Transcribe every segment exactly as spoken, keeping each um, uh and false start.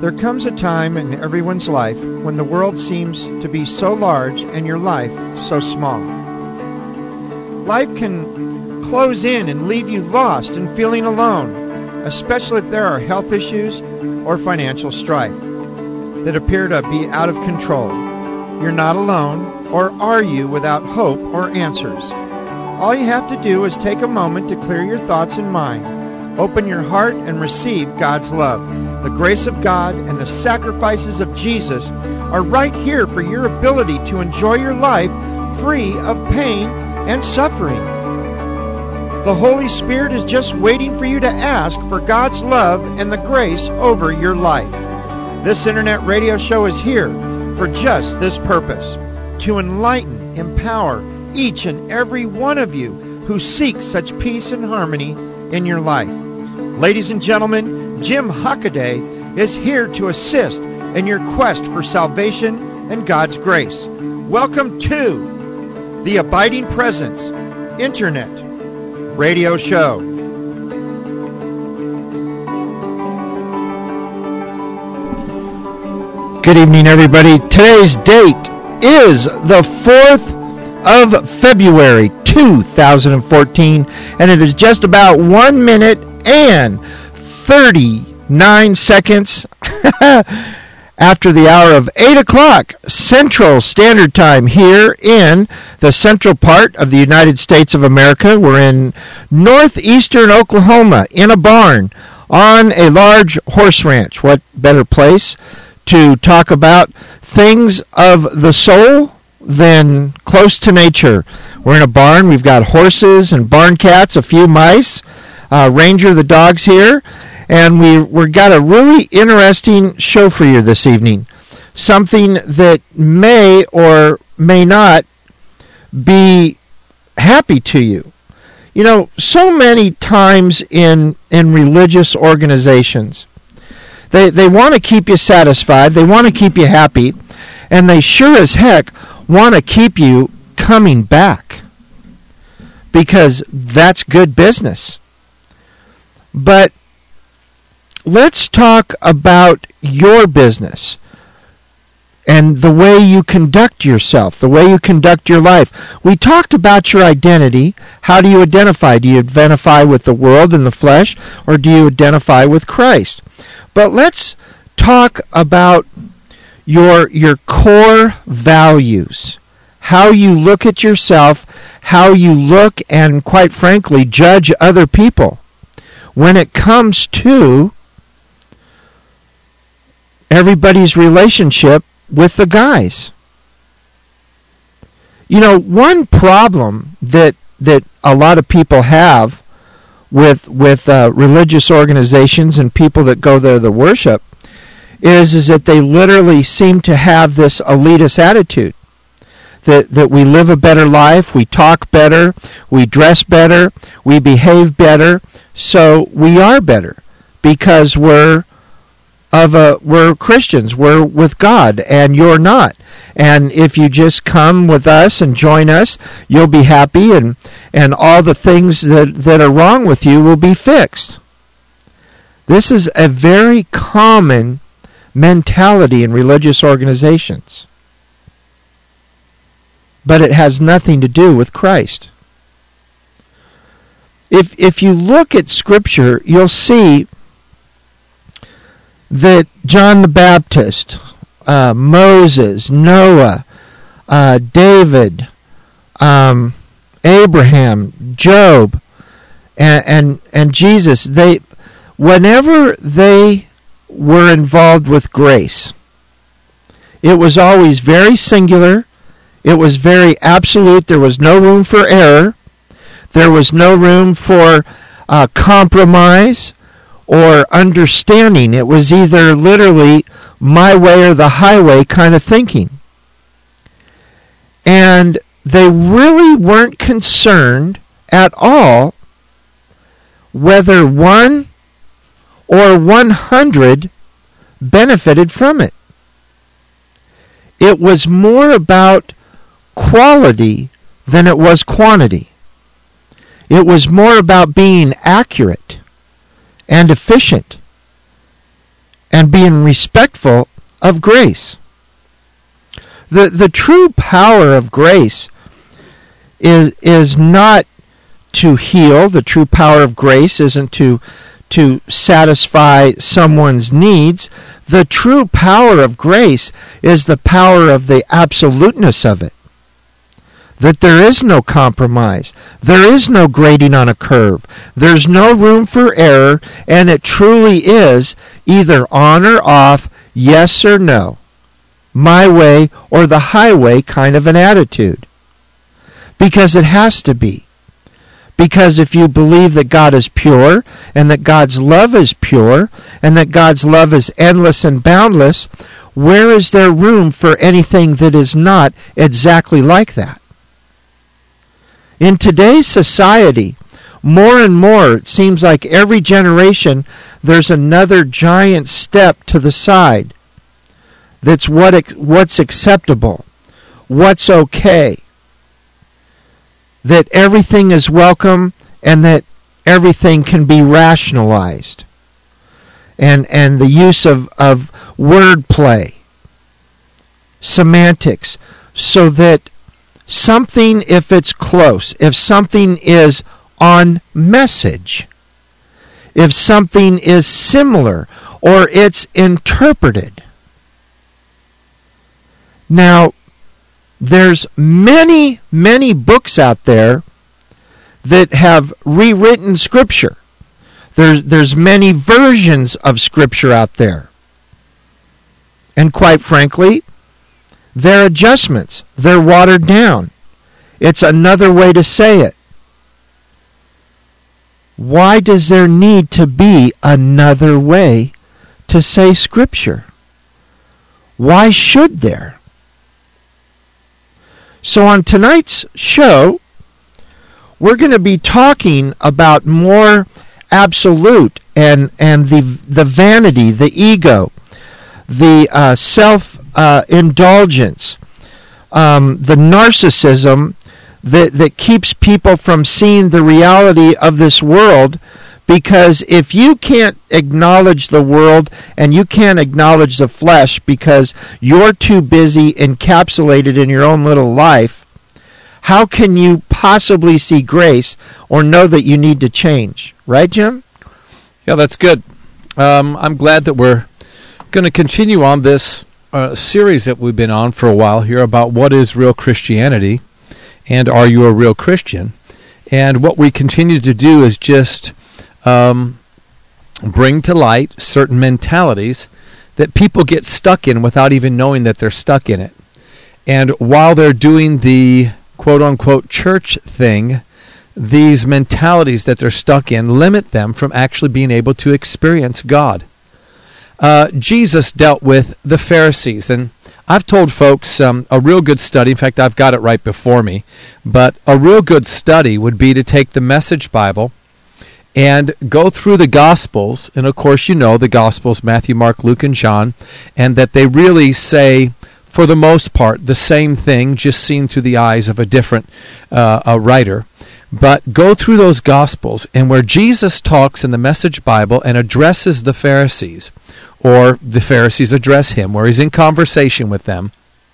There comes a time in everyone's life when the world seems to be so large and your life so small. Life can close in and leave you lost and feeling alone, especially if there are health issues or financial strife that appear to be out of control. You're not alone, or are you without hope or answers? All you have to do is take a moment to clear your thoughts and mind, open your heart, and receive God's love. The grace of God and the sacrifices of Jesus are right here for your ability to enjoy your life free of pain and suffering. The Holy Spirit is just waiting for you to ask for God's love and the grace over your life. This internet radio show is here for just this purpose, to enlighten, empower each and every one of you who seek such peace and harmony in your life. Ladies and gentlemen, Jim Hockaday is here to assist in your quest for salvation and God's grace. Welcome to the Abiding Presence Internet Radio Show. Good evening, everybody. Today's date is the fourth of February, two thousand fourteen, and it is just about one minute and thirty-nine seconds after the hour of eight o'clock Central Standard Time here in the central part of the United States of America. We're in northeastern Oklahoma in a barn on a large horse ranch. What better place to talk about things of the soul than close to nature? We're in a barn. We've got horses and barn cats, a few mice, uh, Ranger the dog's here, and we, we've got a really interesting show for you this evening. Something that may or may not be happy to you. You know, so many times in in religious organizations, they, they want to keep you satisfied, they want to keep you happy, and they sure as heck want to keep you coming back, because that's good business. But let's talk about your business and the way you conduct yourself, the way you conduct your life. We talked about your identity. How do you identify? Do you identify with the world and the flesh, or do you identify with Christ? But let's talk about your your core values, how you look at yourself, how you look and, quite frankly, judge other people when it comes to everybody's relationship with the guys. You know, one problem that that a lot of people have with with uh, religious organizations and people that go there to worship is is that they literally seem to have this elitist attitude. That, that we live a better life, we talk better, we dress better, we behave better, so we are better because we're of a we're Christians, we're with God, and you're not. And if you just come with us and join us, you'll be happy, and, and all the things that, that are wrong with you will be fixed. This is a very common mentality in religious organizations. But it has nothing to do with Christ. If if you look at Scripture, you'll see that John the Baptist, uh, Moses, Noah, uh, David, um, Abraham, Job, and, and and Jesus, they whenever they were involved with grace, it was always very singular. It was very absolute. There was no room for error. There was no room for uh, compromise or understanding. It was either literally my way or the highway kind of thinking. And they really weren't concerned at all whether one or one hundred benefited from it. It was more about quality than it was quantity. It was more about being accurate and efficient and being respectful of grace. The the true power of grace is is not to heal. The true power of grace isn't to to satisfy someone's needs. The true power of grace is the power of the absoluteness of it. That there is no compromise. There is no grading on a curve. There's no room for error, and it truly is either on or off, yes or no, my way or the highway kind of an attitude. Because it has to be. Because if you believe that God is pure, and that God's love is pure, and that God's love is endless and boundless, where is there room for anything that is not exactly like that? In today's society, more and more, it seems like every generation, there's another giant step to the side. That's what what's acceptable, what's okay. That everything is welcome and that everything can be rationalized. And and the use of, of wordplay, semantics, so that something, if it's close, if something is on message, if something is similar, or it's interpreted. Now, there's many, many books out there that have rewritten Scripture. There's, there's many versions of Scripture out there. And quite frankly, they're adjustments. They're watered down. It's another way to say it. Why does there need to be another way to say Scripture? Why should there? So on tonight's show, we're going to be talking about more absolute and, and the, the vanity, the ego, the uh, self-indulgence, uh, um, the narcissism that, that keeps people from seeing the reality of this world. Because if you can't acknowledge the world and you can't acknowledge the flesh because you're too busy encapsulated in your own little life, how can you possibly see grace or know that you need to change? Right, Jim? Yeah, that's good. Um, I'm glad that we're going to continue on this uh, series that we've been on for a while here about what is real Christianity and are you a real Christian? And what we continue to do is just Um, bring to light certain mentalities that people get stuck in without even knowing that they're stuck in it. And while they're doing the quote-unquote church thing, these mentalities that they're stuck in limit them from actually being able to experience God. Uh, Jesus dealt with the Pharisees, and I've told folks um, a real good study, in fact, I've got it right before me, but a real good study would be to take the Message Bible and go through the Gospels, and of course you know the Gospels, Matthew, Mark, Luke, and John, and that they really say, for the most part, the same thing, just seen through the eyes of a different uh, a writer. But go through those Gospels, and where Jesus talks in the Message Bible and addresses the Pharisees, or the Pharisees address him, where he's in conversation with them,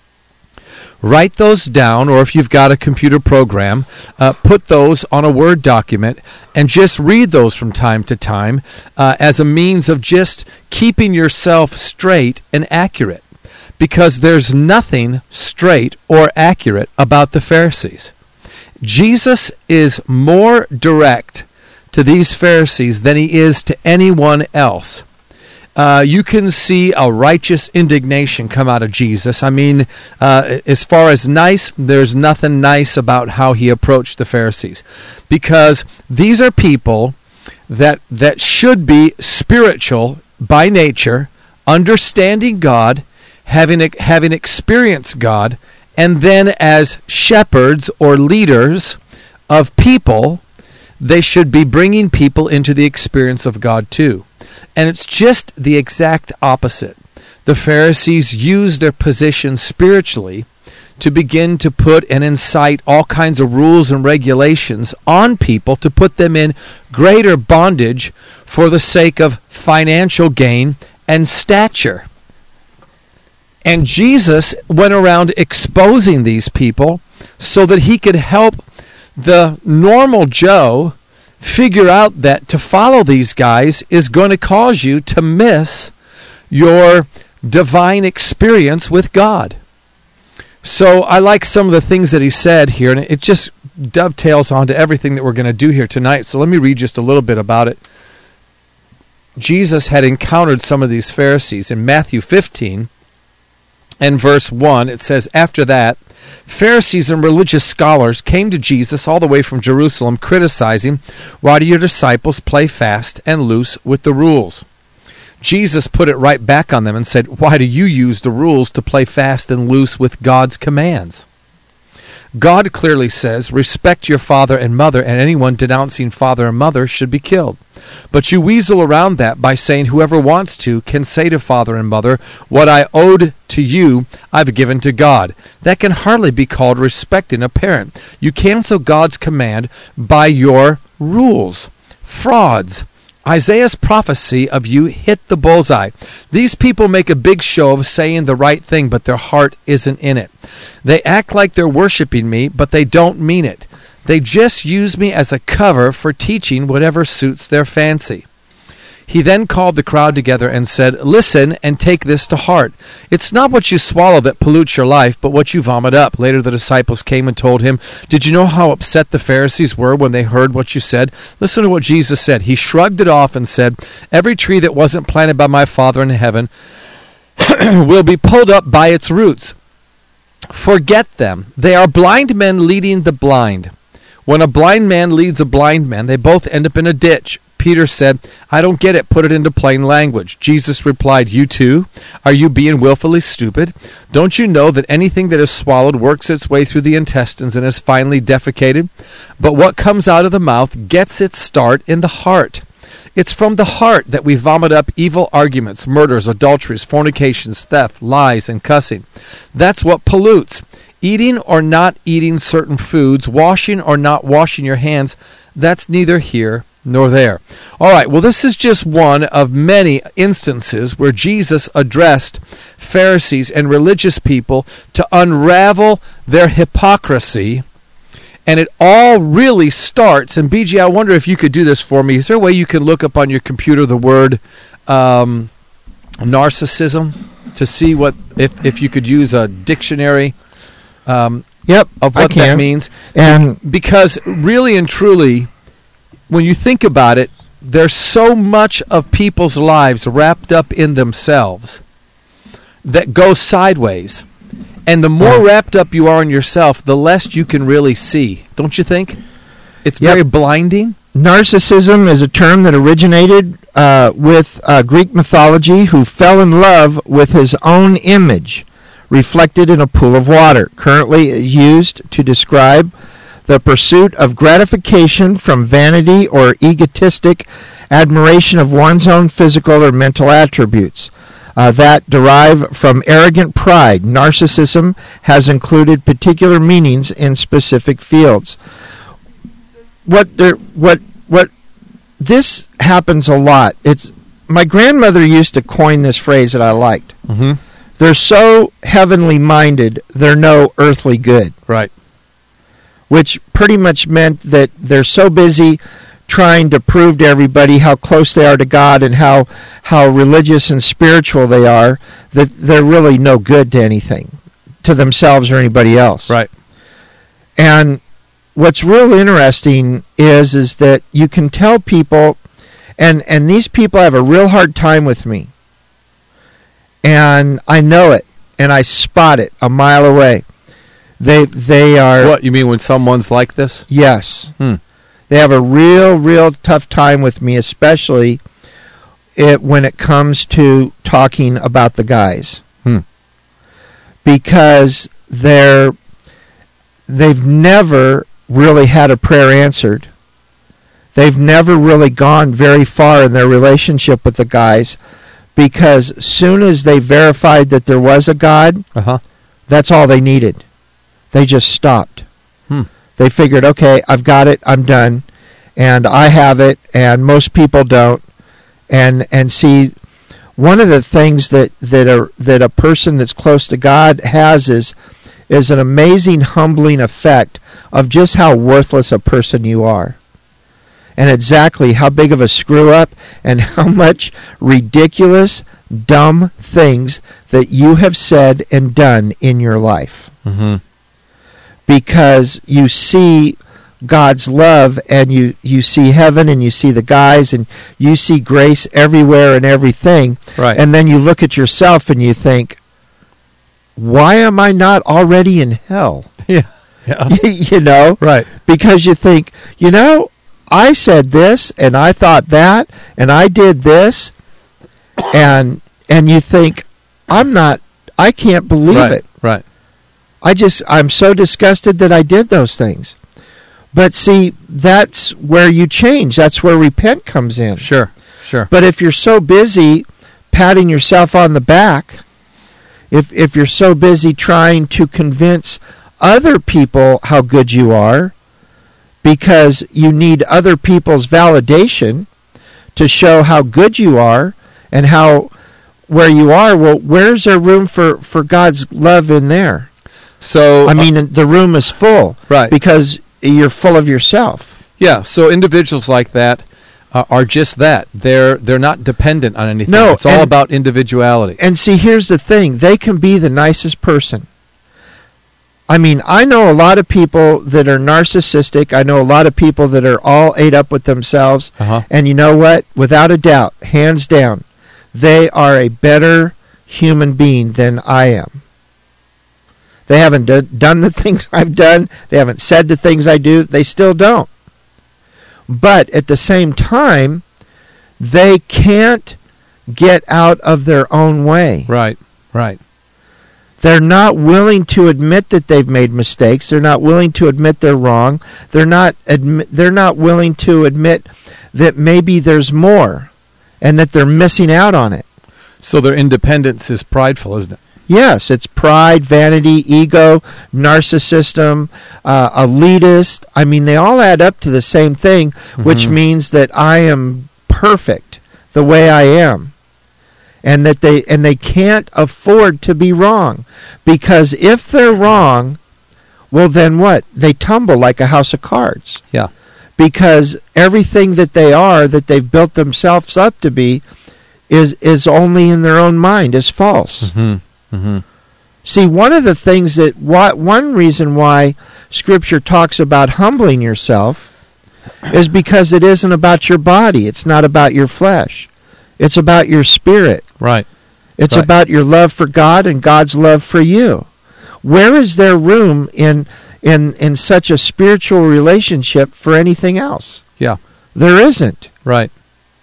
write those down, or if you've got a computer program, uh, put those on a Word document and just read those from time to time uh, as a means of just keeping yourself straight and accurate. Because there's nothing straight or accurate about the Pharisees. Jesus is more direct to these Pharisees than he is to anyone else. Uh, you can see a righteous indignation come out of Jesus. I mean, uh, as far as nice, there's nothing nice about how he approached the Pharisees. Because these are people that that should be spiritual by nature, understanding God, having having experienced God, and then as shepherds or leaders of people, they should be bringing people into the experience of God too. And it's just the exact opposite. The Pharisees used their position spiritually to begin to put and incite all kinds of rules and regulations on people to put them in greater bondage for the sake of financial gain and stature. And Jesus went around exposing these people so that he could help the normal Joe figure out that to follow these guys is going to cause you to miss your divine experience with God. So I like some of the things that he said here, and it just dovetails onto everything that we're going to do here tonight. So let me read just a little bit about it. Jesus had encountered some of these Pharisees in Matthew fifteen. And verse one, it says, after that, Pharisees and religious scholars came to Jesus all the way from Jerusalem, criticizing, why do your disciples play fast and loose with the rules? Jesus put it right back on them and said, why do you use the rules to play fast and loose with God's commands? God clearly says, respect your father and mother, and anyone denouncing father and mother should be killed. But you weasel around that by saying whoever wants to can say to father and mother, what I owed to you, I've given to God. That can hardly be called respecting a parent. You cancel God's command by your rules. Frauds. Isaiah's prophecy of you hit the bullseye. These people make a big show of saying the right thing, but their heart isn't in it. They act like they're worshiping me, but they don't mean it. They just use me as a cover for teaching whatever suits their fancy. He then called the crowd together and said, listen and take this to heart. It's not what you swallow that pollutes your life, but what you vomit up. Later the disciples came and told him, did you know how upset the Pharisees were when they heard what you said? Listen to what Jesus said. He shrugged it off and said, every tree that wasn't planted by my Father in heaven will be pulled up by its roots. Forget them. They are blind men leading the blind. When a blind man leads a blind man, they both end up in a ditch. Peter said, I don't get it. Put it into plain language. Jesus replied, you too? Are you being willfully stupid? Don't you know that anything that is swallowed works its way through the intestines and is finally defecated? But what comes out of the mouth gets its start in the heart. It's from the heart that we vomit up evil arguments, murders, adulteries, fornications, theft, lies, and cussing. That's what pollutes. Eating or not eating certain foods, washing or not washing your hands, that's neither here nor there. All right, well, this is just one of many instances where Jesus addressed Pharisees and religious people to unravel their hypocrisy. And it all really starts, and B G, I wonder if you could do this for me. Is there a way you can look up on your computer the word um, narcissism to see what, if, if you could use a dictionary um, yep, of what that means? And because really and truly, when you think about it, there's so much of people's lives wrapped up in themselves that goes sideways. And the more wrapped up you are in yourself, the less you can really see. Don't you think? It's Yep. very blinding. narcissism is a term that originated uh, with uh, Greek mythology, who fell in love with his own image reflected in a pool of water, currently used to describe the pursuit of gratification from vanity or egotistic admiration of one's own physical or mental attributes uh, that derive from arrogant pride. Narcissism has included particular meanings in specific fields. What there, what what this happens a lot. It's my grandmother used to coin this phrase that I liked. Mm-hmm. They're so heavenly minded, they're no earthly good. Right. Which pretty much meant that they're so busy trying to prove to everybody how close they are to God and how how religious and spiritual they are, that they're really no good to anything, to themselves or anybody else. Right. And what's real interesting is is that you can tell people, and and these people have a real hard time with me, and I know it, and I spot it a mile away. They they are... What, you mean when someone's like this? Yes. Hmm. They have a real, real tough time with me, especially it, when it comes to talking about the guys. Hmm. Because they're, they've never really had a prayer answered. They've never really gone very far in their relationship with the guys, because as soon as they verified that there was a God, Uh-huh. that's all they needed. They just stopped. Hmm. They figured, okay, I've got it, I'm done, and I have it, and most people don't. And and see, one of the things that that a that a person that's close to God has is is an amazing humbling effect of just how worthless a person you are, and exactly how big of a screw up and how much ridiculous, dumb things that you have said and done in your life. Mm-hmm. Because you see God's love, and you, you see heaven, and you see the guys, and you see grace everywhere and everything. Right. And then you look at yourself and you think, why am I not already in hell? Yeah. Yeah. You know? Right. Because you think, you know, I said this, and I thought that, and I did this, and and you think, I'm not, I can't believe right. it. Right. I just, I'm so disgusted that I did those things. But see, that's where you change. That's where repent comes in. Sure, sure. But if you're so busy patting yourself on the back, if if you're so busy trying to convince other people how good you are, because you need other people's validation to show how good you are and how where you are, well, where's there room for, for God's love in there? So I mean, uh, the room is full, right? Because you're full of yourself. Yeah. So individuals like that uh, are just that. They're they're not dependent on anything. No, it's all and, about individuality. And see, here's the thing: they can be the nicest person. I mean, I know a lot of people that are narcissistic. I know a lot of people that are all ate up with themselves. Uh-huh. And you know what? Without a doubt, hands down, they are a better human being than I am. They haven't do- done the things I've done. They haven't said the things I do. They still don't. But at the same time, they can't get out of their own way. Right, right. They're not willing to admit that they've made mistakes. They're not willing to admit they're wrong. They're not admi- they're not willing to admit that maybe there's more and that they're missing out on it. So their independence is prideful, isn't it? Yes, it's pride, vanity, ego, narcissism, uh, elitist. I mean, they all add up to the same thing, mm-hmm. which means that I am perfect the way I am. And that they and they can't afford to be wrong. Because if they're wrong, well then what? They tumble like a house of cards. Yeah. Because everything that they are, that they've built themselves up to be, is is only in their own mind, is false. Mm-hmm. Mm-hmm. See, one of the things that, why, one reason why Scripture talks about humbling yourself is because it isn't about your body. It's not about your flesh. It's about your spirit. Right. It's right. about your love for God and God's love for you. Where is there room in in in such a spiritual relationship for anything else? Yeah. There isn't. Right.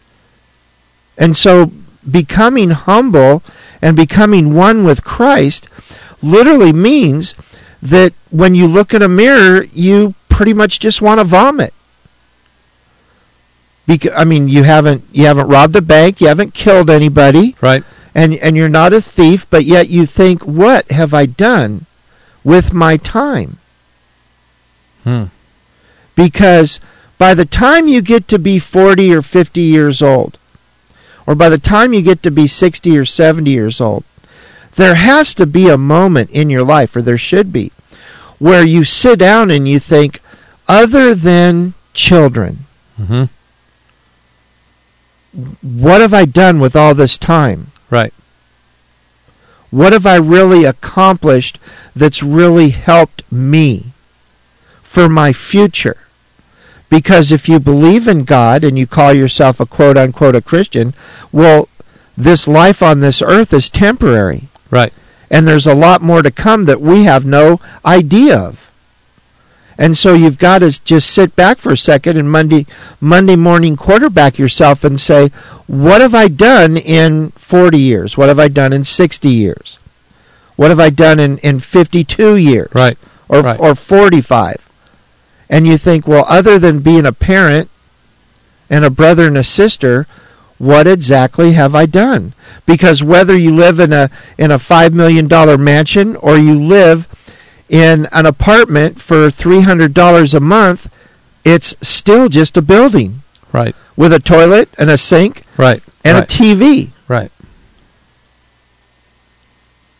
And so becoming humble and becoming one with Christ literally means that when you look in a mirror, you pretty much just want to vomit. Because, I mean, you haven't you haven't robbed a bank, you haven't killed anybody, right? And and you're not a thief, but yet you think, what have I done with my time? Hmm. Because by the time you get to be forty or fifty years old, or by the time you get to be sixty or seventy years old, there has to be a moment in your life, or there should be, where you sit down and you think, other than children, mm-hmm. what have I done with all this time? Right. What have I really accomplished that's really helped me for my future? Because if you believe in God and you call yourself a quote-unquote a Christian, well, this life on this earth is temporary. Right. And there's a lot more to come that we have no idea of. And so you've got to just sit back for a second and Monday Monday morning quarterback yourself and say, what have I done in forty years? What have I done in sixty years? What have I done in, in fifty-two years? Right. Or, right. or forty-five? And you think, well, other than being a parent and a brother and a sister, what exactly have I done? Because whether you live in a in a five million dollars mansion or you live in an apartment for three hundred dollars a month, it's still just a building. Right. With a toilet and a sink. Right. And right. a T V. Right.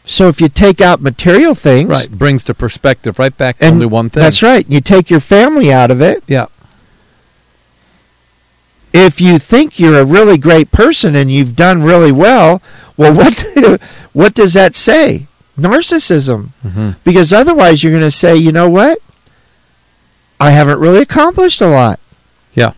So if you take out material things, right, brings the perspective right back to and only one thing. That's right. You take your family out of it. Yeah. If you think you're a really great person and you've done really well, well, what what does that say? Narcissism. Mm-hmm. Because otherwise you're going to say, you know what? I haven't really accomplished a lot. Yeah.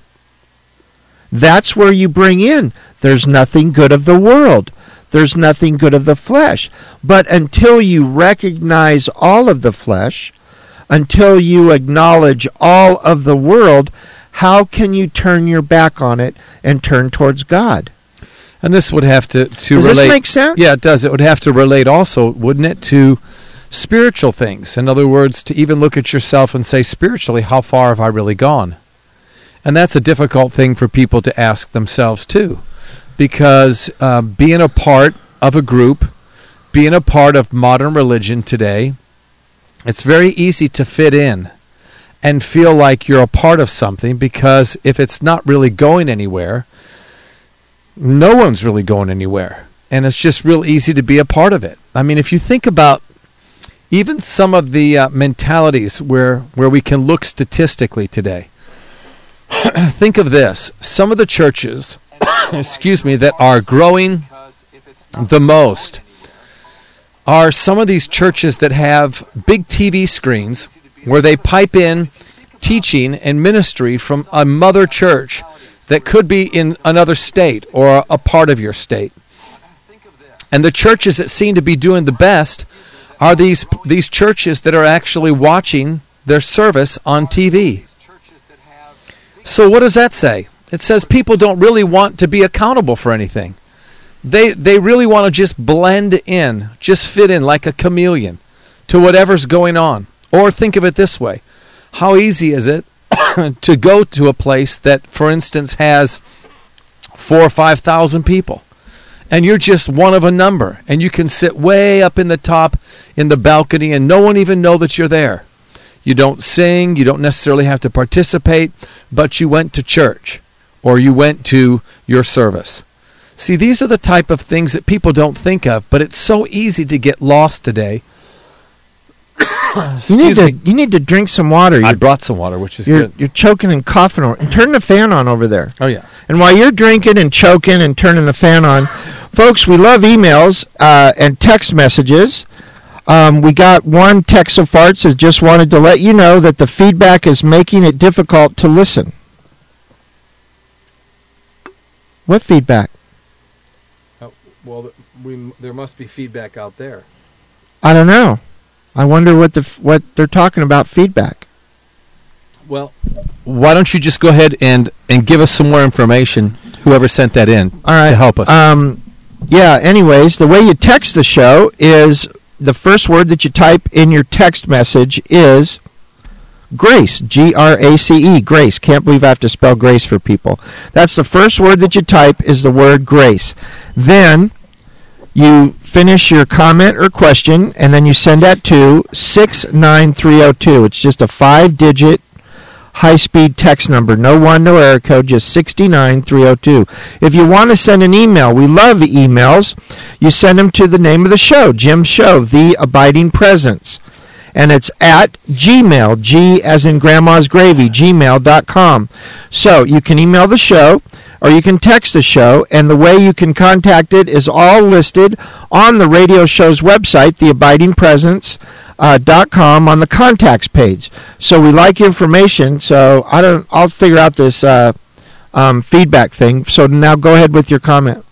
That's where you bring in, there's nothing good of the world. There's nothing good of the flesh. But until you recognize all of the flesh, until you acknowledge all of the world, how can you turn your back on it and turn towards God? And this would have to, to does relate... Does this make sense? Yeah, it does. It would have to relate also, wouldn't it, to spiritual things. In other words, to even look at yourself and say, spiritually, how far have I really gone? And that's a difficult thing for people to ask themselves, too. Because uh, being a part of a group, being a part of modern religion today, it's very easy to fit in and feel like you're a part of something, because if it's not really going anywhere, no one's really going anywhere. And it's just real easy to be a part of it. I mean, if you think about even some of the uh, mentalities where, where we can look statistically today, think of this. Some of the churches, excuse me, that are growing the most are some of these churches that have big T V screens where they pipe in teaching and ministry from a mother church that could be in another state or a part of your state. And the churches that seem to be doing the best are these these churches that are actually watching their service on T V. So what does that say? It says people don't really want to be accountable for anything. They they really want to just blend in, just fit in like a chameleon to whatever's going on. Or think of it this way. How easy is it to go to a place that, for instance, has four or five thousand people, and you're just one of a number, and you can sit way up in the top in the balcony and no one even know that you're there. You don't sing, you don't necessarily have to participate, but you went to church or you went to your service. See, these are the type of things that people don't think of, but it's so easy to get lost today. you need to me. you need to drink some water. I you're, brought some water, which is you're, good. You're choking and coughing. Over, and turn the fan on over there. Oh, yeah. And while you're drinking and choking and turning the fan on, folks, we love emails uh, and text messages. Um, we got one text of farts that just wanted to let you know that the feedback is making it difficult to listen. What feedback? Oh, well, we, there must be feedback out there. I don't know. I wonder what the what they're talking about feedback. Well, why don't you just go ahead and, and give us some more information, whoever sent that in, all right, to help us. Um, yeah, anyways, the way you text the show is the first word that you type in your text message is grace, G R A C E, grace. Can't believe I have to spell grace for people. That's the first word that you type is the word grace. Then you finish your comment or question, and then you send that to six nine three oh two. It's just a five-digit high-speed text number. No one, no error code, just six nine three oh two. If you want to send an email, we love emails. You send them to the name of the show, Jim's Show, The Abiding Presence. And it's at Gmail, G as in Grandma's Gravy, gmail dot com. So you can email the show, or you can text the show, and the way you can contact it is all listed on the radio show's website, the abiding presence dot com, on the contacts page. So we like information, so I don't, I'll figure out this uh, um, feedback thing. So now go ahead with your comment.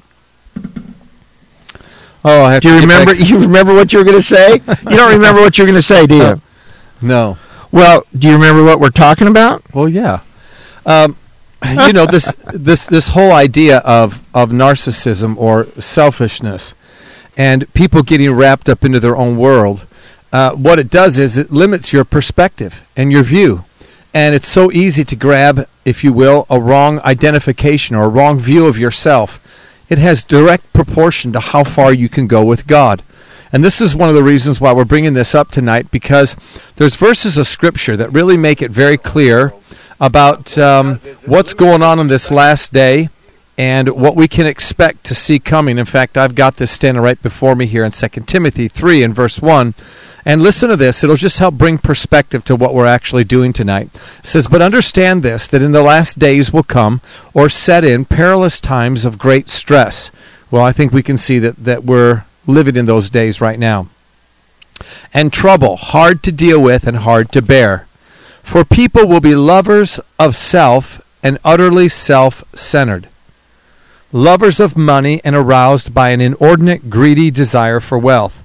Oh, I have do you to remember? You remember what you were going to say? You don't remember what you were going to say, do you? Uh, no. Well, do you remember what we're talking about? Well, yeah. Um, you know, this this this whole idea of of narcissism or selfishness, and people getting wrapped up into their own world. Uh, what it does is it limits your perspective and your view, and it's so easy to grab, if you will, a wrong identification or a wrong view of yourself. It has direct proportion to how far you can go with God. And this is one of the reasons why we're bringing this up tonight, because there's verses of Scripture that really make it very clear about um, what's going on in this last day and what we can expect to see coming. In fact, I've got this standing right before me here in Second Timothy three and verse one. And listen to this. It'll just help bring perspective to what we're actually doing tonight. It says, "But understand this, that in the last days will come or set in perilous times of great stress." Well, I think we can see that, that we're living in those days right now. "And trouble, hard to deal with and hard to bear. For people will be lovers of self and utterly self-centered, lovers of money and aroused by an inordinate greedy desire for wealth,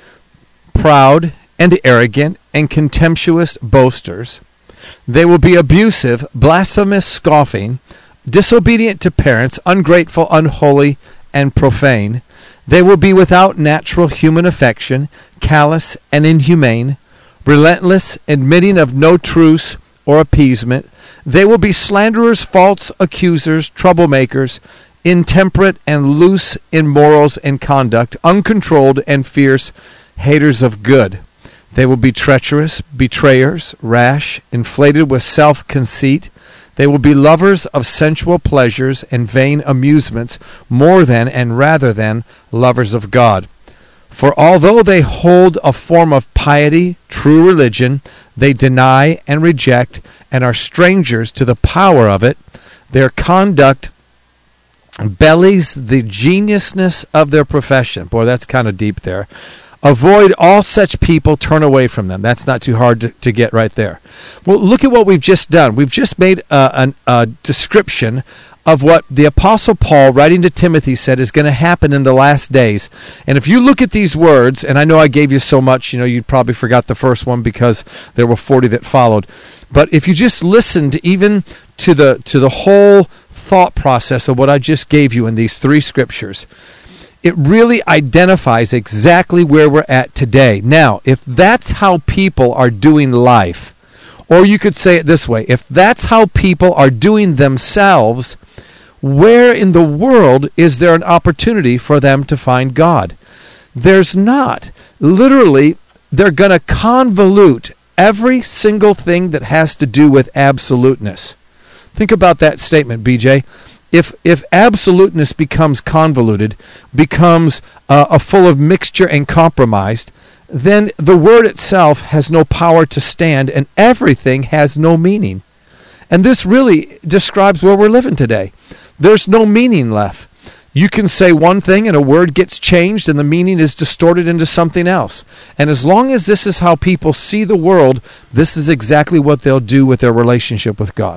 proud and arrogant and contemptuous boasters. They will be abusive, blasphemous, scoffing, disobedient to parents, ungrateful, unholy, and profane. They will be without natural human affection, callous and inhumane, relentless, admitting of no truce or appeasement. They will be slanderers, false accusers, troublemakers, intemperate and loose in morals and conduct, uncontrolled and fierce, haters of good. They will be treacherous, betrayers, rash, inflated with self-conceit. They will be lovers of sensual pleasures and vain amusements, more than and rather than lovers of God. For although they hold a form of piety, true religion, they deny and reject and are strangers to the power of it. Their conduct bellies the genuineness of their profession." Boy, that's kind of deep there. "Avoid all such people, turn away from them." That's not too hard to, to get right there. Well, look at what we've just done. We've just made a, an, a description of what the Apostle Paul, writing to Timothy, said is going to happen in the last days. And if you look at these words, and I know I gave you so much, you know, you probably forgot the first one because there were forty that followed. But if you just listened even to the to the whole thought process of what I just gave you in these three scriptures, it really identifies exactly where we're at today. Now, if that's how people are doing life, or you could say it this way, if that's how people are doing themselves, where in the world is there an opportunity for them to find God? There's not. Literally, they're going to convolute every single thing that has to do with absoluteness. Think about that statement, B J. If if absoluteness becomes convoluted, becomes uh, a full of mixture and compromised, then the word itself has no power to stand and everything has no meaning. And this really describes where we're living today. There's no meaning left. You can say one thing and a word gets changed and the meaning is distorted into something else. And as long as this is how people see the world, this is exactly what they'll do with their relationship with God.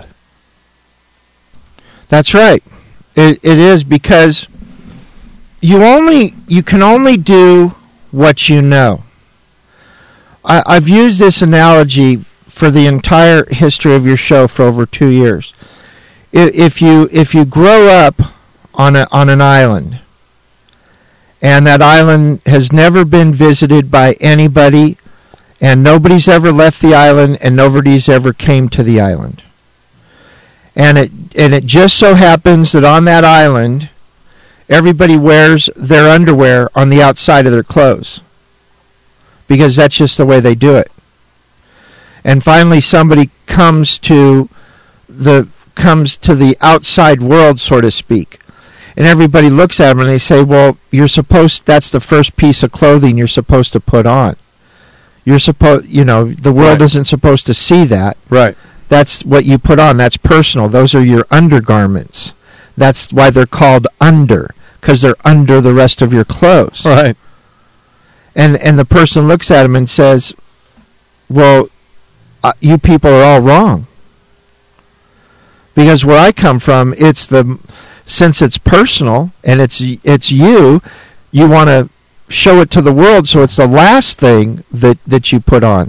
That's right. It it is, because you only you can only do what you know. I, I've used this analogy for the entire history of your show for over two years. If, if you if you grow up on a on an island, and that island has never been visited by anybody, and nobody's ever left the island, and nobody's ever came to the island. And it and it just so happens that on that island, everybody wears their underwear on the outside of their clothes, because that's just the way they do it. And finally, somebody comes to the comes to the outside world, so to speak, and everybody looks at them and they say, "Well, you're supposed. That's the first piece of clothing you're supposed to put on. You're supposed, you know, the world Right. isn't supposed to see that. Right. That's what you put on. That's personal. Those are your undergarments. That's why they're called under, because they're under the rest of your clothes." Right. And and the person looks at him and says, "Well, uh, you people are all wrong. Because where I come from, it's the since it's personal and it's it's you, you want to show it to the world, so it's the last thing that, that you put on."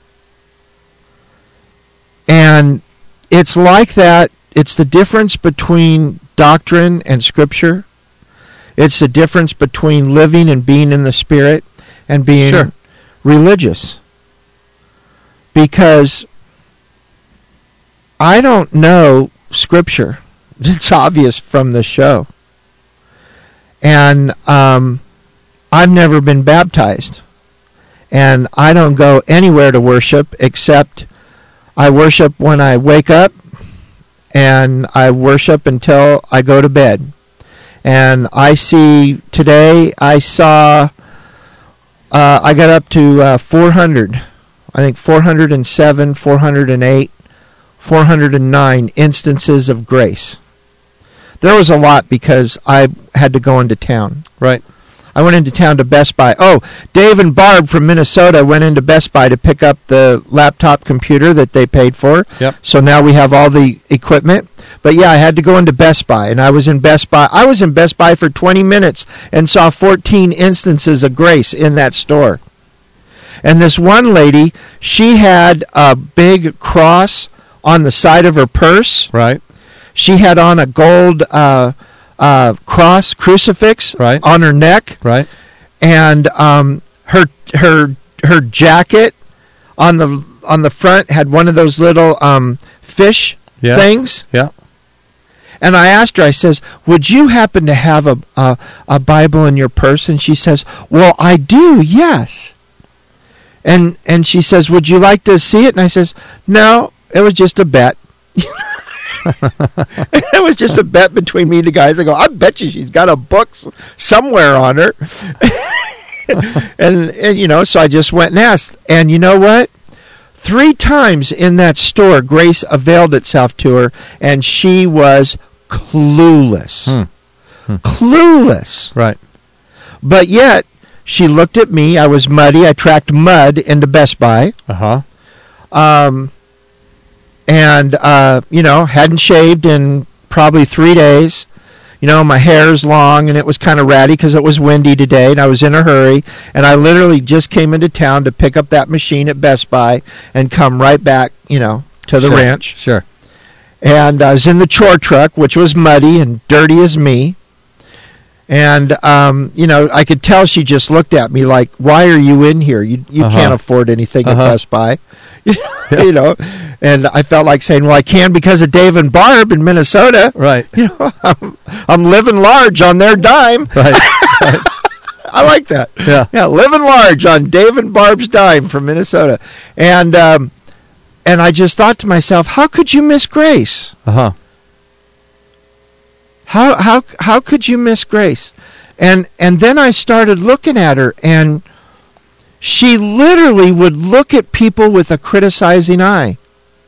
And it's like that. It's the difference between doctrine and scripture. It's the difference between living and being in the Spirit and being Sure. religious. Because I don't know scripture. It's obvious from the show. And um, I've never been baptized. And I don't go anywhere to worship except I worship when I wake up, and I worship until I go to bed. And I see today, I saw, uh, I got up to uh, four hundred. I think four hundred seven, four hundred eight, four hundred nine instances of grace. There was a lot because I had to go into town. Right. I went into town to Best Buy. Oh, Dave and Barb from Minnesota went into Best Buy to pick up the laptop computer that they paid for. Yep. So now we have all the equipment. But yeah, I had to go into Best Buy, and I was in Best Buy. I was in Best Buy for twenty minutes and saw fourteen instances of grace in that store. And this one lady, she had a big cross on the side of her purse. Right. She had on a gold uh, uh, cross, crucifix right. on her neck. Right. And um, her her her jacket on the on the front had one of those little um, fish yeah. things. Yeah. And I asked her, I says, would you happen to have a, a a Bible in your purse? And she says, well, I do, yes. And and she says, would you like to see it? And I says, no, it was just a bet. It was just a bet between me and the guys. I go, I bet you she's got a book somewhere on her. and, and, you know, so I just went and asked. And you know what? Three times in that store, grace availed itself to her, and she was clueless. Hmm. Hmm. Clueless. Right. But yet, she looked at me. I was muddy. I tracked mud into Best Buy. Uh-huh. Um, and, uh, you know, hadn't shaved in probably three days. You know, my hair's long, and it was kind of ratty because it was windy today, and I was in a hurry. And I literally just came into town to pick up that machine at Best Buy and come right back, you know, to the sure. ranch. Sure. And I was in the chore truck, which was muddy and dirty as me. And, um, you know, I could tell she just looked at me like, why are you in here? You you uh-huh. can't afford anything uh-huh. at Best Buy. You know, and I felt like saying, well, I can because of Dave and Barb in Minnesota. Right. You know, I'm, I'm living large on their dime. Right. right. I like that. Yeah. Yeah, living large on Dave and Barb's dime from Minnesota. And um, and I just thought to myself, how could you miss grace? Uh-huh. How how how could you miss grace? And and then I started looking at her, and she literally would look at people with a criticizing eye.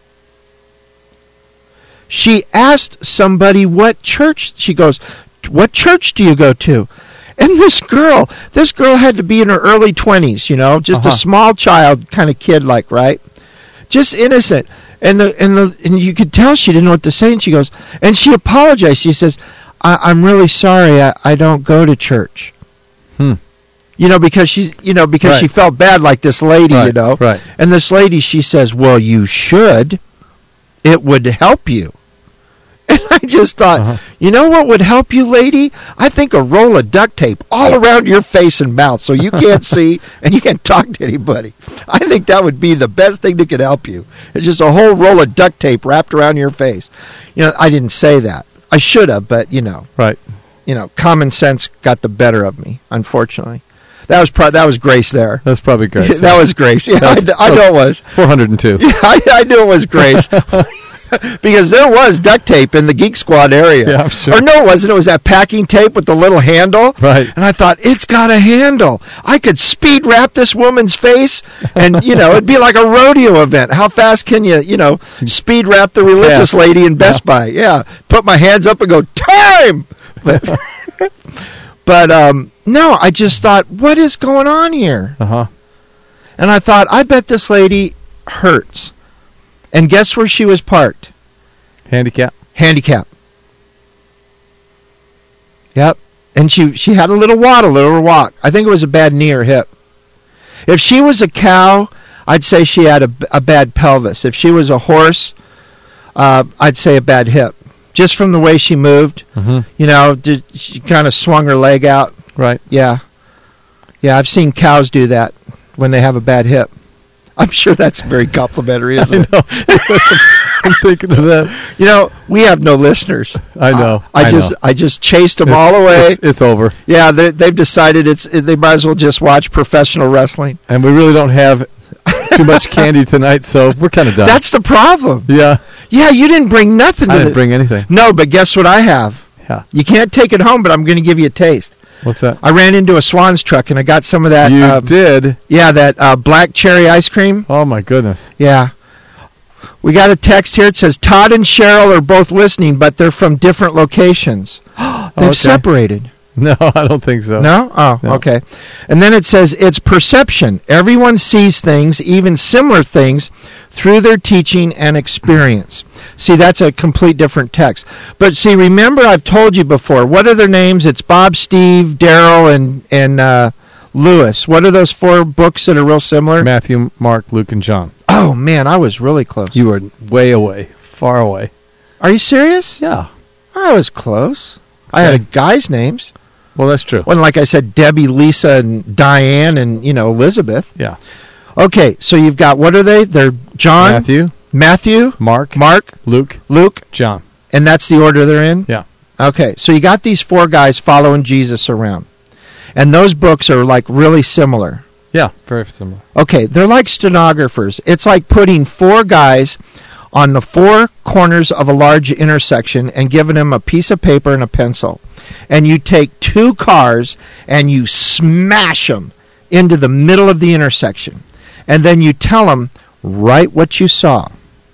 She asked somebody what church, she goes, what church do you go to? And this girl, this girl had to be in her early twenties, you know, just uh-huh. a small child kind of kid like, right? Just innocent. And the, and the and you could tell she didn't know what to say, and she goes, and she apologized. She says, I, I'm really sorry, I, I don't go to church. Hmm. You know, because she, you know, because right. she felt bad like this lady, right. you know. Right. And this lady, she says, well, you should. It would help you. And I just thought, uh-huh. you know what would help you, lady? I think a roll of duct tape all around your face and mouth so you can't see and you can't talk to anybody. I think that would be the best thing that could help you. It's just a whole roll of duct tape wrapped around your face. You know, I didn't say that. I should have, but, you know. Right. You know, common sense got the better of me, unfortunately. That was pro- that was grace there. That's probably grace. That was grace. Yeah, I, I know it was. four hundred two. Yeah, I, I knew it was grace. Because there was duct tape in the Geek Squad area. Yeah, I'm sure. Or no, it wasn't. It was that packing tape with the little handle. Right. And I thought, it's got a handle. I could speed wrap this woman's face, and, you know, it'd be like a rodeo event. How fast can you, you know, speed wrap the religious yeah. lady in Best yeah. Buy? Yeah. Put my hands up and go, time! But, but um, no, I just thought, what is going on here? Uh-huh. And I thought, I bet this lady hurts. And guess where she was parked? Handicap. Handicap. Yep. And she, she had a little waddle, a little walk. I think it was a bad knee or hip. If she was a cow, I'd say she had a, a bad pelvis. If she was a horse, uh, I'd say a bad hip. Just from the way she moved. Mm-hmm. You know, did, she kind of swung her leg out. Right. Yeah. Yeah, I've seen cows do that when they have a bad hip. I'm sure that's very complimentary, isn't I know. it? I'm thinking of that. You know, we have no listeners. I know. I, I, I just know. I just chased them it's, all away. It's, it's over. Yeah, they, they've decided it's they might as well just watch professional wrestling. And we really don't have too much candy tonight, so we're kind of done. That's the problem. Yeah. Yeah, you didn't bring nothing. I to didn't the, bring anything. No, but guess what I have? Yeah. You can't take it home, but I'm going to give you a taste. What's that? I ran into a Swan's truck, and I got some of that. You uh, did? Yeah, that uh, black cherry ice cream. Oh, my goodness. Yeah. We got a text here. It says, Todd and Cheryl are both listening, but they're from different locations. They've okay. separated. No, I don't think so. No? Oh, No. okay. And then it says, it's perception. Everyone sees things, even similar things, through their teaching and experience. See, that's a complete different text. But see, remember I've told you before, what are their names? It's Bob, Steve, Daryl, and, and uh, Lewis. What are those four books that are real similar? Matthew, Mark, Luke, and John. Oh, man, I was really close. You were way away, far away. Are you serious? Yeah. I was close. I had a guy's names. Well, that's true. Well, like I said, Debbie, Lisa, and Diane, and, you know, Elizabeth. Yeah. Okay, so you've got, what are they? They're John, Matthew, Matthew, Mark, Mark, Luke, Luke, John. and that's the order they're in? Yeah. Okay, so you got these four guys following Jesus around. And those books are, like, really similar. Yeah, very similar. Okay, they're like stenographers. It's like putting four guys on the four corners of a large intersection and giving them a piece of paper and a pencil. And you take two cars and you smash them into the middle of the intersection. And then you tell them, write what you saw.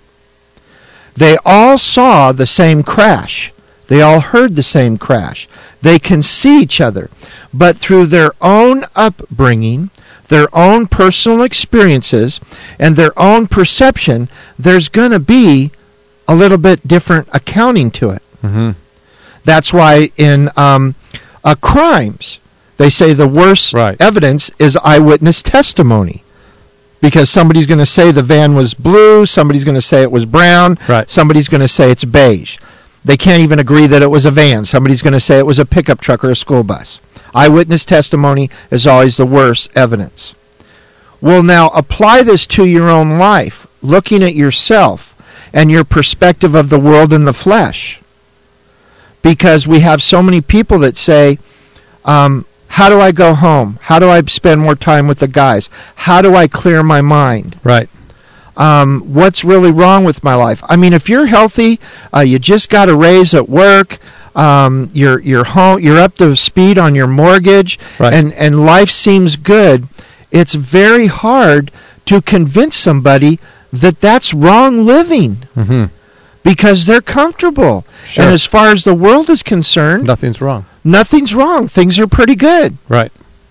They all saw the same crash. They all heard the same crash. They can see each other. But through their own upbringing, their own personal experiences, and their own perception, there's going to be a little bit different accounting to it. Mm-hmm. That's why in um, uh, crimes, they say the worst right. evidence is eyewitness testimony. Because somebody's going to say the van was blue, somebody's going to say it was brown, right. somebody's going to say it's beige. They can't even agree that it was a van. Somebody's going to say it was a pickup truck or a school bus. Eyewitness testimony is always the worst evidence. Well, now apply this to your own life, looking at yourself and your perspective of the world and the flesh. Because we have so many people that say, um, how do I go home? How do I spend more time with the guys? How do I clear my mind? Right. Um, what's really wrong with my life? I mean, if you're healthy, uh, you just got a raise at work, um, you're you're home, you're up to speed on your mortgage, right. and and life seems good. It's very hard to convince somebody that that's wrong living. Mm-hmm. Because they're comfortable. Sure. And as far as the world is concerned, nothing's wrong. Nothing's wrong. Things are pretty good. Right.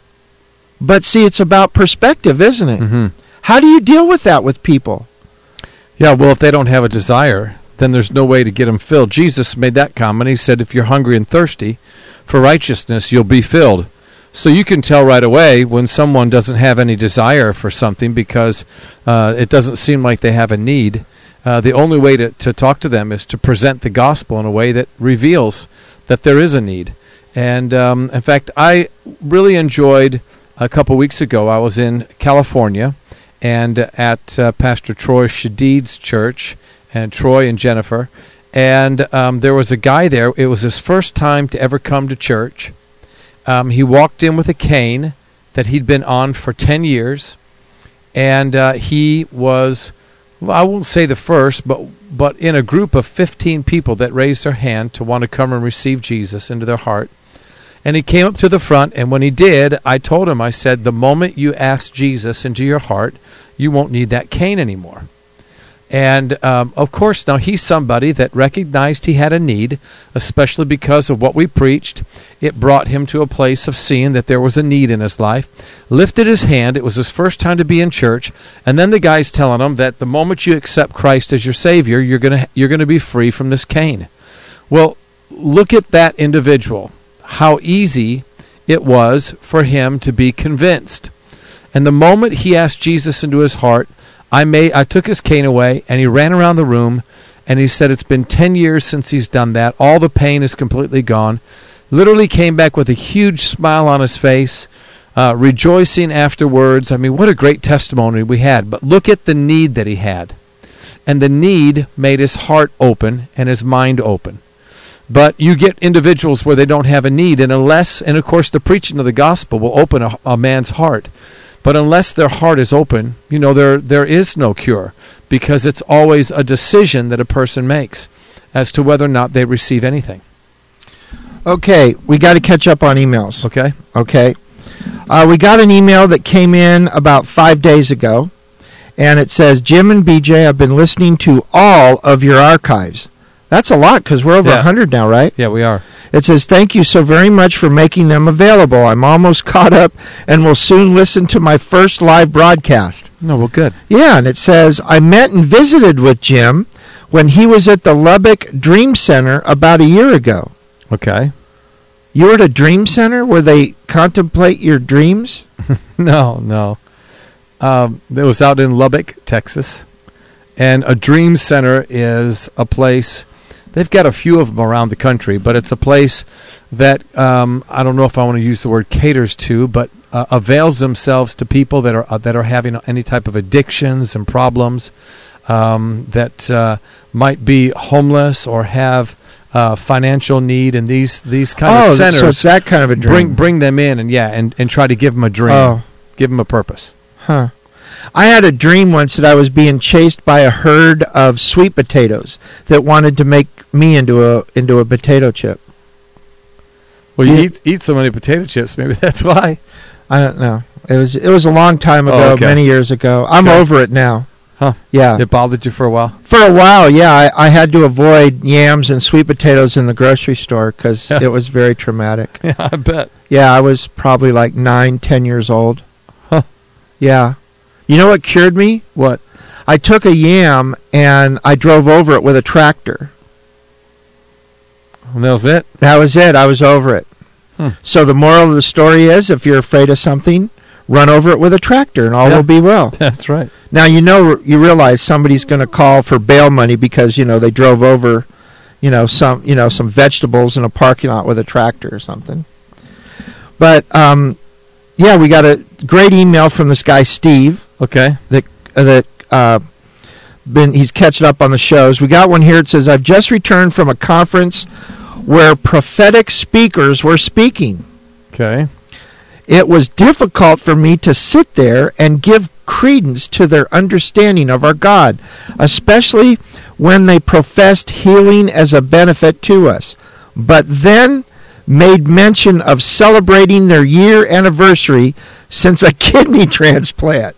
But see, it's about perspective, isn't it? Mm-hmm. How do you deal with that with people? Yeah, well, if they don't have a desire, then there's no way to get them filled. Jesus made that comment. He said, if you're hungry and thirsty for righteousness, you'll be filled. So you can tell right away when someone doesn't have any desire for something because uh, it doesn't seem like they have a need. Uh, the only way to, to talk to them is to present the gospel in a way that reveals that there is a need. And um, in fact, I really enjoyed a couple weeks ago, I was in California and at uh, Pastor Troy Shadid's church, and Troy and Jennifer, and um, there was a guy there. It was his first time to ever come to church. Um, he walked in with a cane that he'd been on for ten years, and uh, he was... Well, I won't say the first, but but in a group of fifteen people that raised their hand to want to come and receive Jesus into their heart. And he came up to the front, and when he did, I told him, I said, the moment you ask Jesus into your heart, you won't need that cane anymore. And, um, of course, now he's somebody that recognized he had a need, especially because of what we preached. It brought him to a place of seeing that there was a need in his life. Lifted his hand. It was his first time to be in church. And then the guy's telling him that the moment you accept Christ as your Savior, you're gonna you're gonna be free from this cane. Well, look at that individual. How easy it was for him to be convinced. And the moment he asked Jesus into his heart, I made, I took his cane away, and he ran around the room, and he said it's been ten years since he's done that. All the pain is completely gone. Literally came back with a huge smile on his face, uh, rejoicing afterwards. I mean, what a great testimony we had. But look at the need that he had. And the need made his heart open and his mind open. But you get individuals where they don't have a need, and unless, and of course the preaching of the gospel will open a, a man's heart But unless their heart is open, you know, there there is no cure, because it's always a decision that a person makes as to whether or not they receive anything. Okay, we got to catch up on emails. Okay? Okay. Uh, we got an email that came in about five days ago, and it says, Jim and B J, I've been listening to all of your archives. That's a lot, because we're over Yeah. one hundred now, right? Yeah, we are. It says, thank you so very much for making them available. I'm almost caught up and will soon listen to my first live broadcast. No, well, good. Yeah, and it says, I met and visited with Jim when he was at the Lubbock Dream Center about a year ago. Okay. You were at a dream center where they contemplate your dreams? No, no. Um, it was out in Lubbock, Texas. And a dream center is a place, they've got a few of them around the country, but it's a place that, um, I don't know if I want to use the word caters to, but uh, avails themselves to people that are uh, that are having any type of addictions and problems, um, that uh, might be homeless or have uh, financial need, and these, these kind oh, of centers. so it's that kind of a dream. Bring bring them in and yeah, and, and try to give them a dream, Oh. give them a purpose. Huh. I had a dream once that I was being chased by a herd of sweet potatoes that wanted to make me into a into a potato chip. Well, you Yeah. eat eat so many potato chips, maybe that's why. I don't know. It was it was a long time ago, Oh, okay. many years ago. I'm Okay. over it now. Huh? Yeah. It bothered you for a while. For a while, yeah, I, I had to avoid yams and sweet potatoes in the grocery store because Yeah. it was very traumatic. Yeah, I bet. Yeah, I was probably like nine, ten years old. Huh. Yeah. You know what cured me? What? I took a yam and I drove over it with a tractor. And that was it. That was it. I was over it. Hmm. So the moral of the story is, if you're afraid of something, run over it with a tractor and all Yeah. will be well. That's right. Now, you know, you realize somebody's going to call for bail money because, you know, they drove over, you know, some, you know, some vegetables in a parking lot with a tractor or something. But, um, yeah, we got a great email from this guy, Steve, Okay. that, uh, that, uh, been, he's catching up on the shows. We got one here. It says, I've just returned from a conference where prophetic speakers were speaking. Okay. It was difficult for me to sit there and give credence to their understanding of our God, especially when they professed healing as a benefit to us, but then made mention of celebrating their year anniversary since a kidney transplant.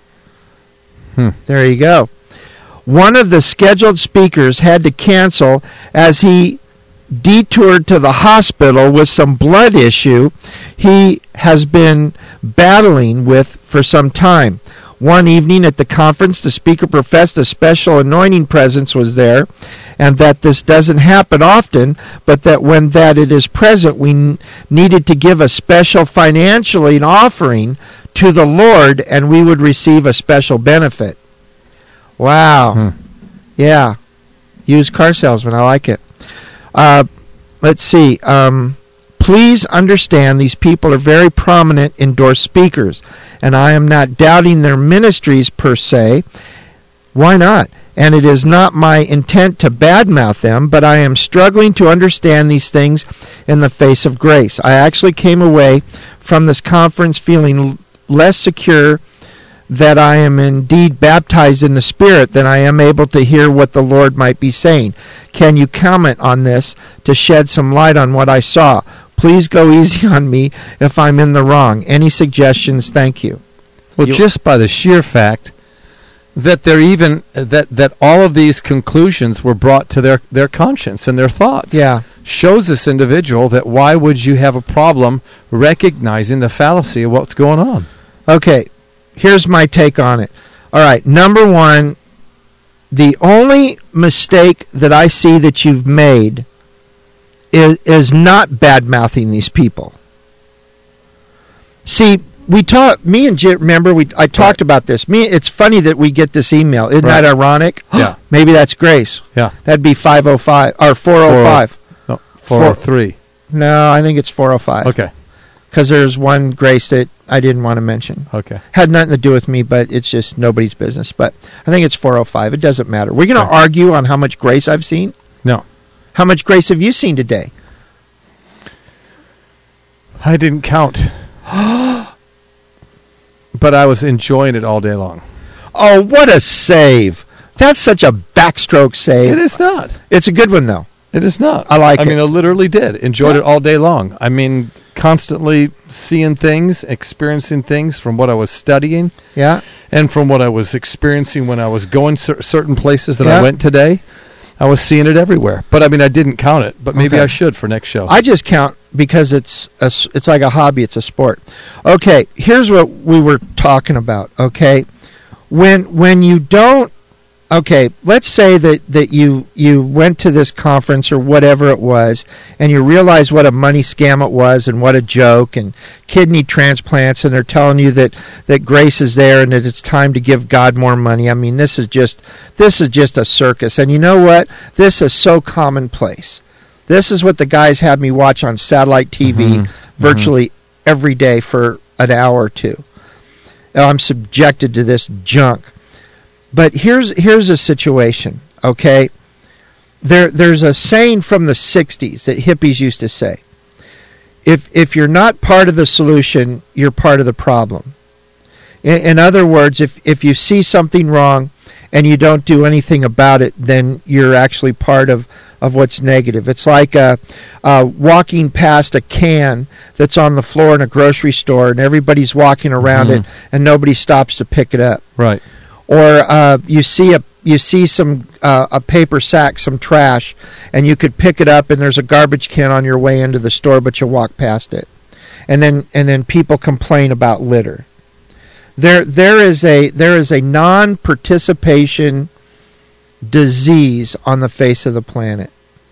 Hmm. There you go. One of the scheduled speakers had to cancel as he detoured to the hospital with some blood issue he has been battling with for some time. One evening at the conference, the speaker professed a special anointing presence was there, and that this doesn't happen often, but that when that it is present, we n- needed to give a special financially offering to the Lord, and we would receive a special benefit. Wow. Hmm. Yeah. Used car salesman. I like it. Uh, let's see. Um, please understand these people are very prominent endorsed speakers, and I am not doubting their ministries per se. Why not? And it is not my intent to badmouth them, but I am struggling to understand these things in the face of grace. I actually came away from this conference feeling l- less secure that I am indeed baptized in the Spirit than I am able to hear what the Lord might be saying. Can you comment on this to shed some light on what I saw? Please go easy on me if I'm in the wrong. Any suggestions? Thank you. Well, You- just by the sheer fact that they're even that that all of these conclusions were brought to their their conscience and their thoughts. Yeah. Shows this individual that why would you have a problem recognizing the fallacy of what's going on? Okay. Here's my take on it. All right. Number one, the only mistake that I see that you've made is, is not bad-mouthing these people. See, we talked, me and Jim, remember, we I talked Right. about this. Me, it's funny that we get this email. Isn't Right. that ironic? Yeah. Maybe that's grace. Yeah. That'd be five oh five, or four oh five. No, four oh three. No, I think it's four oh five. Okay. Because there's one grace that I didn't want to mention. Okay. Had nothing to do with me, but it's just nobody's business. But I think it's four oh five. It doesn't matter. We're going to Okay. argue on how much grace I've seen. No. How much grace have you seen today? I didn't count. but I was enjoying it all day long. Oh, what a save. That's such a backstroke save. It is not. It's a good one, though. It is not. I like I it. I mean, I literally did. Enjoyed Yeah. it all day long. I mean, constantly seeing things, experiencing things from what I was studying Yeah. and from what I was experiencing when I was going cer- certain places that Yeah. I went today. I was seeing it everywhere. But, I mean, I didn't count it. But maybe Okay. I should for next show. I just count because it's a s it's like a hobby. It's a sport. Okay, here's what we were talking about, okay? When when you don't okay, let's say that, that you, you went to this conference or whatever it was, and you realize what a money scam it was and what a joke, and kidney transplants, and they're telling you that, that grace is there and that it's time to give God more money. I mean, this is just this is just a circus. And you know what? This is so commonplace. This is what the guys have me watch on satellite T V Mhm. virtually every day for an hour or two. Now, I'm subjected to this junk. But here's here's a situation, okay? There there's a saying from the sixties that hippies used to say. If if you're not part of the solution, you're part of the problem. In, in other words, if if you see something wrong and you don't do anything about it, then you're actually part of, of what's negative. It's like uh, uh, walking past a can that's on the floor in a grocery store and everybody's walking around Mhm. it and nobody stops to pick it up. Right. Or uh, you see a you see some uh, a paper sack, some trash, and you could pick it up, and there's a garbage can on your way into the store, but you walk past it, and then and then people complain about litter. There there is a there is a non-participation disease on the face of the planet.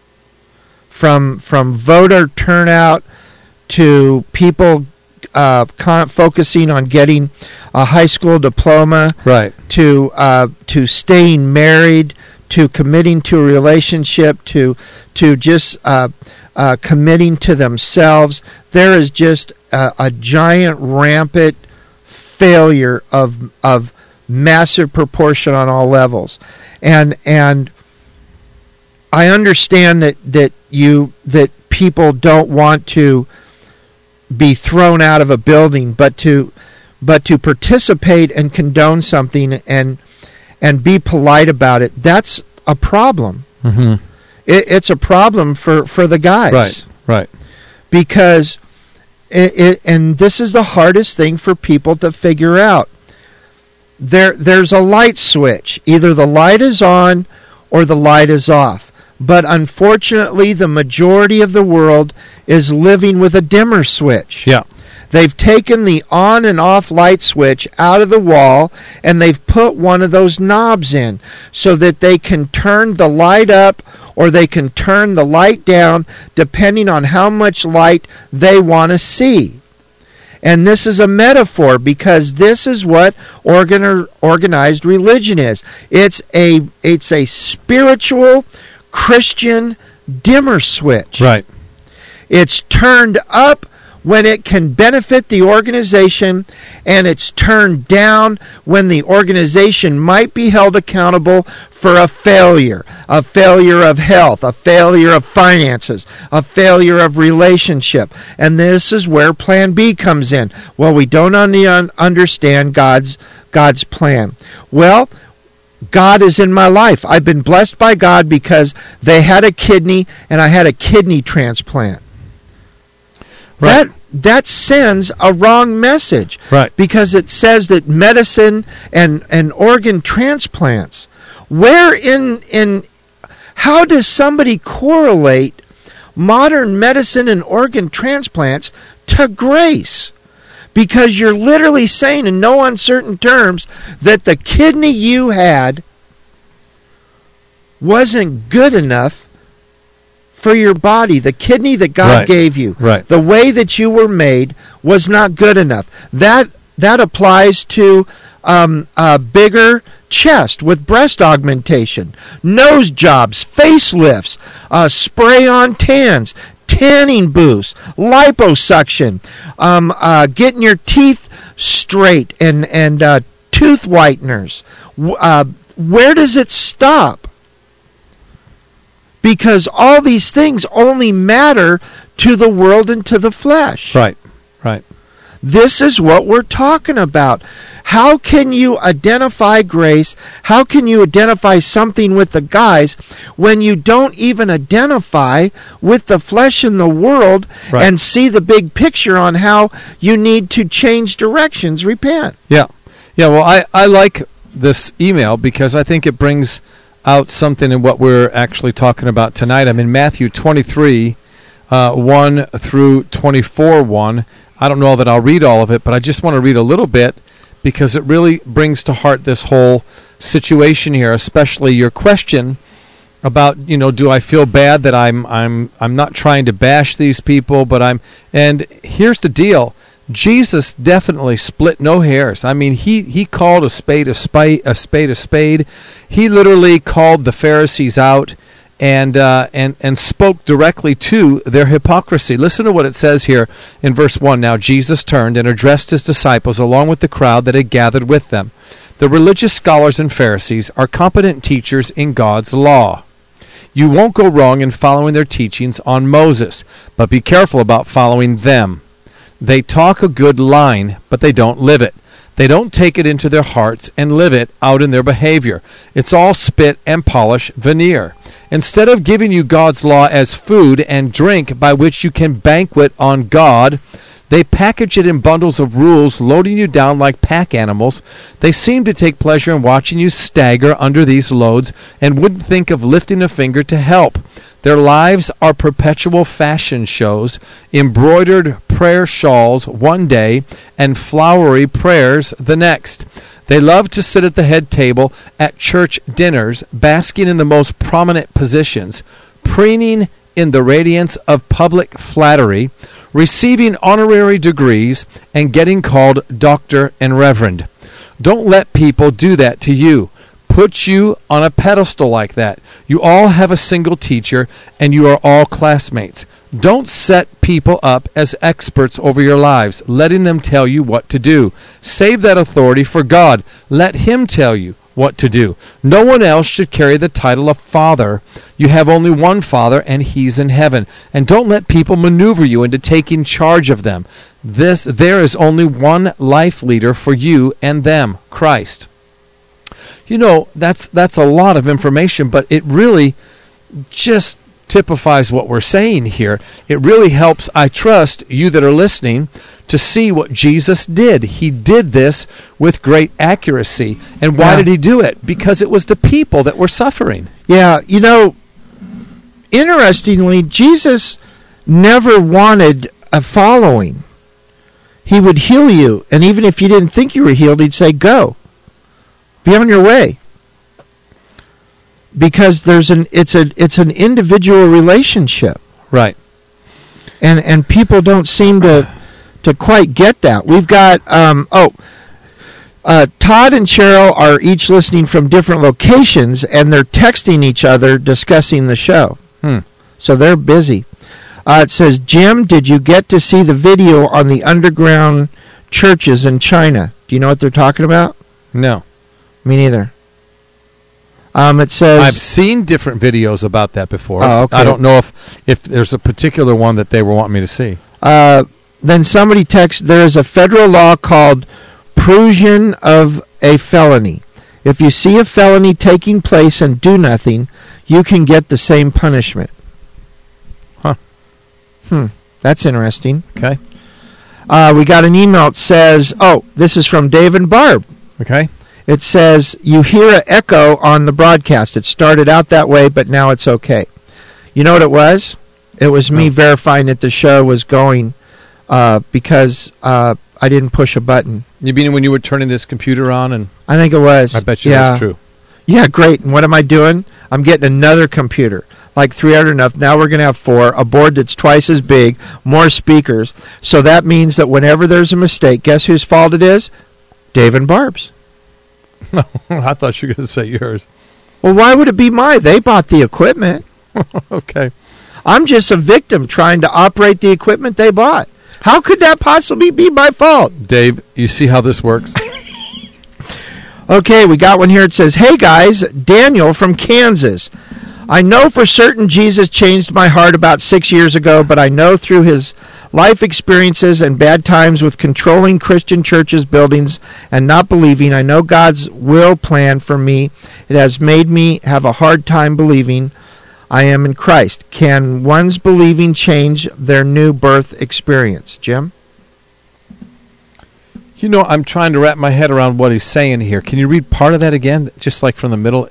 From from voter turnout to people uh, con- focusing on getting a high school diploma, Right. to uh, to staying married, to committing to a relationship, to to just uh, uh, committing to themselves. There is just a, a giant, rampant failure of of massive proportion on all levels, and and I understand that that you that people don't want to be thrown out of a building, but to but to participate and condone something and and be polite about it, that's a problem. Mm-hmm. It, it's a problem for, for the guys. Right. Right. Because it, it and this is the hardest thing for people to figure out. There there's a light switch. Either the light is on or the light is off. But unfortunately, the majority of the world is living with a dimmer switch. Yeah. They've taken the on and off light switch out of the wall and they've put one of those knobs in so that they can turn the light up or they can turn the light down depending on how much light they want to see. And this is a metaphor because this is what organ- organized religion is. It's a it's a spiritual Christian dimmer switch. Right. It's turned up when it can benefit the organization, and it's turned down when the organization might be held accountable for a failure, a failure of health, a failure of finances, a failure of relationship. And this is where Plan B comes in. Well, we don't un- understand God's God's plan. Well, God is in my life. I've been blessed by God because they had a kidney and I had a kidney transplant. Right. That that sends a wrong message. Right. Because it says that medicine and, and organ transplants, where in in how does somebody correlate modern medicine and organ transplants to grace? Because you're literally saying in no uncertain terms that the kidney you had wasn't good enough for your body. The kidney that God Right. gave you, Right. the way that you were made was not good enough. That that applies to um, a bigger chest with breast augmentation, nose jobs, facelifts, uh, spray-on tans, tanning booths, liposuction, um, uh, getting your teeth straight, and and uh, tooth whiteners. Uh, where does it stop? Because all these things only matter to the world and to the flesh. Right. Right. This is what we're talking about. How can you identify grace? How can you identify something with the guys when you don't even identify with the flesh in the world right. and see the big picture on how you need to change directions, repent? Yeah. Yeah, well, I, I like this email because I think it brings out something in what we're actually talking about tonight. I'm in Matthew twenty-three, uh, one through twenty-four, one. I don't know that I'll read all of it, but I just want to read a little bit because it really brings to heart this whole situation here, especially your question about, you know, do I feel bad that I'm I'm I'm not trying to bash these people, but I'm and here's the deal. Jesus definitely split no hairs. I mean, he, he called a spade a spade a spade a spade. He literally called the Pharisees out and uh, and and spoke directly to their hypocrisy. Listen to what it says here in verse one. Now Jesus turned and addressed his disciples along with the crowd that had gathered with them. The religious scholars and Pharisees are competent teachers in God's law. You won't go wrong in following their teachings on Moses, but be careful about following them. They talk a good line, but they don't live it. They don't take it into their hearts and live it out in their behavior. It's all spit and polish veneer. Instead of giving you God's law as food and drink by which you can banquet on God, they package it in bundles of rules, loading you down like pack animals. They seem to take pleasure in watching you stagger under these loads and wouldn't think of lifting a finger to help. Their lives are perpetual fashion shows, embroidered prayer shawls one day and flowery prayers the next. They love to sit at the head table at church dinners, basking in the most prominent positions, preening in the radiance of public flattery, receiving honorary degrees, and getting called doctor and reverend. Don't let people do that to you. Put you on a pedestal like that. You all have a single teacher, and you are all classmates. Don't set people up as experts over your lives, letting them tell you what to do. Save that authority for God. Let Him tell you what to do. No one else should carry the title of Father. You have only one Father, and He's in heaven. And don't let people maneuver you into taking charge of them. This, there is only one life leader for you and them, Christ. You know, that's that's a lot of information, but it really just typifies what we're saying here. It really helps, I trust, you that are listening to see what Jesus did. He did this with great accuracy. And why yeah. did He do it? Because it was the people that were suffering. Yeah, you know, interestingly, Jesus never wanted a following. He would heal you, and even if you didn't think you were healed, He'd say, go. Be on your way. Because there's an it's a it's an individual relationship. Right. And and people don't seem to to quite get that. We've got um oh uh, Todd and Cheryl are each listening from different locations, and they're texting each other discussing the show. Hmm. So they're busy. Uh, it says, Jim, did you get to see the video on the underground churches in China? Do you know what they're talking about? No. Me neither. Um, it says I've seen different videos about that before. Oh, okay. I don't know if, if there's a particular one that they were wanting me to see. Uh, then somebody texts, there is a federal law called Prusion of a felony. If you see a felony taking place and do nothing, you can get the same punishment. Huh. Hmm. That's interesting. Okay. Uh, we got an email that says, oh, this is from Dave and Barb. Okay. It says, you hear an echo on the broadcast. It started out that way, but now it's okay. You know what it was? It was me No. verifying that the show was going uh, because uh, I didn't push a button. You mean when you were turning this computer on? And I think it was. I bet you yeah. that's true. Yeah, great. And what am I doing? I'm getting another computer, like three hundred enough. Now we're going to have four, a board that's twice as big, more speakers. So that means that whenever there's a mistake, guess whose fault it is? Dave and Barb's. No, I thought you were going to say yours. Well, why would it be mine? They bought the equipment. Okay. I'm just a victim trying to operate the equipment they bought. How could that possibly be my fault? Dave, you see how this works? Okay, we got one here. It says, hey guys, Daniel from Kansas. I know for certain Jesus changed my heart about six years ago, but I know through his life experiences and bad times with controlling Christian churches, buildings, and not believing. I know God's will plan for me. It has made me have a hard time believing I am in Christ. Can one's believing change their new birth experience? Jim? You know, I'm trying to wrap my head around what he's saying here. Can you read part of that again, just like from the middle?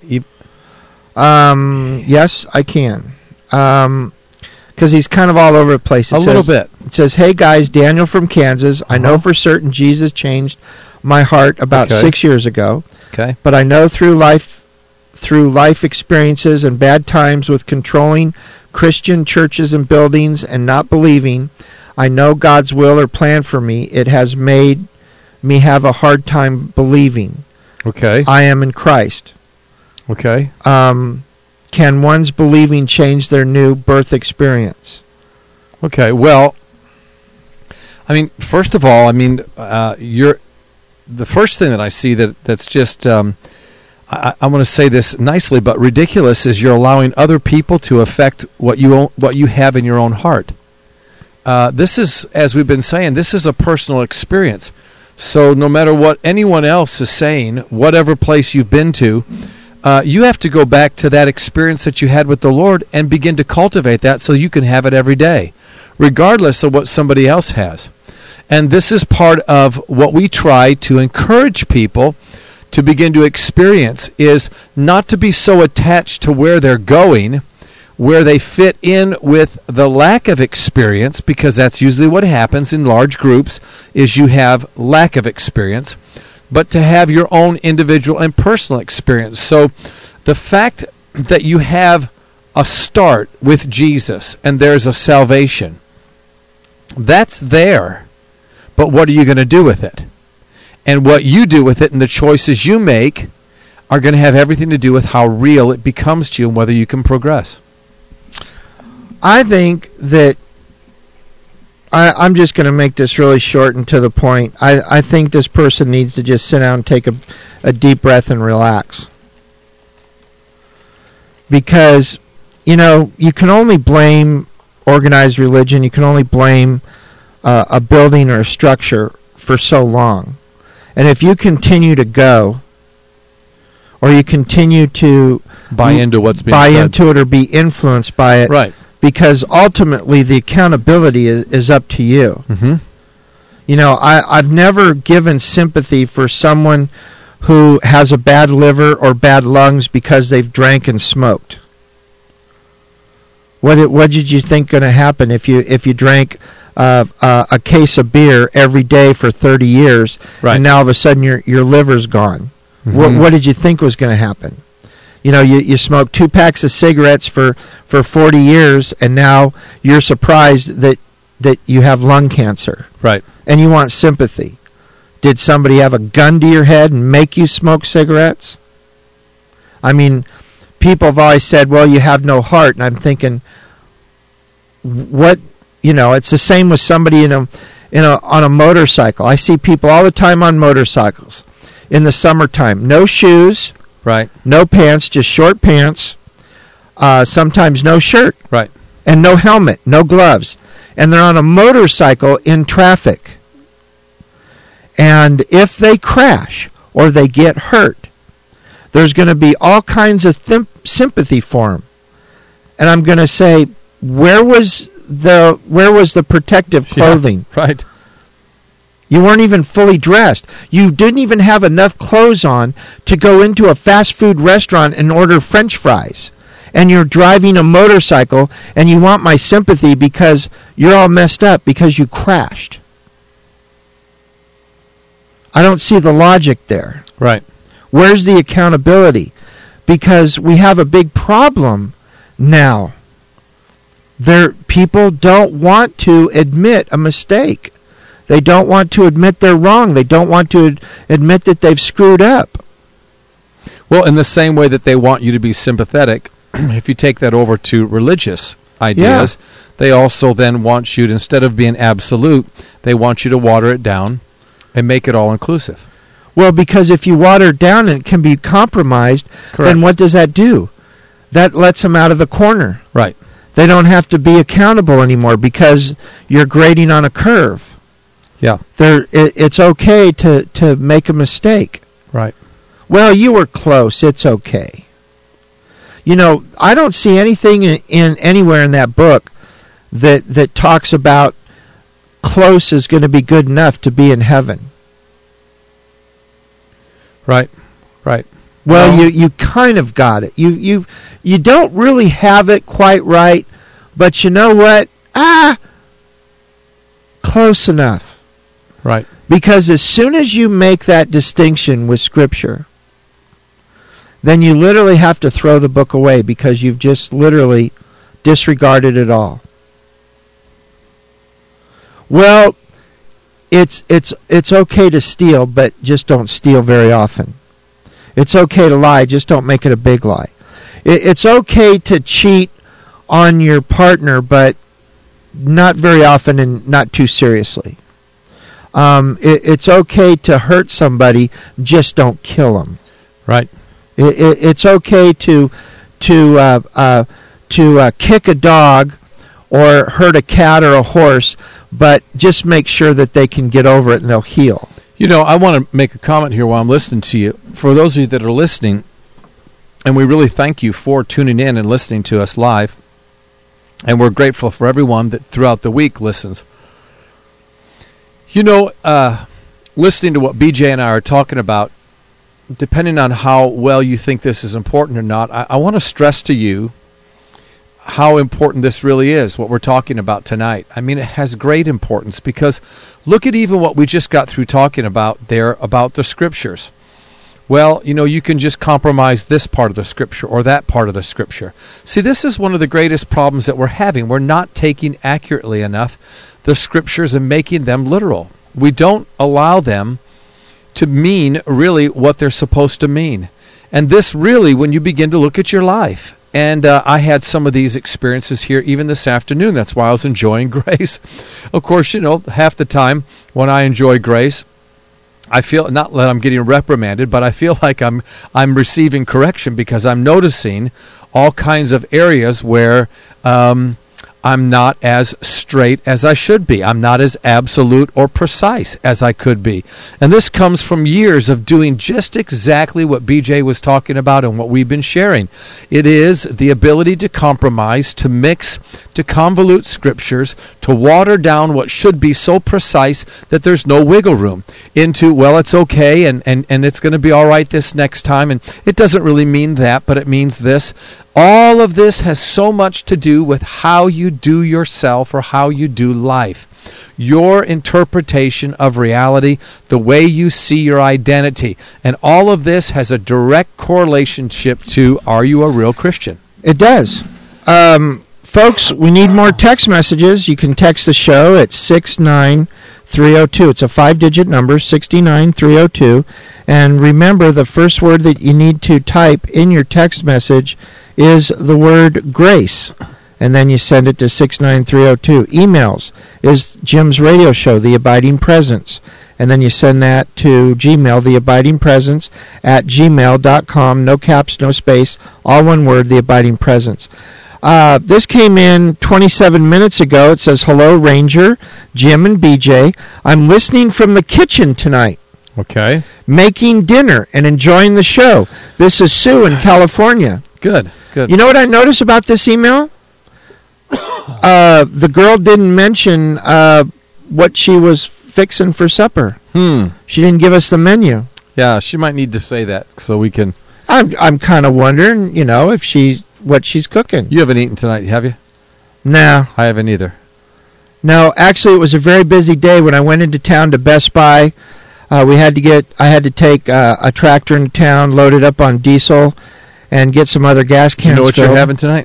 Um, yes, I can. Um, because he's kind of all over the place. It a says, little bit. It says, "Hey guys, Daniel from Kansas. Uh-huh. I know for certain Jesus changed my heart about okay. six years ago. Okay. But I know through life, through life experiences and bad times with controlling Christian churches and buildings and not believing, I know God's will or plan for me. It has made me have a hard time believing. Okay. I am in Christ. Okay. Um." Can one's believing change their new birth experience? Okay, well, I mean, first of all, I mean, uh, you're the first thing that I see that that's just, um, I, I want to say this nicely, but ridiculous is you're allowing other people to affect what you own, what you have in your own heart. Uh, this is, as we've been saying, this is a personal experience. So no matter what anyone else is saying, whatever place you've been to, Uh, you have to go back to that experience that you had with the Lord and begin to cultivate that so you can have it every day, regardless of what somebody else has. And this is part of what we try to encourage people to begin to experience, is not to be so attached to where they're going, where they fit in with the lack of experience, because that's usually what happens in large groups, is you have lack of experience, but to have your own individual and personal experience. So the fact that you have a start with Jesus and there's a salvation, that's there. But what are you going to do with it? And what you do with it and the choices you make are going to have everything to do with how real it becomes to you and whether you can progress. I think that I, I'm just going to make this really short and to the point. I, I think this person needs to just sit down and take a, a deep breath and relax. Because, you know, you can only blame organized religion, you can only blame uh, a building or a structure for so long. And if you continue to go, or you continue to buy into what's being buy said. into it or be influenced by it, right. Because ultimately the accountability is, is up to you. Mm-hmm. You know, I, I've never given sympathy for someone who has a bad liver or bad lungs because they've drank and smoked. What did, what did you think going to happen if you if you drank uh, uh, a case of beer every day for thirty years, right. and now all of a sudden your your liver's gone? Mm-hmm. What what did you think was going to happen? You know, you, you smoke two packs of cigarettes for, for forty years, and now you're surprised that, that you have lung cancer. Right. And you want sympathy. Did somebody have a gun to your head and make you smoke cigarettes? I mean, people have always said, well, you have no heart. And I'm thinking, what, you know, it's the same with somebody in a, in a, on a motorcycle. I see people all the time on motorcycles in the summertime. No shoes. Right. No pants, just short pants. Uh, sometimes no shirt. Right. And no helmet, no gloves. And they're on a motorcycle in traffic. And if they crash or they get hurt, there's going to be all kinds of thim- sympathy for them. And I'm going to say, where was the where was the protective clothing? Yeah, right. You weren't even fully dressed. You didn't even have enough clothes on to go into a fast food restaurant and order French fries. And you're driving a motorcycle and you want my sympathy because you're all messed up because you crashed. I don't see the logic there. Right. Where's the accountability? Because we have a big problem now. There, people don't want to admit a mistake. They don't want to admit they're wrong. They don't want to ad- admit that they've screwed up. Well, in the same way that they want you to be sympathetic, if you take that over to religious ideas, yeah. they also then want you to, instead of being absolute, they want you to water it down and make it all-inclusive. Well, because if you water it down and it can be compromised, Correct. Then what does that do? That lets them out of the corner. Right. They don't have to be accountable anymore because you're grading on a curve. Yeah. There, it, it's okay to, to make a mistake. Right. Well, you were close. It's okay. You know, I don't see anything in, in anywhere in that book that that talks about close is going to be good enough to be in heaven. Right. Right. Well, No. you, you kind of got it. You you you don't really have it quite right, but you know what? Ah, close enough. Right. Because as soon as you make that distinction with Scripture, then you literally have to throw the book away because you've just literally disregarded it all. Well, it's it's it's okay to steal, but just don't steal very often. It's okay to lie, just don't make it a big lie. It, it's okay to cheat on your partner, but not very often and not too seriously. Um, it, it's okay to hurt somebody, just don't kill them. Right. It, it, it's okay to to uh, uh, to uh, kick a dog or hurt a cat or a horse, but just make sure that they can get over it and they'll heal. You know, I want to make a comment here while I'm listening to you. For those of you that are listening, and we really thank you for tuning in and listening to us live, and we're grateful for everyone that throughout the week listens. You know, uh, listening to what B J and I are talking about, depending on how well you think this is important or not, I, I want to stress to you how important this really is, what we're talking about tonight. I mean, it has great importance because look at even what we just got through talking about there about the Scriptures. Well, you know, you can just compromise this part of the Scripture or that part of the Scripture. See, this is one of the greatest problems that we're having. We're not taking accurately enough the Scriptures and making them literal. We don't allow them to mean really what they're supposed to mean. And this really, when you begin to look at your life, and uh, I had some of these experiences here even this afternoon. That's why I was enjoying grace. Of course, you know, half the time when I enjoy grace, I feel, not that I'm getting reprimanded, but I feel like I'm I'm receiving correction because I'm noticing all kinds of areas where um, I'm not as straight as I should be. I'm not as absolute or precise as I could be. And this comes from years of doing just exactly what B J was talking about and what we've been sharing. It is the ability to compromise, to mix, to convolute scriptures, to water down what should be so precise that there's no wiggle room into, well, it's okay and, and, and it's going to be all right this next time. And it doesn't really mean that, but it means this. All of this has so much to do with how you do yourself or how you do life. Your interpretation of reality, the way you see your identity. And all of this has a direct correlation to, are you a real Christian? It does. Um, folks, we need more text messages. You can text the show at six nine three oh two. It's a five-digit number, six nine three oh two. And remember, the first word that you need to type in your text message is the word grace, and then you send it to six nine three oh two. Emails is Jim's radio show, The Abiding Presence, and then you send that to Gmail, The Abiding Presence at gmail dot com. No caps, no space, all one word, The Abiding Presence. Uh, this came in twenty-seven minutes ago. It says, hello, Ranger, Jim, and B J. I'm listening from the kitchen tonight. Okay. Making dinner and enjoying the show. This is Sue in California. Good, good. You know what I noticed about this email? Uh, the girl didn't mention uh, what she was fixing for supper. Hmm. She didn't give us the menu. Yeah, she might need to say that so we can... I'm I'm kind of wondering, you know, if she what she's cooking. You haven't eaten tonight, have you? No. I haven't either. No, actually, it was a very busy day when I went into town to Best Buy. Uh, we had to get. I had to take uh, a tractor into town, load it up on diesel, and get some other gas cans. You know what filled. you're having tonight?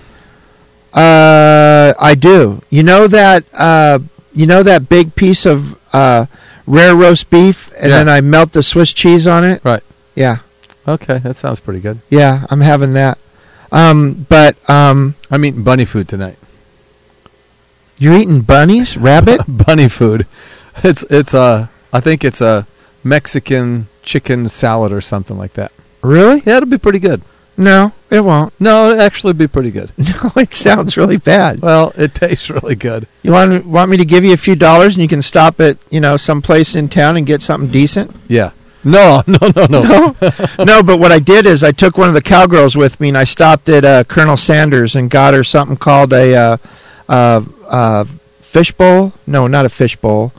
Uh, I do. You know that. Uh, you know that big piece of uh, rare roast beef, and Yeah. then I melt the Swiss cheese on it. Right. Yeah. Okay, that sounds pretty good. Yeah, I'm having that. Um, but um, I'm eating bunny food tonight. you're eating bunnies, rabbit. Bunny food. It's it's a. I think it's a Mexican chicken salad or something like that. Really? Yeah, it'll be pretty good. No, it won't. No, it'd actually be pretty good. No, it sounds really bad. Well, it tastes really good. You want want me to give you a few dollars and you can stop at, you know, some place in town and get something decent? Yeah. No, no, no, no. No? No, but what I did is I took one of the cowgirls with me and I stopped at uh, Colonel Sanders and got her something called a uh, uh, uh, fish bowl. No, not a fish bowl.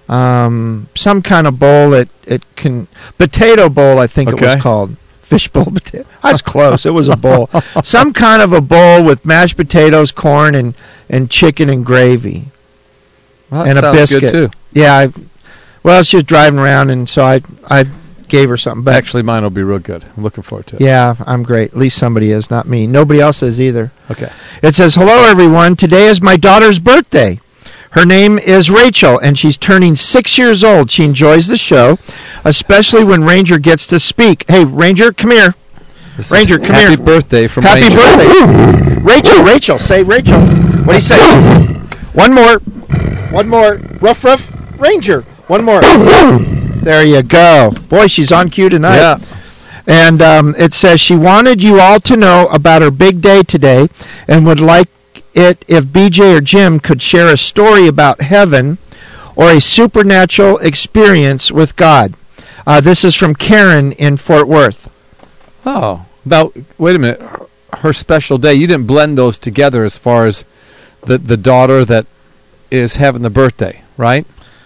Um, some kind of bowl that it can... Potato bowl, I think Okay. it was called. Fish bowl potato. I was close. It was a bowl. Some kind of a bowl with mashed potatoes, corn, and, and chicken and gravy. Well, that And a sounds biscuit. good, too. Yeah, I, well, she was driving around, and so I I gave her something. But Actually, mine will be real good. I'm looking forward to it. yeah, I'm great. At least somebody is, not me. Nobody else is either. Okay. It says, hello, everyone. Today is my daughter's birthday. Her name is Rachel, and she's turning six years old. She enjoys the show, especially when Ranger gets to speak. Hey, Ranger, come here. This Ranger, is come happy here. birthday from Happy Ranger. birthday. Rachel, Rachel, say Rachel. What do you say? One more. One more. Ruff, ruff. Ranger. One more. There you go. Boy, she's on cue tonight. Yeah. And um, it says she wanted you all to know about her big day today and would like it if B J or Jim could share a story about heaven or a supernatural experience with God. Uh, this is from Karen in Fort Worth. Oh. Now, wait a minute. Her- Her special day, you didn't blend those together as far as the, the daughter that is having the birthday, right?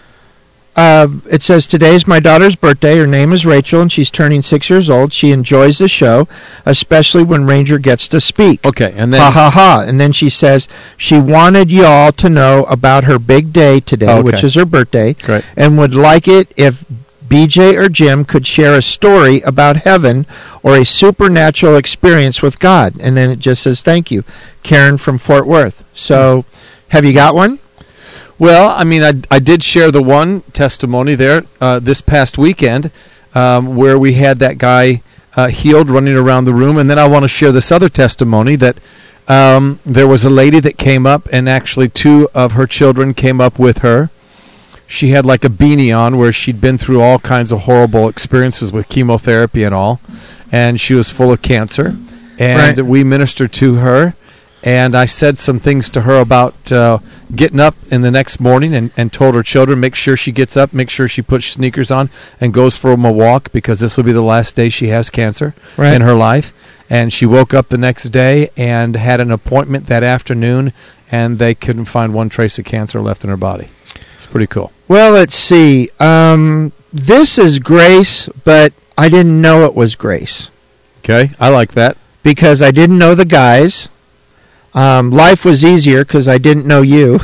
Uh, it says, today's my daughter's birthday. Her name is Rachel, and she's turning six years old. She enjoys the show, especially when Ranger gets to speak. Okay, and then... Ha ha ha. And then she says she wanted you all to know about her big day today, Okay. which is her birthday, Great. and would like it if B J or Jim could share a story about heaven or a supernatural experience with God. And then it just says, thank you. Karen from Fort Worth. So, have you got one? Well, I mean, I, I did share the one testimony there uh, this past weekend um, where we had that guy uh, healed running around the room. And then I want to share this other testimony that um, there was a lady that came up, and actually two of her children came up with her. She had like a beanie on where she'd been through all kinds of horrible experiences with chemotherapy and all. And she was full of cancer. And Right. we ministered to her. And I said some things to her about uh, getting up in the next morning and, and told her children, make sure she gets up, make sure she puts sneakers on and goes for a walk because this will be the last day she has cancer Right. in her life. And she woke up the next day and had an appointment that afternoon, and they couldn't find one trace of cancer left in her body. It's pretty cool. Well, let's see. Um, this is grace, but I didn't know it was grace Okay, I like that. because I didn't know the guys. Um, life was easier because I didn't know you.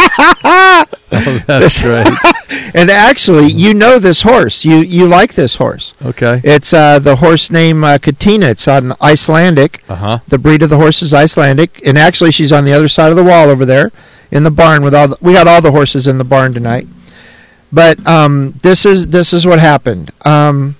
Oh, that's great. And actually, you know this horse. You you like this horse. Okay. It's uh, the horse named uh, Katina. It's on Icelandic. Uh-huh. The breed of the horse is Icelandic. And actually, she's on the other side of the wall over there in the barn with all the, we got all the horses in the barn tonight. But um, this is this is what happened. Um,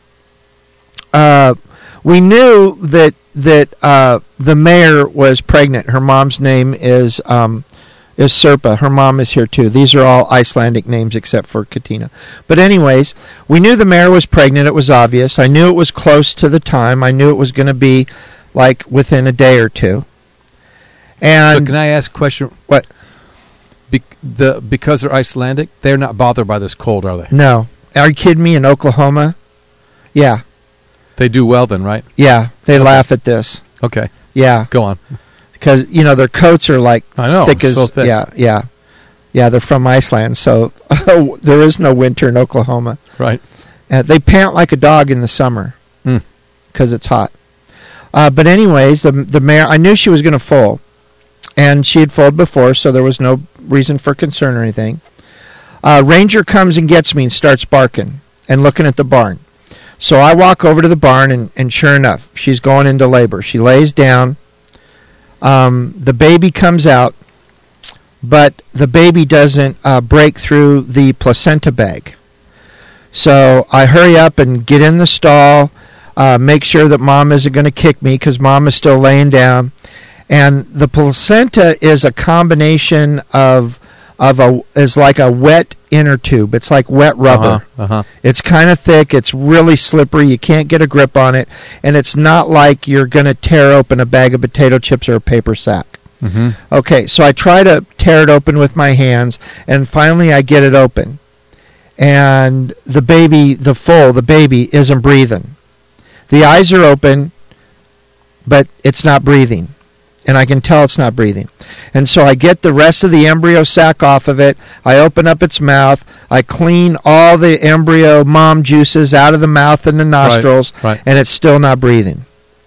uh, we knew that that uh, the mare was pregnant. Her mom's name is um, is Serpa. Her mom is here too. These are all Icelandic names except for Katina. But anyways, we knew the mare was pregnant. It was obvious. I knew it was close to the time. I knew it was going to be like within a day or two. And So can I ask a question? What? Be- the because they're Icelandic, they're not bothered by this cold, are they? no, are you kidding me? In Oklahoma? Yeah, They do well then, right? yeah. They laugh at this. Okay, Yeah, go on. because you know their coats are like I know, thick as so thick. yeah, yeah, yeah. They're from Iceland, so there is no winter in Oklahoma. Right. Uh, they pant like a dog in the summer Mm. because it's hot. Uh, but anyways, the the mare, I knew she was going to foal, and she had foaled before, so there was no reason for concern or anything. Uh, Ranger comes and gets me and starts barking and looking at the barn. So I walk over to the barn, and, and sure enough, she's going into labor. She lays down. Um, the baby comes out, but the baby doesn't uh, break through the placenta bag. So I hurry up and get in the stall, uh, make sure that Mom isn't going to kick me because Mom is still laying down. And the placenta is a combination of of a is like a wet inner tube. It's like wet rubber. Uh-huh, uh-huh. It's kind of thick. It's really slippery. You can't get a grip on it, and it's not like you're going to tear open a bag of potato chips or a paper sack. Mm-hmm. Okay, so I try to tear it open with my hands, and finally I get it open. And the baby, the foal, the baby, isn't breathing. The eyes are open, but it's not breathing. And I can tell it's not breathing. And so I get the rest of the embryo sac off of it. I open up its mouth. I clean all the embryo mom juices out of the mouth and the nostrils, right, right. and it's still not breathing.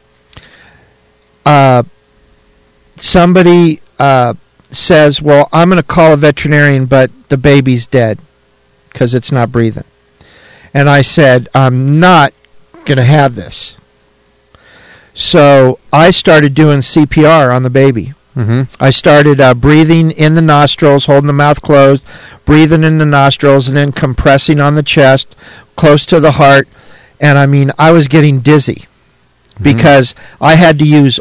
Uh, somebody uh, says, well, I'm going to call a veterinarian, but the baby's dead because it's not breathing. And I said, I'm not going to have this. So I started doing C P R on the baby. Mm-hmm. I started uh, breathing in the nostrils, holding the mouth closed, breathing in the nostrils, and then compressing on the chest, close to the heart. And I mean, I was getting dizzy mm-hmm. because I had to use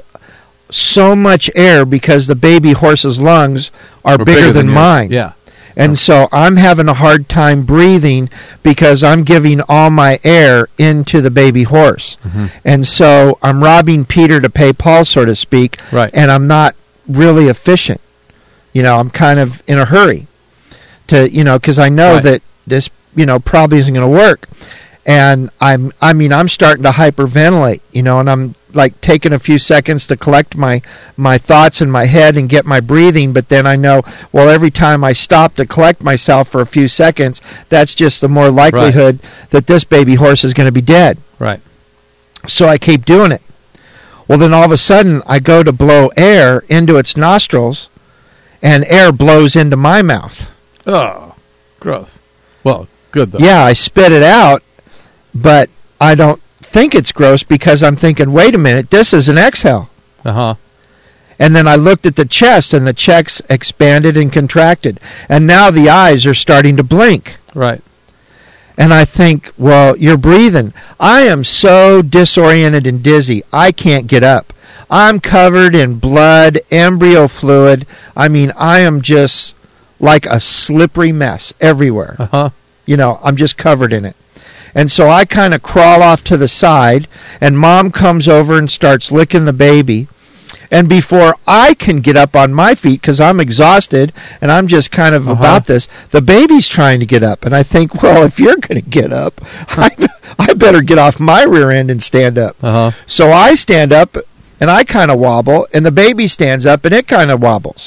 so much air because the baby horse's lungs are bigger, bigger than, than mine. Yeah. And so I'm having a hard time breathing because I'm giving all my air into the baby horse. Mm-hmm. And so I'm robbing Peter to pay Paul, so to speak, right. and I'm not really efficient. You know, I'm kind of in a hurry to, you know, because I know right. that this, you know, probably isn't going to work. And I'm, I mean, I'm starting to hyperventilate, you know, and I'm like taking a few seconds to collect my, my thoughts in my head and get my breathing. But then I know, well, every time I stop to collect myself for a few seconds, that's just the more likelihood right. that this baby horse is going to be dead. Right. So I keep doing it. Well, then all of a sudden I go to blow air into its nostrils, and air blows into my mouth. Oh, gross. Well, good though. Yeah, I spit it out, but I don't think it's gross because I'm thinking, wait a minute, this is an exhale. Uh-huh. And then I looked at the chest, and the chest expanded and contracted. And now the eyes are starting to blink. Right. And I think, well, you're breathing. I am so disoriented and dizzy, I can't get up. I'm covered in blood, embryo fluid. I mean, I am just like a slippery mess everywhere. Uh-huh. You know, I'm just covered in it. And so I kind of crawl off to the side, and Mom comes over and starts licking the baby. And before I can get up on my feet, because I'm exhausted and I'm just kind of uh-huh. about this, the baby's trying to get up. And I think, well, if you're going to get up, I, I better get off my rear end and stand up. Uh-huh. So I stand up, and I kind of wobble, and the baby stands up, and it kind of wobbles.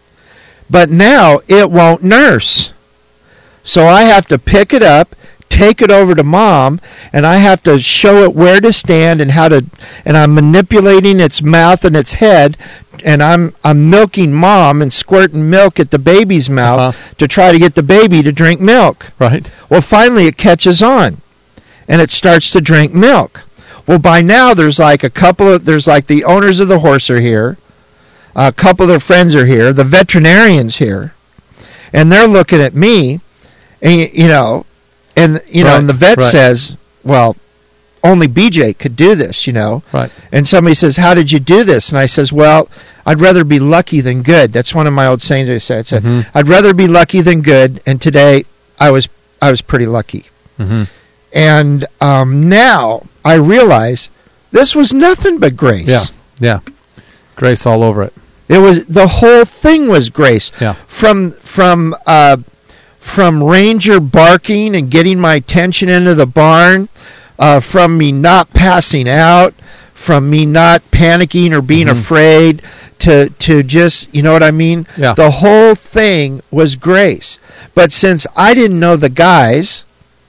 But now it won't nurse. So I have to pick it up, take it over to Mom, and I have to show it where to stand and how to, and I'm manipulating its mouth and its head, and I'm I'm milking Mom and squirting milk at the baby's mouth uh-huh. to try to get the baby to drink milk. Right. Well, finally it catches on, and it starts to drink milk. Well, by now there's like a couple of, there's like the owners of the horse are here, a couple of their friends are here, the veterinarian's here, and they're looking at me, and you know, And, you know, right, and the vet right. says, well, only B J could do this, you know. Right. And somebody says, how did you do this? And I says, well, I'd rather be lucky than good. That's one of my old sayings I said. I said, mm-hmm. I'd rather be lucky than good. And today I was I was pretty lucky. Mm-hmm. And um, now I realize this was nothing but grace. Yeah, yeah. Grace all over it. It was, the whole thing was grace. Yeah. From, from, uh, From Ranger barking and getting my attention into the barn, uh, from me not passing out, from me not panicking or being mm-hmm. afraid, to to just, you know what I mean? Yeah. The whole thing was grace. But since I didn't know the guys,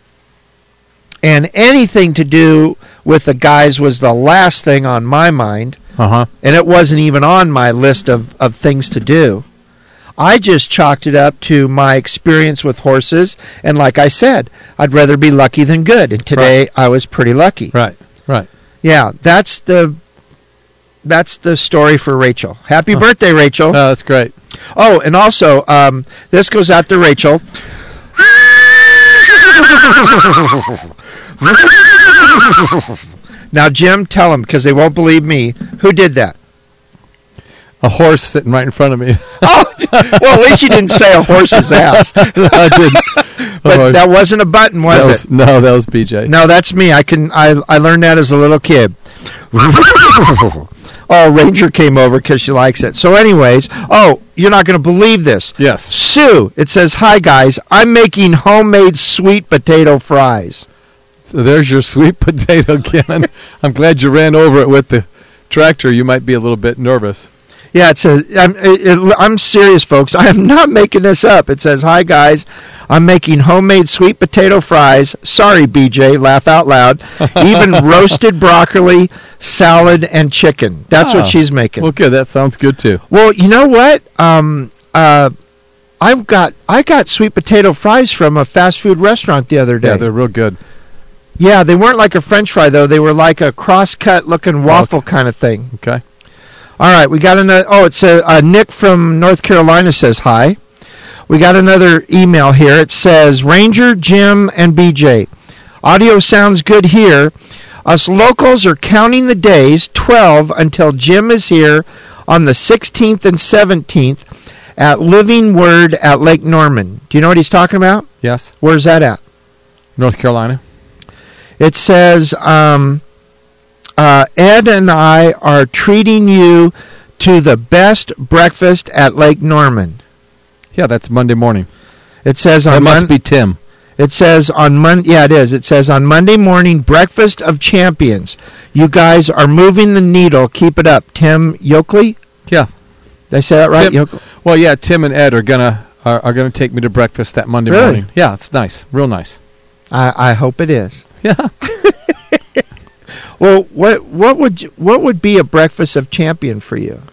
and anything to do with the guys was the last thing on my mind, uh-huh. and it wasn't even on my list of, of things to do, I just chalked it up to my experience with horses, and like I said, I'd rather be lucky than good. And today right. I was pretty lucky. Right, right. Yeah, that's the that's the story for Rachel. Happy huh. birthday, Rachel! Oh, that's great. Oh, and also um, this goes out to Rachel. Now, Jim, tell them because they won't believe me. Who did that? A horse sitting right in front of me. Oh, well, at least you didn't say a horse's ass. No, I didn't. But Oh, that wasn't a button, was, that was it? No, that was B J. No, that's me. I can. I I learned that as a little kid. Oh, Ranger came over because she likes it. So anyways, oh, you're not going to believe this. Yes. Sue, it says, "Hi, guys. I'm making homemade sweet potato fries." So there's your sweet potato cannon. I'm glad you ran over it with the tractor. You might be a little bit nervous. Yeah, it says, I'm, it, it, I'm serious, folks. I am not making this up. It says, "Hi, guys. I'm making homemade sweet potato fries." Sorry, B J, laugh out loud. Even roasted broccoli, salad, and chicken. That's Oh, what she's making. Okay, that sounds good too. Well, you know what? Um, uh, I've got I got sweet potato fries from a fast food restaurant the other day. Yeah, they're real good. Yeah, they weren't like a French fry though. They were like a cross-cut looking waffle kind of thing. Okay. All right, we got another. Oh, it's a, uh, Nick from North Carolina says hi. We got another email here. It says, "Ranger, Jim, and B J. Audio sounds good here. Us locals are counting the days, twelve, until Jim is here on the sixteenth and seventeenth at Living Word at Lake Norman." Do you know what he's talking about? Yes. Where's that at? North Carolina. It says, um, uh, "Ed and I are treating you to the best breakfast at Lake Norman." Yeah, that's Monday morning. It says That on must Mon- be Tim. It says on Mon- yeah, it is. It says on Monday morning, breakfast of champions. You guys are moving the needle. Keep it up. Tim Yokley? Yeah. Did I say that right? Tim- Yokley? Well, yeah, Tim and Ed are gonna are, are gonna take me to breakfast that Monday Really? morning. Yeah, it's nice, real nice. I, I hope it is. Yeah. Well, what what would you, what would be a breakfast of champion for you?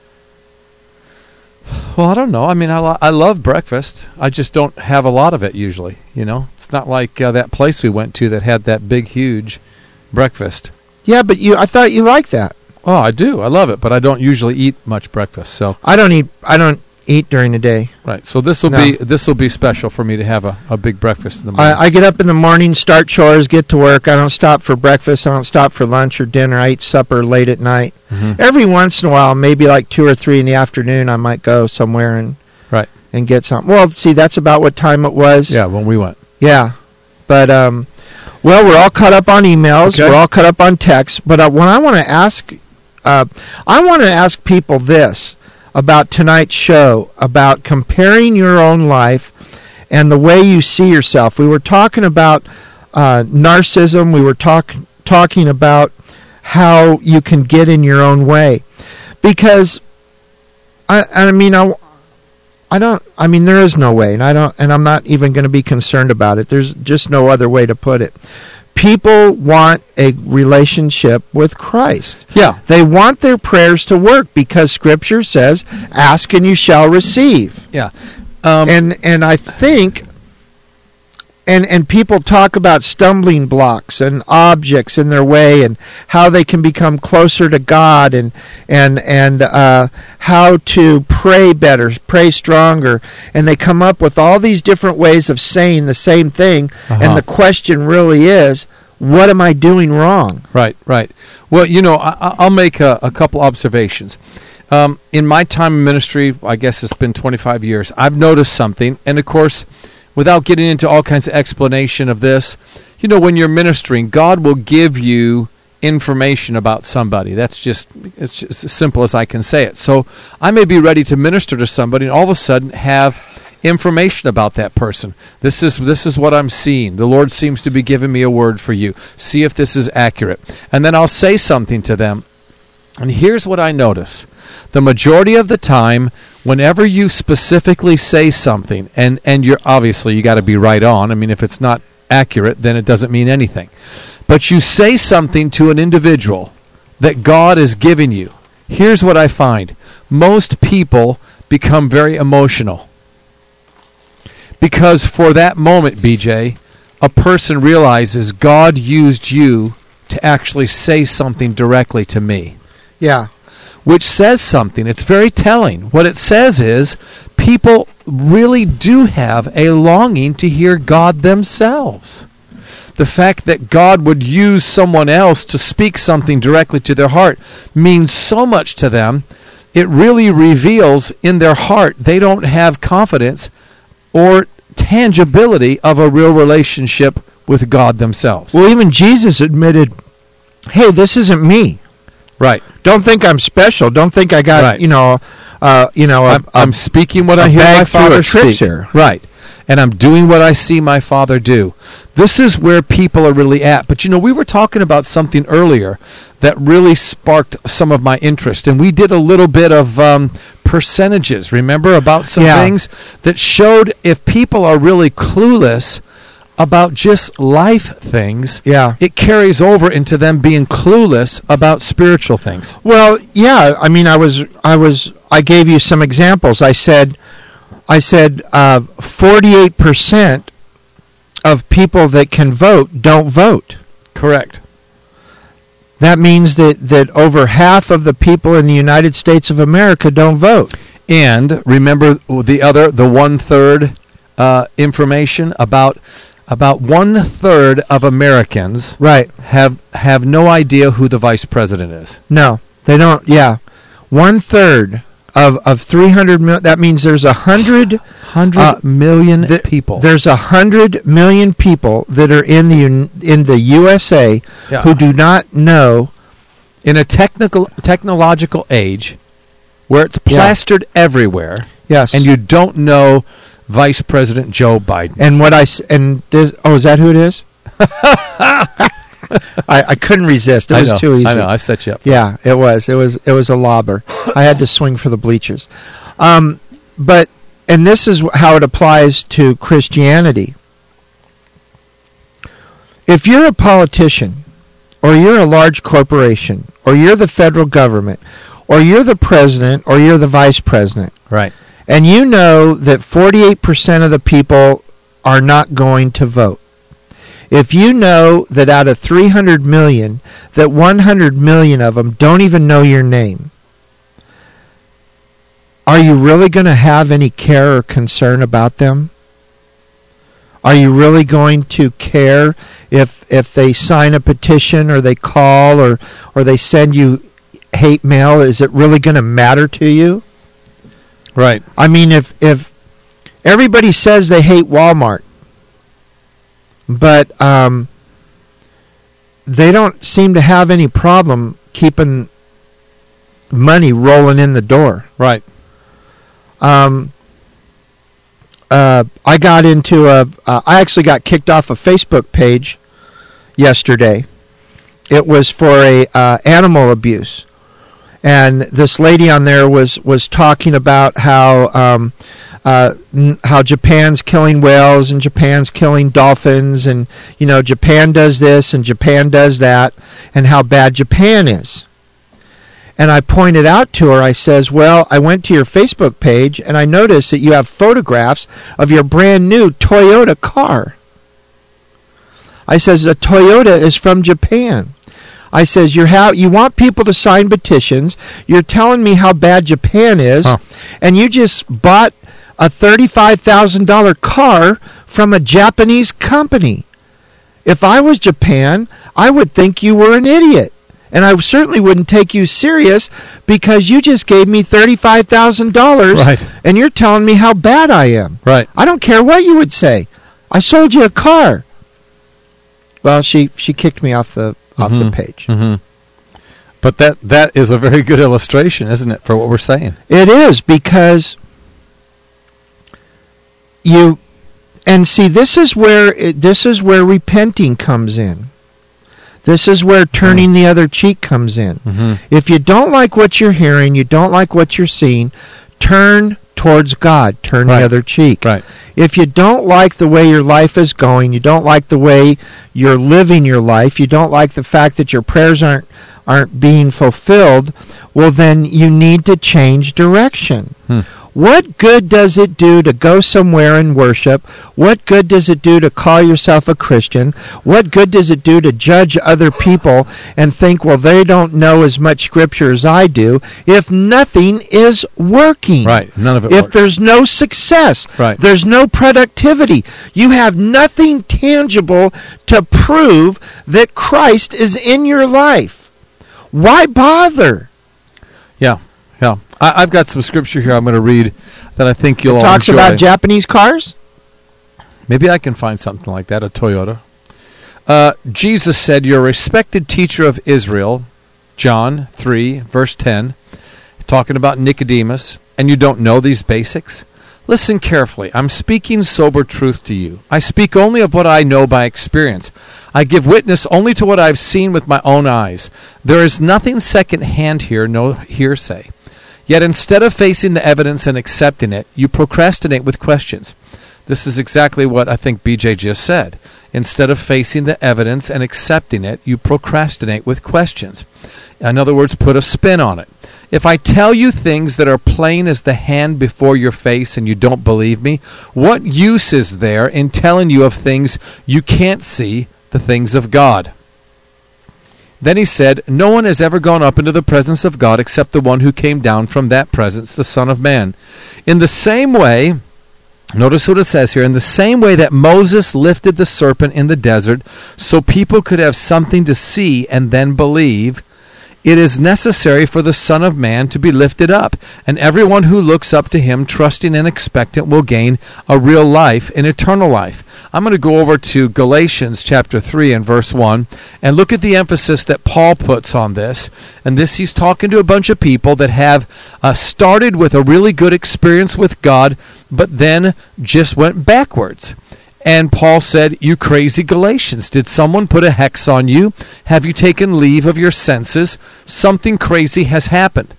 Well, I don't know. I mean, I, lo- I love breakfast. I just don't have a lot of it usually. You know, it's not like uh, that place we went to that had that big, huge breakfast. Yeah, but you I thought you liked that. Oh, I do. I love it, but I don't usually eat much breakfast. So I don't eat I don't eat during the day. right. So this will No. be this will be special for me to have a, a big breakfast in the morning. I, I get up in the morning, start chores, get to work. I don't stop for breakfast. I don't stop for lunch or dinner. I eat supper late at night. Mhm. Every once in a while, maybe like two or three in the afternoon, I might go somewhere and Right. and get something. Well, see, that's about what time it was. Yeah, when we went. Yeah. But um, well, we're all caught up on emails. Okay. We're all caught up on texts. But uh, what I want to ask, uh, I want to ask people this about tonight's show, about comparing your own life and the way you see yourself. We were talking about uh, narcissism. We were talk, talking about how you can get in your own way. Because, I, I mean, I, I don't, I mean, there is no way, and I don't, and I'm not even going to be concerned about it. There's just no other way to put it. People want a relationship with Christ. Yeah. They want their prayers to work because Scripture says, "Ask and you shall receive." Yeah. Um, and and I think, and and people talk about stumbling blocks and objects in their way and how they can become closer to God and and and uh, how to pray better, pray stronger, and they come up with all these different ways of saying the same thing. Uh-huh. And the question really is, what am I doing wrong? Right, right. Well, you know, I, I'll make a, a couple observations. Um, in my time in ministry, I guess it's been twenty-five years, I've noticed something. And, of course, without getting into all kinds of explanation of this, you know, when you're ministering, God will give you information about somebody. That's just, it's just as simple as I can say it. So I may be ready to minister to somebody and all of a sudden have information about that person. This is this is what I'm seeing. The Lord seems to be giving me a word for you. See if this is accurate. And then I'll say something to them. And here's what I notice. The majority of the time, whenever you specifically say something, and, and you're obviously you got to be right on. I mean, if it's not accurate, then it doesn't mean anything. But you say something to an individual that God is giving you. Here's what I find. Most people become very emotional. Because for that moment, B J, a person realizes God used you to actually say something directly to me. Yeah. Which says something. It's very telling. What it says is people really do have a longing to hear God themselves. The fact that God would use someone else to speak something directly to their heart means so much to them it really reveals in their heart they don't have confidence or tangibility of a real relationship with God themselves. Well, even Jesus admitted, hey, this isn't me. Right. Don't think I'm special. Don't think I got, Right. you know, uh, you know, a, I'm, I'm speaking what a I hear bag my full of Father tricks speak. here. Right. And I'm doing what I see my Father do. This is where people are really at. But, you know, we were talking about something earlier that really sparked some of my interest. And we did a little bit of um, percentages, remember, about some Yeah. things that showed if people are really clueless about just life things, Yeah. it carries over into them being clueless about spiritual things. Well, yeah. I mean, I was, I was, I gave you some examples. I said, I said, uh, forty-eight percent of people that can vote don't vote. Correct. That means that, that over half of the people in the United States of America don't vote. And remember the other, the one-third uh, information about about one-third of Americans Right. have have no idea who the vice president is. No, they don't. Yeah. One third of, of three hundred million, that means there's a hundred, Hundred Uh, million th- people. there's a hundred million people that are in the, Un- in the U S A Yeah. who do not know. In a technical technological age where it's Yeah. plastered everywhere, Yes. and you don't know Vice President Joe Biden. And what I, s- and this, oh, is that who it is? I, I couldn't resist. It I was know, too easy. I know. I set you up. Yeah, it was. It was. It was a lobber. I had to swing for the bleachers. Um, but and this is how it applies to Christianity. If you're a politician, or you're a large corporation, or you're the federal government, or you're the president, or you're the vice president, Right. and you know that forty-eight percent of the people are not going to vote. If you know that out of three hundred million, that one hundred million of them don't even know your name, are you really going to have any care or concern about them? Are you really going to care if if they sign a petition or they call or, or they send you hate mail? Is it really going to matter to you? Right. I mean, if if everybody says they hate Walmart, but um, they don't seem to have any problem keeping money rolling in the door. Right. Um, uh, I got into a. Uh, I actually got kicked off a Facebook page yesterday. It was for a uh, animal abuse, and this lady on there was was talking about how um, uh, n- how Japan's killing whales and Japan's killing dolphins, and you know Japan does this and Japan does that, and how bad Japan is. And I pointed out to her, I says, well, I went to your Facebook page and I noticed that you have photographs of your brand new Toyota car. I says, a Toyota is from Japan. I says, you're how you want people to sign petitions. You're telling me how bad Japan is. Huh. And you just bought a thirty-five thousand dollars car from a Japanese company. If I was Japan, I would think you were an idiot. And I certainly wouldn't take you serious because you just gave me thirty-five thousand dollars Right. and you're telling me how bad I am. Right. I don't care what you would say. I sold you a car. Well, she, she kicked me off the off the Mhm. page. Mm-hmm. But that that is a very good illustration, isn't it, for what we're saying? It is because you and see this is where it, this is where repenting comes in. This is where turning the other cheek comes in. Mm-hmm. If you don't like what you're hearing, you don't like what you're seeing, turn towards God. Turn Right. the other cheek. Right. If you don't like the way your life is going, you don't like the way you're living your life, you don't like the fact that your prayers aren't aren't being fulfilled, well then you need to change direction. Hmm. What good does it do to go somewhere and worship? What good does it do to call yourself a Christian? What good does it do to judge other people and think, well, they don't know as much Scripture as I do, if nothing is working? Right. None of it If works. there's no success, Right. there's no productivity, you have nothing tangible to prove that Christ is in your life. Why bother? Yeah. Yeah. I, I've got some scripture here I'm going to read that I think you'll it all talks enjoy. about Japanese cars? Maybe I can find something like that, a Toyota. Uh, Jesus said, "You're a respected teacher of Israel," John three, verse ten, talking about Nicodemus, "and you don't know these basics? Listen carefully. I'm speaking sober truth to you. I speak only of what I know by experience. I give witness only to what I've seen with my own eyes. There is nothing second-hand here, no hearsay. Yet instead of facing the evidence and accepting it, you procrastinate with questions." This is exactly what I think B J just said. Instead of facing the evidence and accepting it, you procrastinate with questions. In other words, put a spin on it. If I tell you things that are plain as the hand before your face and you don't believe me, what use is there in telling you of things you can't see, the things of God? Then he said, "No one has ever gone up into the presence of God except the one who came down from that presence, the Son of Man. In the same way," notice what it says here, "in the same way that Moses lifted the serpent in the desert so people could have something to see and then believe, it is necessary for the Son of Man to be lifted up, and everyone who looks up to him, trusting and expectant, will gain a real life, an eternal life." I'm going to go over to Galatians chapter three and verse one and look at the emphasis that Paul puts on this. And this, he's talking to a bunch of people that have uh, started with a really good experience with God, but then just went backwards. And Paul said, "You crazy Galatians, did someone put a hex on you? Have you taken leave of your senses? Something crazy has happened.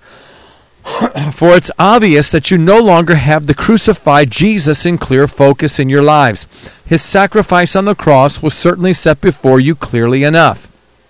For it's obvious that you no longer have the crucified Jesus in clear focus in your lives. His sacrifice on the cross was certainly set before you clearly enough."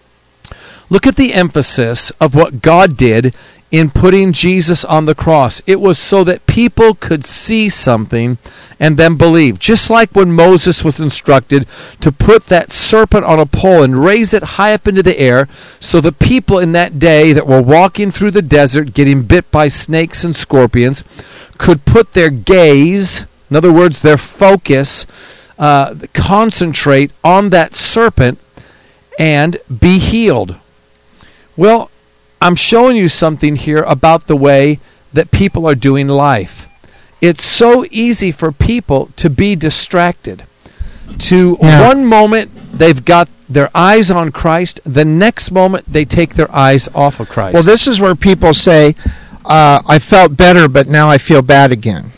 Look at the emphasis of what God did in putting Jesus on the cross. It was so that people could see something and then believe. Just like when Moses was instructed to put that serpent on a pole and raise it high up into the air, so the people in that day that were walking through the desert getting bit by snakes and scorpions could put their gaze, in other words, their focus, uh, concentrate on that serpent and be healed. Well, I'm showing you something here about the way that people are doing life. It's so easy for people to be distracted. To yeah. One moment they've got their eyes on Christ, the next moment they take their eyes off of Christ. Well, this is where people say, uh, "I felt better, but now I feel bad again."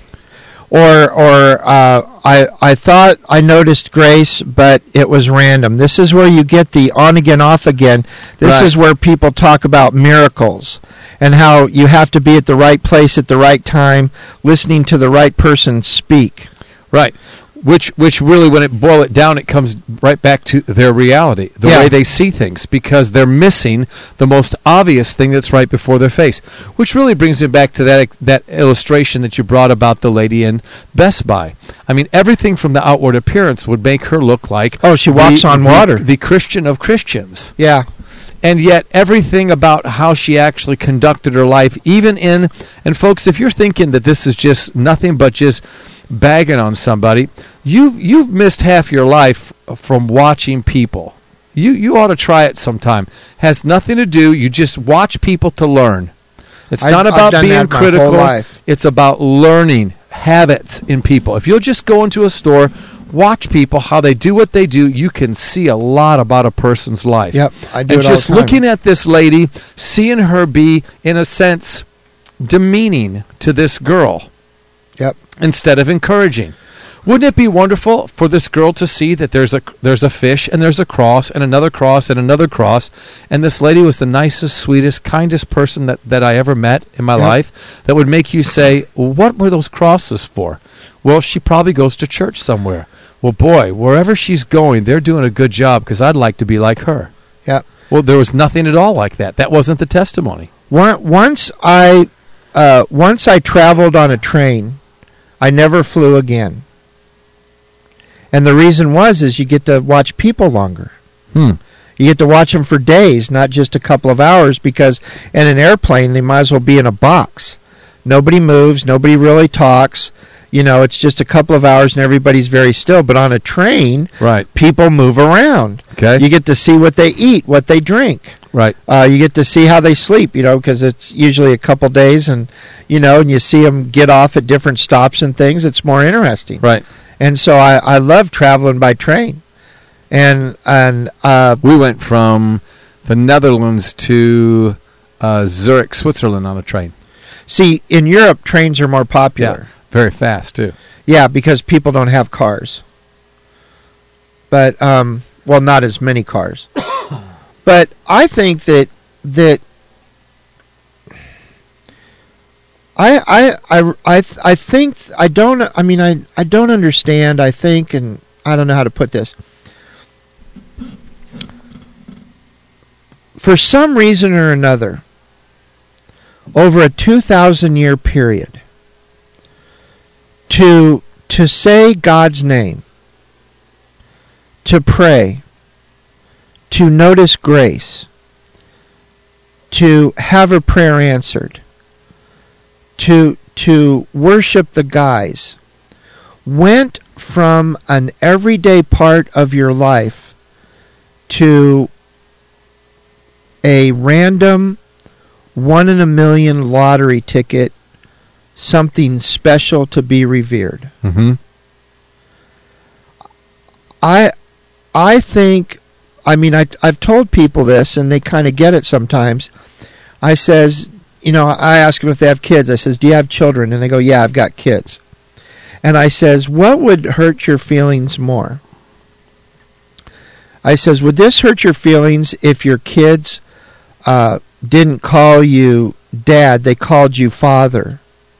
Or, or uh, I, I thought I noticed grace, but it was random. This is where you get the on again, off again. This right. is where people talk about miracles and how you have to be at the right place at the right time, listening to the right person speak. Right. Which, which really, when it boil it down, it comes right back to their reality, the yeah. way they see things, because they're missing the most obvious thing that's right before their face. Which really brings me back to that that illustration that you brought about the lady in Best Buy. I mean, everything from the outward appearance would make her look like oh, she walks the, on the, water, the Christian of Christians. Yeah. And yet everything about how she actually conducted her life, even in, and folks, if you're thinking that this is just nothing but just bagging on somebody, you've, you've missed half your life from watching people. You, you ought to try it sometime. Has nothing to do, you just watch people to learn. It's not I've, about I've being critical. It's about learning habits in people. If you'll just go into a store, watch people, how they do what they do, you can see a lot about a person's life. Yep, I do and it just all the time. Looking at this lady, seeing her be, in a sense, demeaning to this girl. Yep. Instead of encouraging. Wouldn't it be wonderful for this girl to see that there's a there's a fish and there's a cross and another cross and another cross, and this lady was the nicest, sweetest, kindest person that, that I ever met in my yep. life, that would make you say, well, what were those crosses for? Well, she probably goes to church somewhere. Well, boy, wherever she's going, they're doing a good job because I'd like to be like her. Yeah. Well, there was nothing at all like that. That wasn't the testimony. Once I, uh, once I traveled on a train, I never flew again. And the reason was is you get to watch people longer. Hmm. You get to watch them for days, not just a couple of hours, because in an airplane, they might as well be in a box. Nobody moves. Nobody really talks. You know, it's just a couple of hours and everybody's very still. But on a train, right. people move around. Okay. You get to see what they eat, what they drink. Right. Uh, you get to see how they sleep, you know, because it's usually a couple days, and you know, and you see them get off at different stops and things. It's more interesting. Right. And so I, I love traveling by train. And and uh, we went from the Netherlands to uh, Zurich, Switzerland on a train. See, in Europe, trains are more popular. Yeah, very fast too. Yeah, because people don't have cars. But um, well, not as many cars. But I think that that I I I I th- I think I don't I mean I I don't understand. I think, and I don't know how to put this. For some reason or another, over a two thousand year period, to to say God's name, to pray, to notice grace, to have a prayer answered, to to worship the guys, went from an everyday part of your life to a random one in a million lottery ticket, something special to be revered. Mm-hmm. I I think, I mean, I, I've told people this, and they kind of get it sometimes. I says, you know, I ask them if they have kids. I says, do you have children? And they go, yeah, I've got kids. And I says, what would hurt your feelings more? I says, would this hurt your feelings if your kids uh, didn't call you Dad, they called you Father?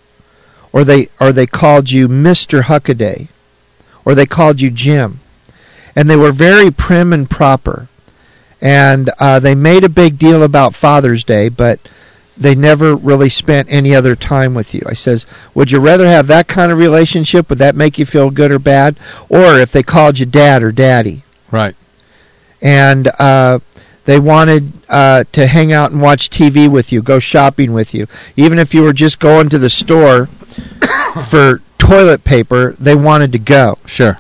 Or they or they called you Mister Huckaday? Or they called you Jim? And they were very prim and proper. And uh, they made a big deal about Father's Day, but they never really spent any other time with you. I says, would you rather have that kind of relationship? Would that make you feel good or bad? Or if they called you Dad or Daddy? Right. And uh, they wanted uh, to hang out and watch T V with you, go shopping with you. Even if you were just going to the store for toilet paper, they wanted to go. Sure.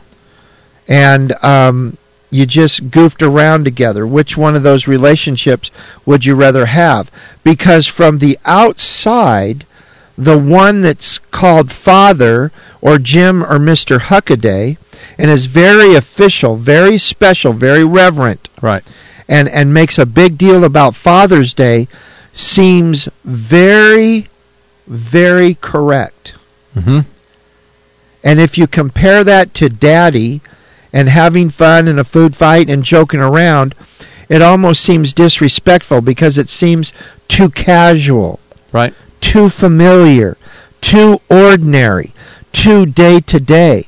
And um, you just goofed around together. Which one of those relationships would you rather have? Because from the outside, the one that's called Father or Jim or Mister Huckaday and is very official, very special, very reverent, right, and, and makes a big deal about Father's Day, seems very, very correct. Mm-hmm. And if you compare that to Daddy and having fun in a food fight and joking around, it almost seems disrespectful because it seems too casual, right, too familiar, too ordinary, too day-to-day.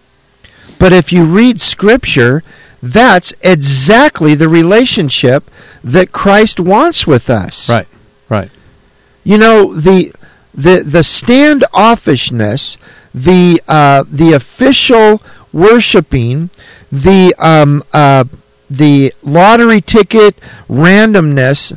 But if you read Scripture, that's exactly the relationship that Christ wants with us. Right, right. You know, the the the standoffishness, the uh, the official worshiping, the um, uh, the lottery ticket randomness,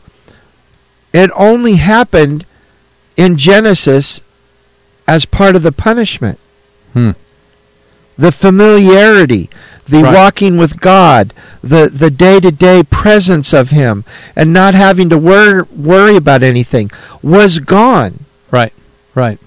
it only happened in Genesis as part of the punishment. Hmm. The familiarity, the right. walking with God, the, the day-to-day presence of Him, and not having to wor- worry about anything was gone. Right, right.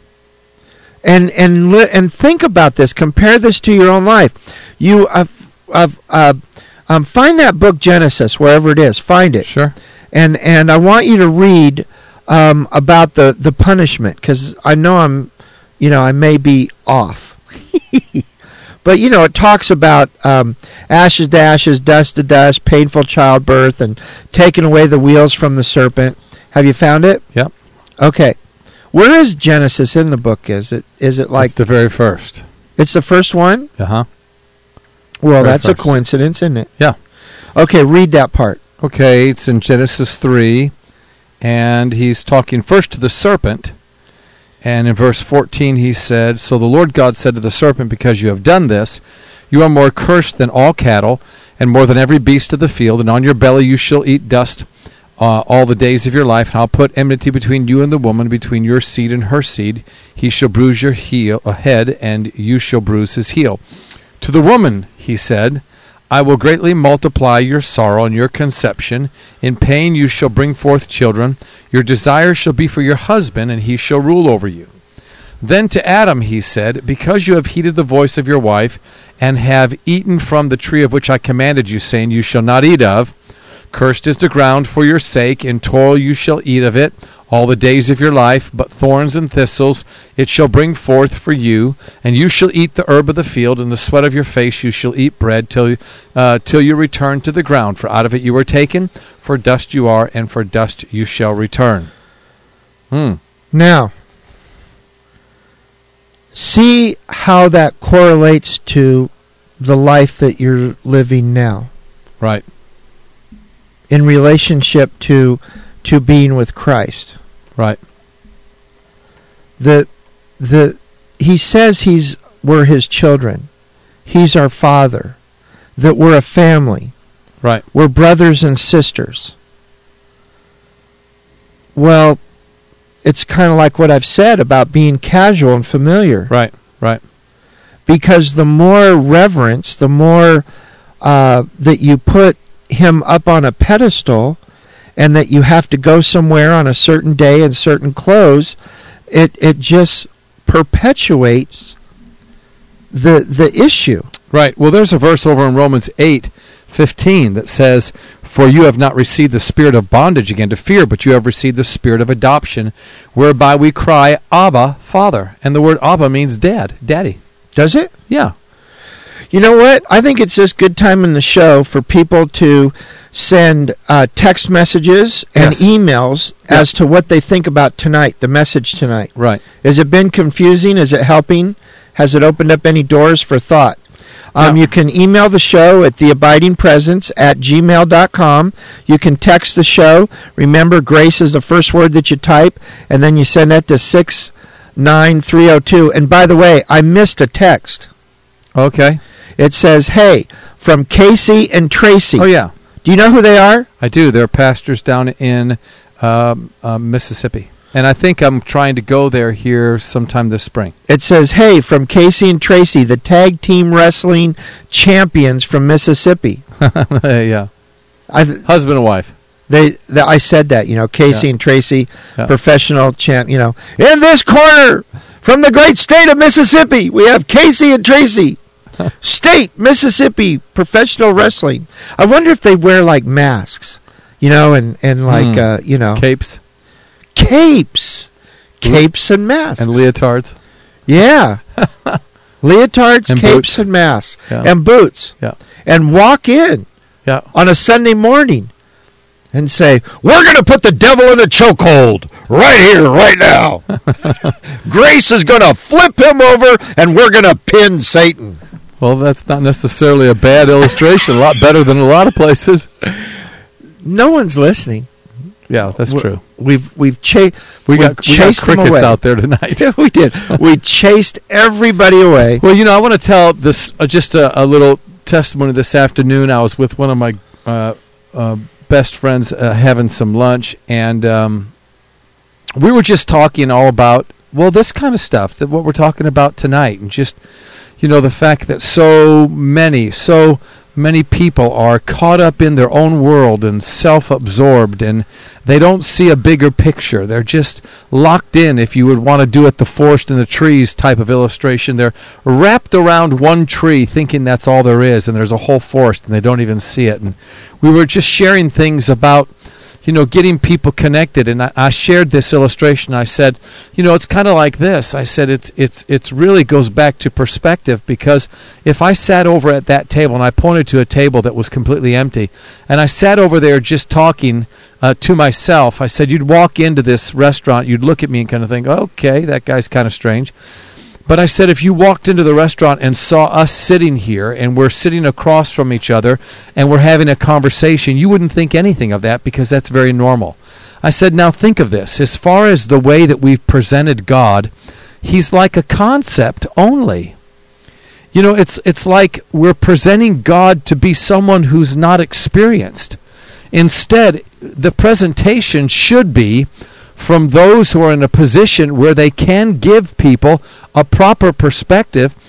And and li- and think about this. Compare this to your own life. You uh, uh, uh, um, find that book Genesis wherever it is. Find it. Sure. And and I want you to read um, about the the punishment, because I know I'm, you know, I may be off. But, you know, it talks about um, ashes to ashes, dust to dust, painful childbirth, and taking away the wheels from the serpent. Have you found it? Yep. Okay. Where is Genesis in the book? Is it is it like... It's the very first. It's the first one? Uh-huh. Well, Very that's first. a coincidence, isn't it? Yeah. Okay, read that part. Okay, it's in Genesis three, and he's talking first to the serpent. And in verse fourteen he said, So the Lord God said to the serpent, Because you have done this, you are more cursed than all cattle, and more than every beast of the field, and on your belly you shall eat dust uh, all the days of your life, and I'll put enmity between you and the woman, between your seed and her seed. He shall bruise your heel, uh, head, and you shall bruise his heel. To the woman he said, I will greatly multiply your sorrow and your conception. In pain you shall bring forth children. Your desire shall be for your husband, and he shall rule over you. Then to Adam he said, because you have heeded the voice of your wife, and have eaten from the tree of which I commanded you, saying, you shall not eat of, cursed is the ground for your sake, in toil you shall eat of it all the days of your life, but thorns and thistles it shall bring forth for you, and you shall eat the herb of the field, and the sweat of your face you shall eat bread, till, uh, till you return to the ground, for out of it you were taken, for dust you are, and for dust you shall return. Hmm. Now, see how that correlates to the life that you're living now. Right. In relationship to to being with Christ. Right. The the he says he's we're his children. He's our father. That we're a family. Right. We're brothers and sisters. Well, it's kind of like what I've said about being casual and familiar. Right. Right. Because the more reverence, the more uh, that you put him up on a pedestal, and that you have to go somewhere on a certain day in certain clothes, it it just perpetuates the the issue. Right. Well, there's a verse over in Romans eight fifteen that says, for you have not received the spirit of bondage again to fear, but you have received the spirit of adoption, whereby we cry, Abba, Father. And the word Abba means dad, daddy. Does it? Yeah. You know what? I think it's this good time in the show for people to send uh, text messages and Yes. emails Yep. as to what they think about tonight, the message tonight. Right. Has it been confusing? Is it helping? Has it opened up any doors for thought? Um, Yeah. You can email the show at the abiding presence at gmail dot com. You can text the show. Remember, grace is the first word that you type, and then you send that to six nine three oh two. And by the way, I missed a text. Okay. It says, hey, from Casey and Tracy. Oh, yeah. Do you know who they are? I do. They're pastors down in um, uh, Mississippi. And I think I'm trying to go there here sometime this spring. It says, hey, from Casey and Tracy, the tag team wrestling champions from Mississippi. Yeah. I th- Husband and wife. They, they, I said that, you know, Casey Yeah. and Tracy, Yeah. professional champ, you know. In this corner, from the great state of Mississippi, we have Casey and Tracy. State, Mississippi, professional wrestling. I wonder if they wear, like, masks, you know, and, and like, Mm. uh, you know. Capes. Capes. Capes and masks. And leotards. Yeah. Leotards, And capes, boots. and masks. Yeah. And boots. Yeah. And walk in Yeah. on a Sunday morning and say, we're going to put the devil in a chokehold right here, right now. Grace is going to flip him over, and we're going to pin Satan. Well, that's not necessarily a bad illustration. A lot better than a lot of places. No one's listening. Yeah, that's We're- true. We've we've, cha- We we've got, we got chased them crickets away. out there tonight. Yeah, we did. We chased everybody away. Well, you know, I want to tell this uh, just a, a little testimony this afternoon. I was with one of my uh, uh, best friends uh, having some lunch, and um, we were just talking all about, well, this kind of stuff, that what we're talking about tonight, and just, you know, the fact that so many, so many people are caught up in their own world and self-absorbed, and they don't see a bigger picture. They're just locked in, if you would want to do it the forest and the trees type of illustration. They're wrapped around one tree thinking that's all there is, and there's a whole forest, and they don't even see it. And we were just sharing things about, you know, getting people connected, and I, I shared this illustration. I said, you know, it's kind of like this. I said it's it's it's really goes back to perspective, because if I sat over at that table, and I pointed to a table that was completely empty, and I sat over there just talking uh, to myself, I said, you'd walk into this restaurant, you'd look at me and kind of think, okay, that guy's kind of strange. But I said, if you walked into the restaurant and saw us sitting here, and we're sitting across from each other, and we're having a conversation, you wouldn't think anything of that, because that's very normal. I said, now think of this. As far as the way that we've presented God, he's like a concept only. You know, it's it's like we're presenting God to be someone who's not experienced. Instead, the presentation should be from those who are in a position where they can give people a proper perspective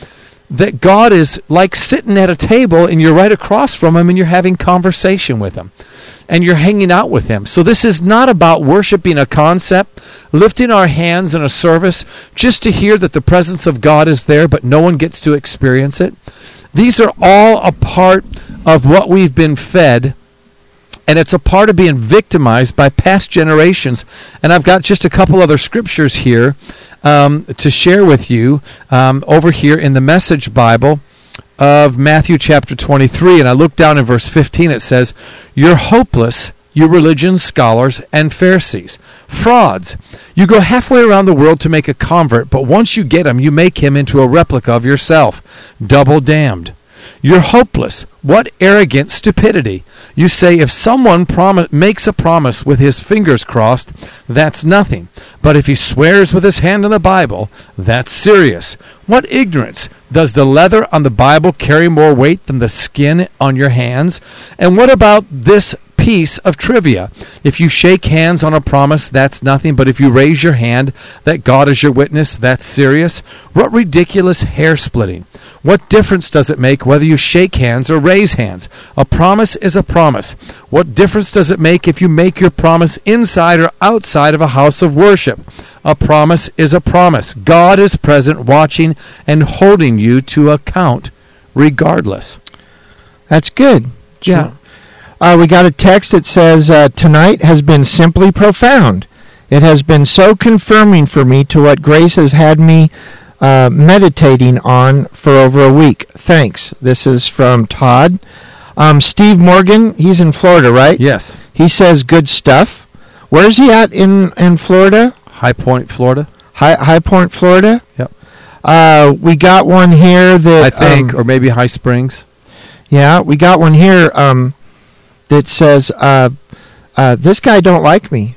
that God is like sitting at a table and you're right across from him and you're having conversation with him and you're hanging out with him. So this is not about worshiping a concept, lifting our hands in a service just to hear that the presence of God is there, but no one gets to experience it. These are all a part of what we've been fed, and it's a part of being victimized by past generations. And I've got just a couple other scriptures here um, to share with you um, over here in the Message Bible of Matthew chapter twenty-three. And I look down in verse fifteen. It says, "You're hopeless, you religion scholars and Pharisees, frauds. You go halfway around the world to make a convert, but once you get him, you make him into a replica of yourself. Double damned. You're hopeless. What arrogant stupidity. You say if someone prom- makes a promise with his fingers crossed, that's nothing. But if he swears with his hand on the Bible, that's serious. What ignorance. Does the leather on the Bible carry more weight than the skin on your hands? And what about this piece of trivia? If you shake hands on a promise, that's nothing. But if you raise your hand that God is your witness, that's serious. What ridiculous hair splitting. What difference does it make whether you shake hands or raise hands? A promise is a promise. What difference does it make if you make your promise inside or outside of a house of worship? A promise is a promise. God is present, watching, and holding you to account regardless." That's good. Yeah. Uh, we got a text that says, uh, "Tonight has been simply profound. It has been so confirming for me to what Grace has had me uh, meditating on for over a week. Thanks." This is from Todd. Um, Steve Morgan, he's in Florida, right? Yes. He says, "Good stuff." Where's he at in, in Florida? High Point, Florida. High High Point, Florida? Yep. Uh, we got one here that... I think, um, or maybe High Springs. Yeah, we got one here um, that says, uh, uh, "This guy don't like me."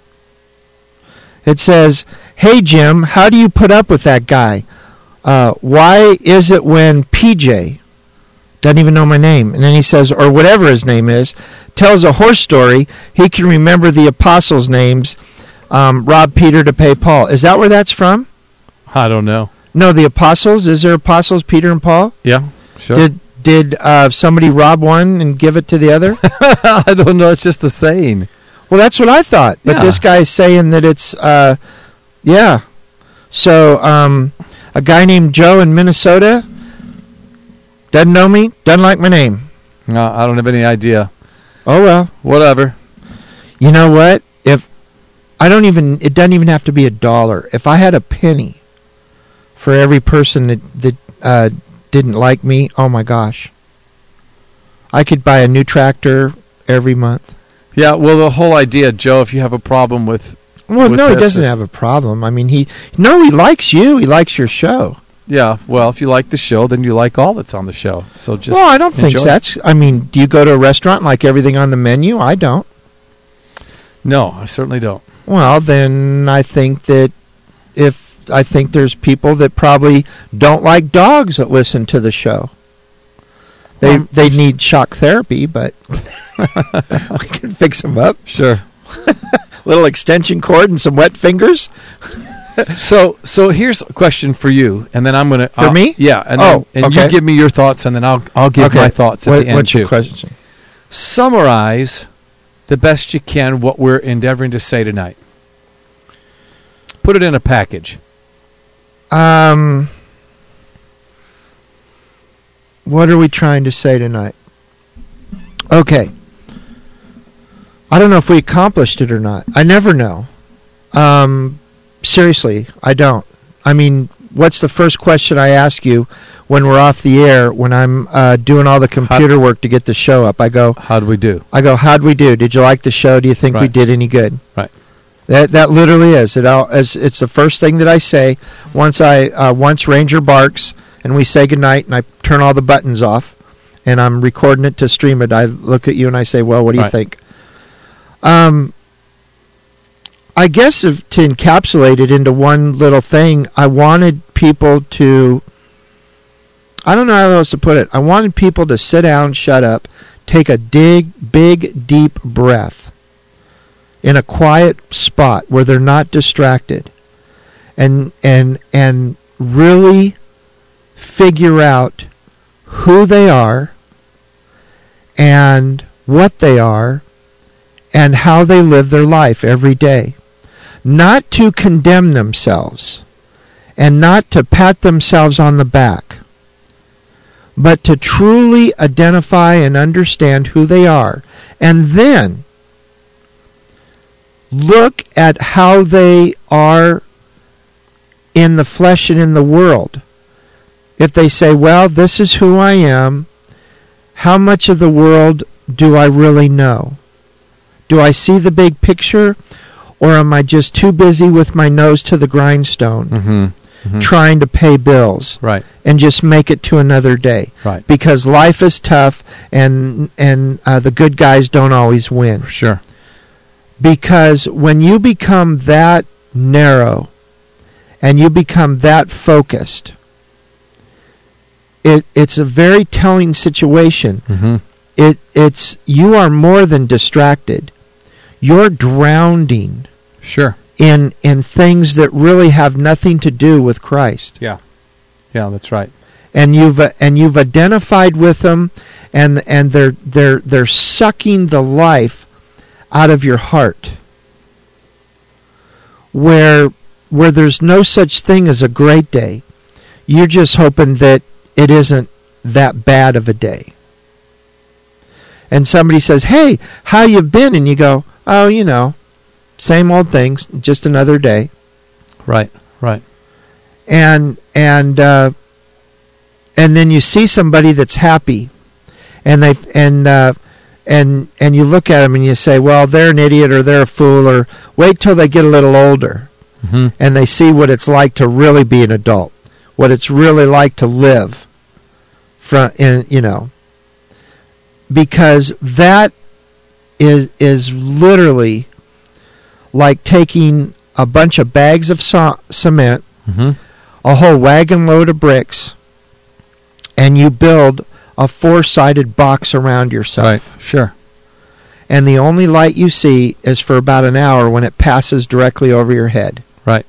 It says, "Hey, Jim, how do you put up with that guy? Uh, why is it when P J, doesn't even know my name," and then he says, or whatever his name is, tells a horse story, he can remember the apostles' names, um, rob Peter to pay Paul. Is that where that's from? I don't know. No, the apostles. Is there apostles, Peter and Paul? Yeah, sure. Did did uh, somebody rob one and give it to the other? I don't know. It's just a saying. Well, that's what I thought. But Yeah. this guy is saying that it's, uh, yeah. So um, a guy named Joe in Minnesota doesn't know me, doesn't like my name. No, I don't have any idea. Oh, well. Whatever. You know what? If I don't even, it doesn't even have to be a dollar. If I had a penny for every person that, that uh, didn't like me, oh my gosh. I could buy a new tractor every month. Yeah, well, the whole idea, Joe, if you have a problem with... Well, with no, he this doesn't is- have a problem. I mean, he, no, he likes you. He likes your show. Yeah, well, if you like the show, then you like all that's on the show. So just Well, I don't think enjoy. that's, I mean, do you go to a restaurant and like everything on the menu? I don't. No, I certainly don't. Well, then I think that if, I think there's people that probably don't like dogs that listen to the show. They Um, they need shock therapy, but we can fix them up. Sure. Little extension cord and some wet fingers. So, so here's a question for you, and then I'm gonna For I'll- me? Yeah, and Oh, then, and okay. you give me your thoughts, and then I'll I'll give Okay. my thoughts at What- the end what's too. your question? Summarize the best you can what we're endeavoring to say tonight. Put it in a package. Um, what are we trying to say tonight? Okay. I don't know if we accomplished it or not. I never know. Um, seriously, I don't. I mean, what's the first question I ask you when we're off the air, when I'm uh, doing all the computer work to get the show up? I go, How'd we do? I go, how'd we do? Did you like the show? Do you think we Right. did any good? Right. That that literally is. It all, it's, it's the first thing that I say once I uh, once Ranger barks and we say goodnight and I turn all the buttons off and I'm recording it to stream it. I look at you and I say, well, what do you Right. think? Um, I guess if, to encapsulate it into one little thing, I wanted people to, I don't know how else to put it. I wanted people to sit down, shut up, take a dig, big, deep breath in a quiet spot where they're not distracted, and and and really figure out who they are and what they are and how they live their life every day. Not to condemn themselves and not to pat themselves on the back, but to truly identify and understand who they are, and then look at how they are in the flesh and in the world. If they say, well, this is who I am, how much of the world do I really know? Do I see the big picture, or am I just too busy with my nose to the grindstone, mm-hmm. Mm-hmm. trying to pay bills, right, and just make it to another day? Right. Because life is tough, and and uh, the good guys don't always win. Sure. Because when you become that narrow, and you become that focused, it it's a very telling situation. Mm-hmm. It it's you are more than distracted. You're drowning. Sure. In in things that really have nothing to do with Christ. Yeah. Yeah, that's right. And you've uh, and you've identified with them, and and they're they're they're sucking the life out of your heart. Where where there's no such thing as a great day. You're just hoping that it isn't that bad of a day. And somebody says, "Hey, how you been?" And you go, "Oh, you know, same old things, just another day." Right, right. And and uh, and then you see somebody that's happy, and they and uh, and and you look at them and you say, "Well, they're an idiot, or they're a fool," or wait till they get a little older, mm-hmm. and they see what it's like to really be an adult, what it's really like to live, from in you know. Because that is is literally like taking a bunch of bags of so- cement, mm-hmm. a whole wagon load of bricks, and you build a four-sided box around yourself. Right, sure. And the only light you see is for about an hour when it passes directly over your head. Right.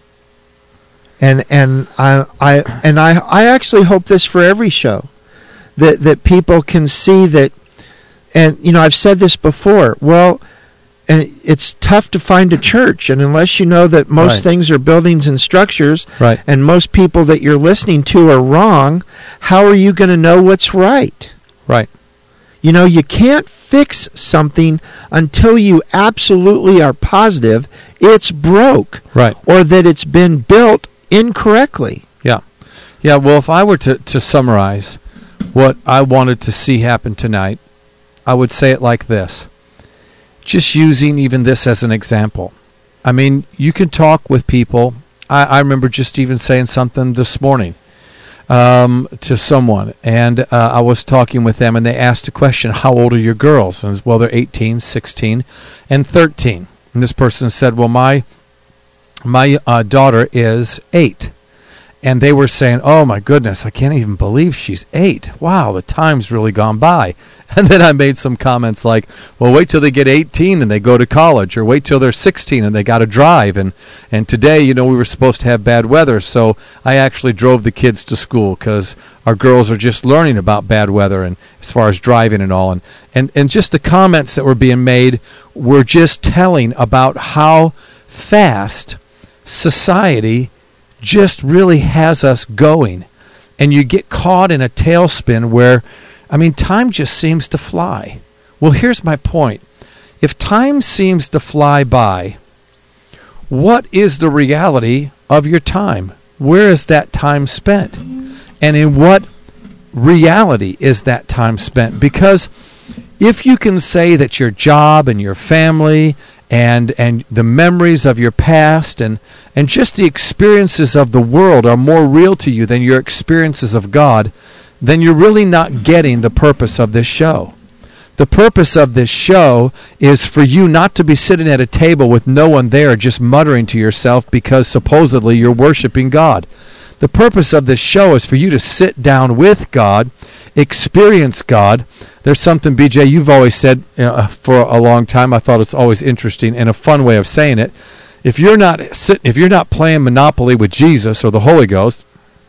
And and I I and I I actually hope this for every show. That that people can see that, and you know I've said this before. Well, and it's tough to find a church, and unless you know that most right. things are buildings and structures, right. and most people that you're listening to are wrong, how are you going to know what's right? Right. You know, you can't fix something until you absolutely are positive it's broke, right, or that it's been built incorrectly. Yeah, yeah. Well, if I were to to summarize what I wanted to see happen tonight, I would say it like this. Just using even this as an example. I mean, you can talk with people. I, I remember just even saying something this morning um, to someone, and uh, I was talking with them, and they asked a question, how old are your girls? And I was, well, they're eighteen, sixteen, and thirteen. And this person said, well, my, my uh, daughter is eight. And they were saying, oh, my goodness, I can't even believe she's eight. Wow, the time's really gone by. And then I made some comments like, well, wait till they get eighteen and they go to college, or wait till they're sixteen and they got to drive. And, and today, you know, we were supposed to have bad weather, so I actually drove the kids to school because our girls are just learning about bad weather and as far as driving and all. And, and, and just the comments that were being made were just telling about how fast society just really has us going, and you get caught in a tailspin where, I mean, time just seems to fly. Well, here's my point. If time seems to fly by, what is the reality of your time? Where is that time spent? And in what reality is that time spent? Because if you can say that your job and your family and and the memories of your past and, and just the experiences of the world are more real to you than your experiences of God, then you're really not getting the purpose of this show. The purpose of this show is for you not to be sitting at a table with no one there just muttering to yourself because supposedly you're worshiping God. The purpose of this show is for you to sit down with God, experience God. There's something, B J, you've always said uh, for a long time. I thought it's always interesting and a fun way of saying it. If you're not sitting, if you're not playing Monopoly with Jesus or the Holy Ghost,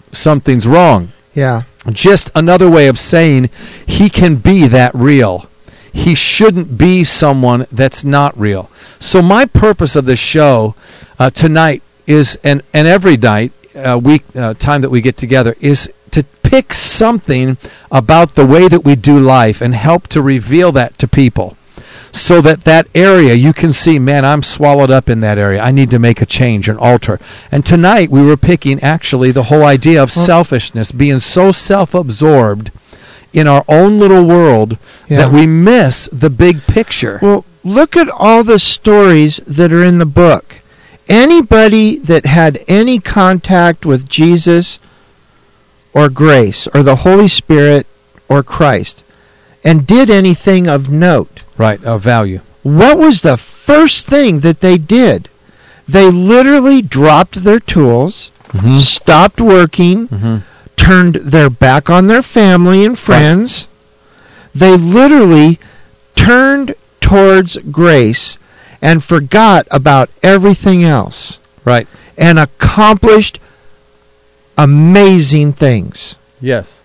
something's wrong. Yeah. Just another way of saying he can be that real. He shouldn't be someone that's not real. So my purpose of this show uh, tonight is, and, and every night, uh, week uh, time that we get together, is to pick something about the way that we do life and help to reveal that to people. So that that area, you can see, man, I'm swallowed up in that area. I need to make a change, an alter. And tonight we were picking actually the whole idea of well, selfishness, being so self-absorbed in our own little world yeah. that we miss the big picture. Well, look at all the stories that are in the book. Anybody that had any contact with Jesus or grace or the Holy Spirit or Christ and did anything of note. Right, of value. What was the first thing that they did? They literally dropped their tools, mm-hmm. stopped working, mm-hmm. turned their back on their family and friends. Right. They literally turned towards grace and forgot about everything else. Right. And accomplished amazing things. Yes.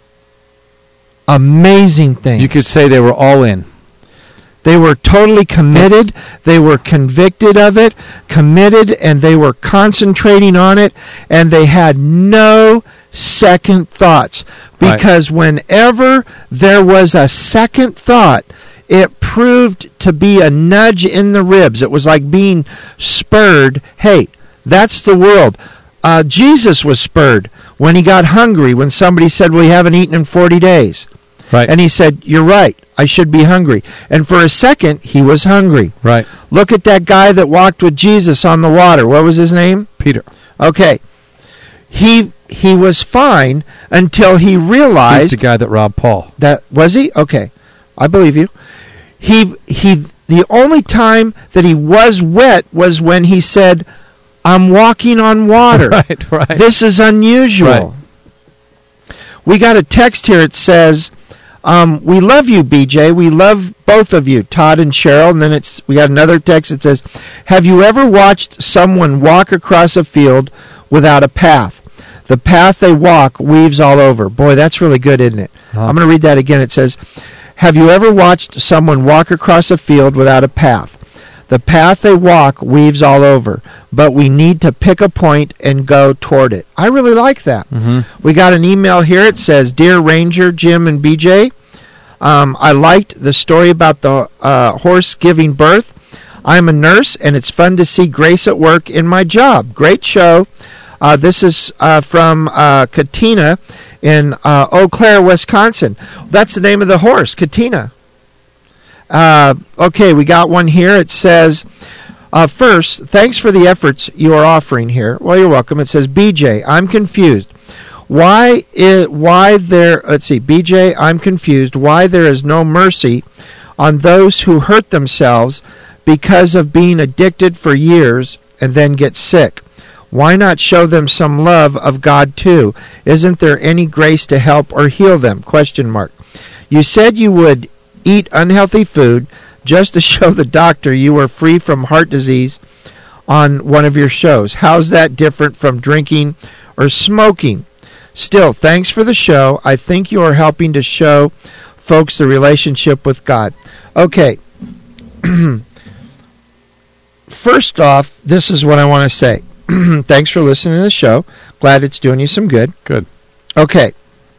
Amazing things. You could say they were all in. They were totally committed. They were convicted of it, committed, and they were concentrating on it, and they had no second thoughts. Because right. whenever there was a second thought, it proved to be a nudge in the ribs. It was like being spurred. Hey, that's the world. Uh, Jesus was spurred when he got hungry, when somebody said, well, you haven't eaten in forty days. Right. And he said, you're right, I should be hungry. And for a second, he was hungry. Right. Look at that guy that walked with Jesus on the water. What was his name? Peter. Okay. He he was fine until he realized... He's the guy that robbed Paul. That was he? Okay. I believe you. He he. The only time that he was wet was when he said, I'm walking on water. Right, right. This is unusual. Right. We got a text here. It says... Um, we love you, B J. We love both of you, Todd and Cheryl. And then it's we got another text that says, have you ever watched someone walk across a field without a path? The path they walk weaves all over. Boy, that's really good, isn't it? Uh-huh. I'm going to read that again. It says, have you ever watched someone walk across a field without a path? The path they walk weaves all over, but we need to pick a point and go toward it. I really like that. Mm-hmm. We got an email here. It says, Dear Ranger, Jim, and B J, um, I liked the story about the uh, horse giving birth. I'm a nurse, and it's fun to see grace at work in my job. Great show. Uh, this is uh, from uh, Katina in uh, Eau Claire, Wisconsin. That's the name of the horse, Katina. Uh, okay, we got one here. It says, uh, first, thanks for the efforts you are offering here. Well, you're welcome. It says, B J, I'm confused. Why is, why there, let's see, B J, I'm confused. Why there is no mercy on those who hurt themselves because of being addicted for years and then get sick? Why not show them some love of God too? Isn't there any grace to help or heal them? Question mark. You said you would eat unhealthy food just to show the doctor you were free from heart disease on one of your shows. How's that different from drinking or smoking? Still, thanks for the show. I think you are helping to show folks the relationship with God. Okay. First off, this is what I want to say. Thanks for listening to the show. Glad it's doing you some good. Good. Okay.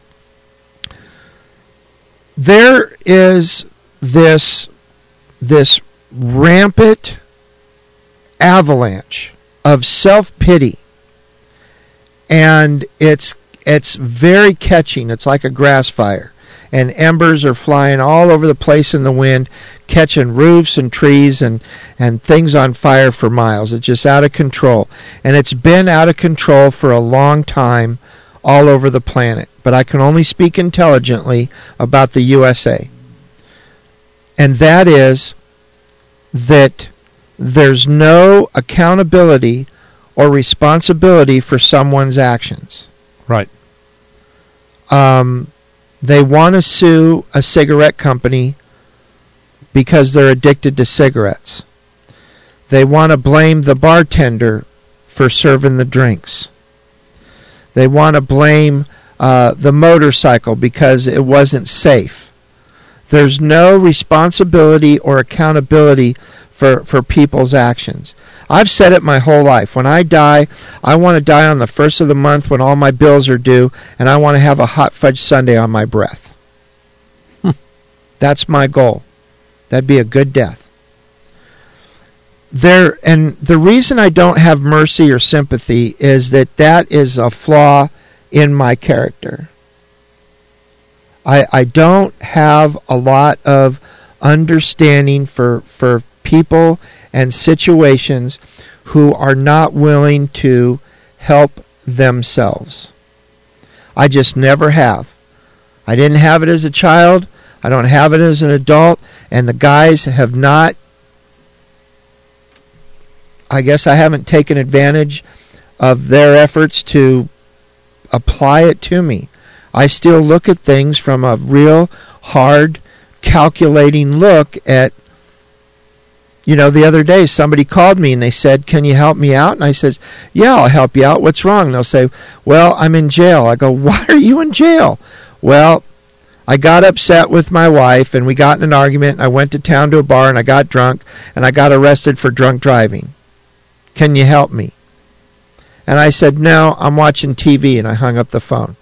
There is this this rampant avalanche of self-pity, and it's it's very catching. It's like a grass fire, and embers are flying all over the place in the wind, catching roofs and trees and, and things on fire for miles. It's just out of control, and it's been out of control for a long time all over the planet. But I can only speak intelligently about the U S A. And that is that there's no accountability or responsibility for someone's actions. Right. Um, they want to sue a cigarette company because they're addicted to cigarettes. They want to blame the bartender for serving the drinks. They want to blame uh, the motorcycle because it wasn't safe. There's no responsibility or accountability for, for people's actions. I've said it my whole life. When I die, I want to die on the first of the month when all my bills are due, and I want to have a hot fudge sundae on my breath. That's my goal. That'd be a good death. There, and the reason I don't have mercy or sympathy is that that is a flaw in my character. I I don't have a lot of understanding for for people and situations who are not willing to help themselves. I just never have. I didn't have it as a child. I don't have it as an adult. And the guys have not, I guess I haven't taken advantage of their efforts to apply it to me. I still look at things from a real hard, calculating look at, you know, the other day somebody called me and they said, "Can you help me out?" And I says, "Yeah, I'll help you out. What's wrong?" And they'll say, "Well, I'm in jail." I go, "Why are you in jail?" "Well, I got upset with my wife and we got in an argument and I went to town to a bar and I got drunk and I got arrested for drunk driving. Can you help me?" And I said, "No, I'm watching T V," and I hung up the phone.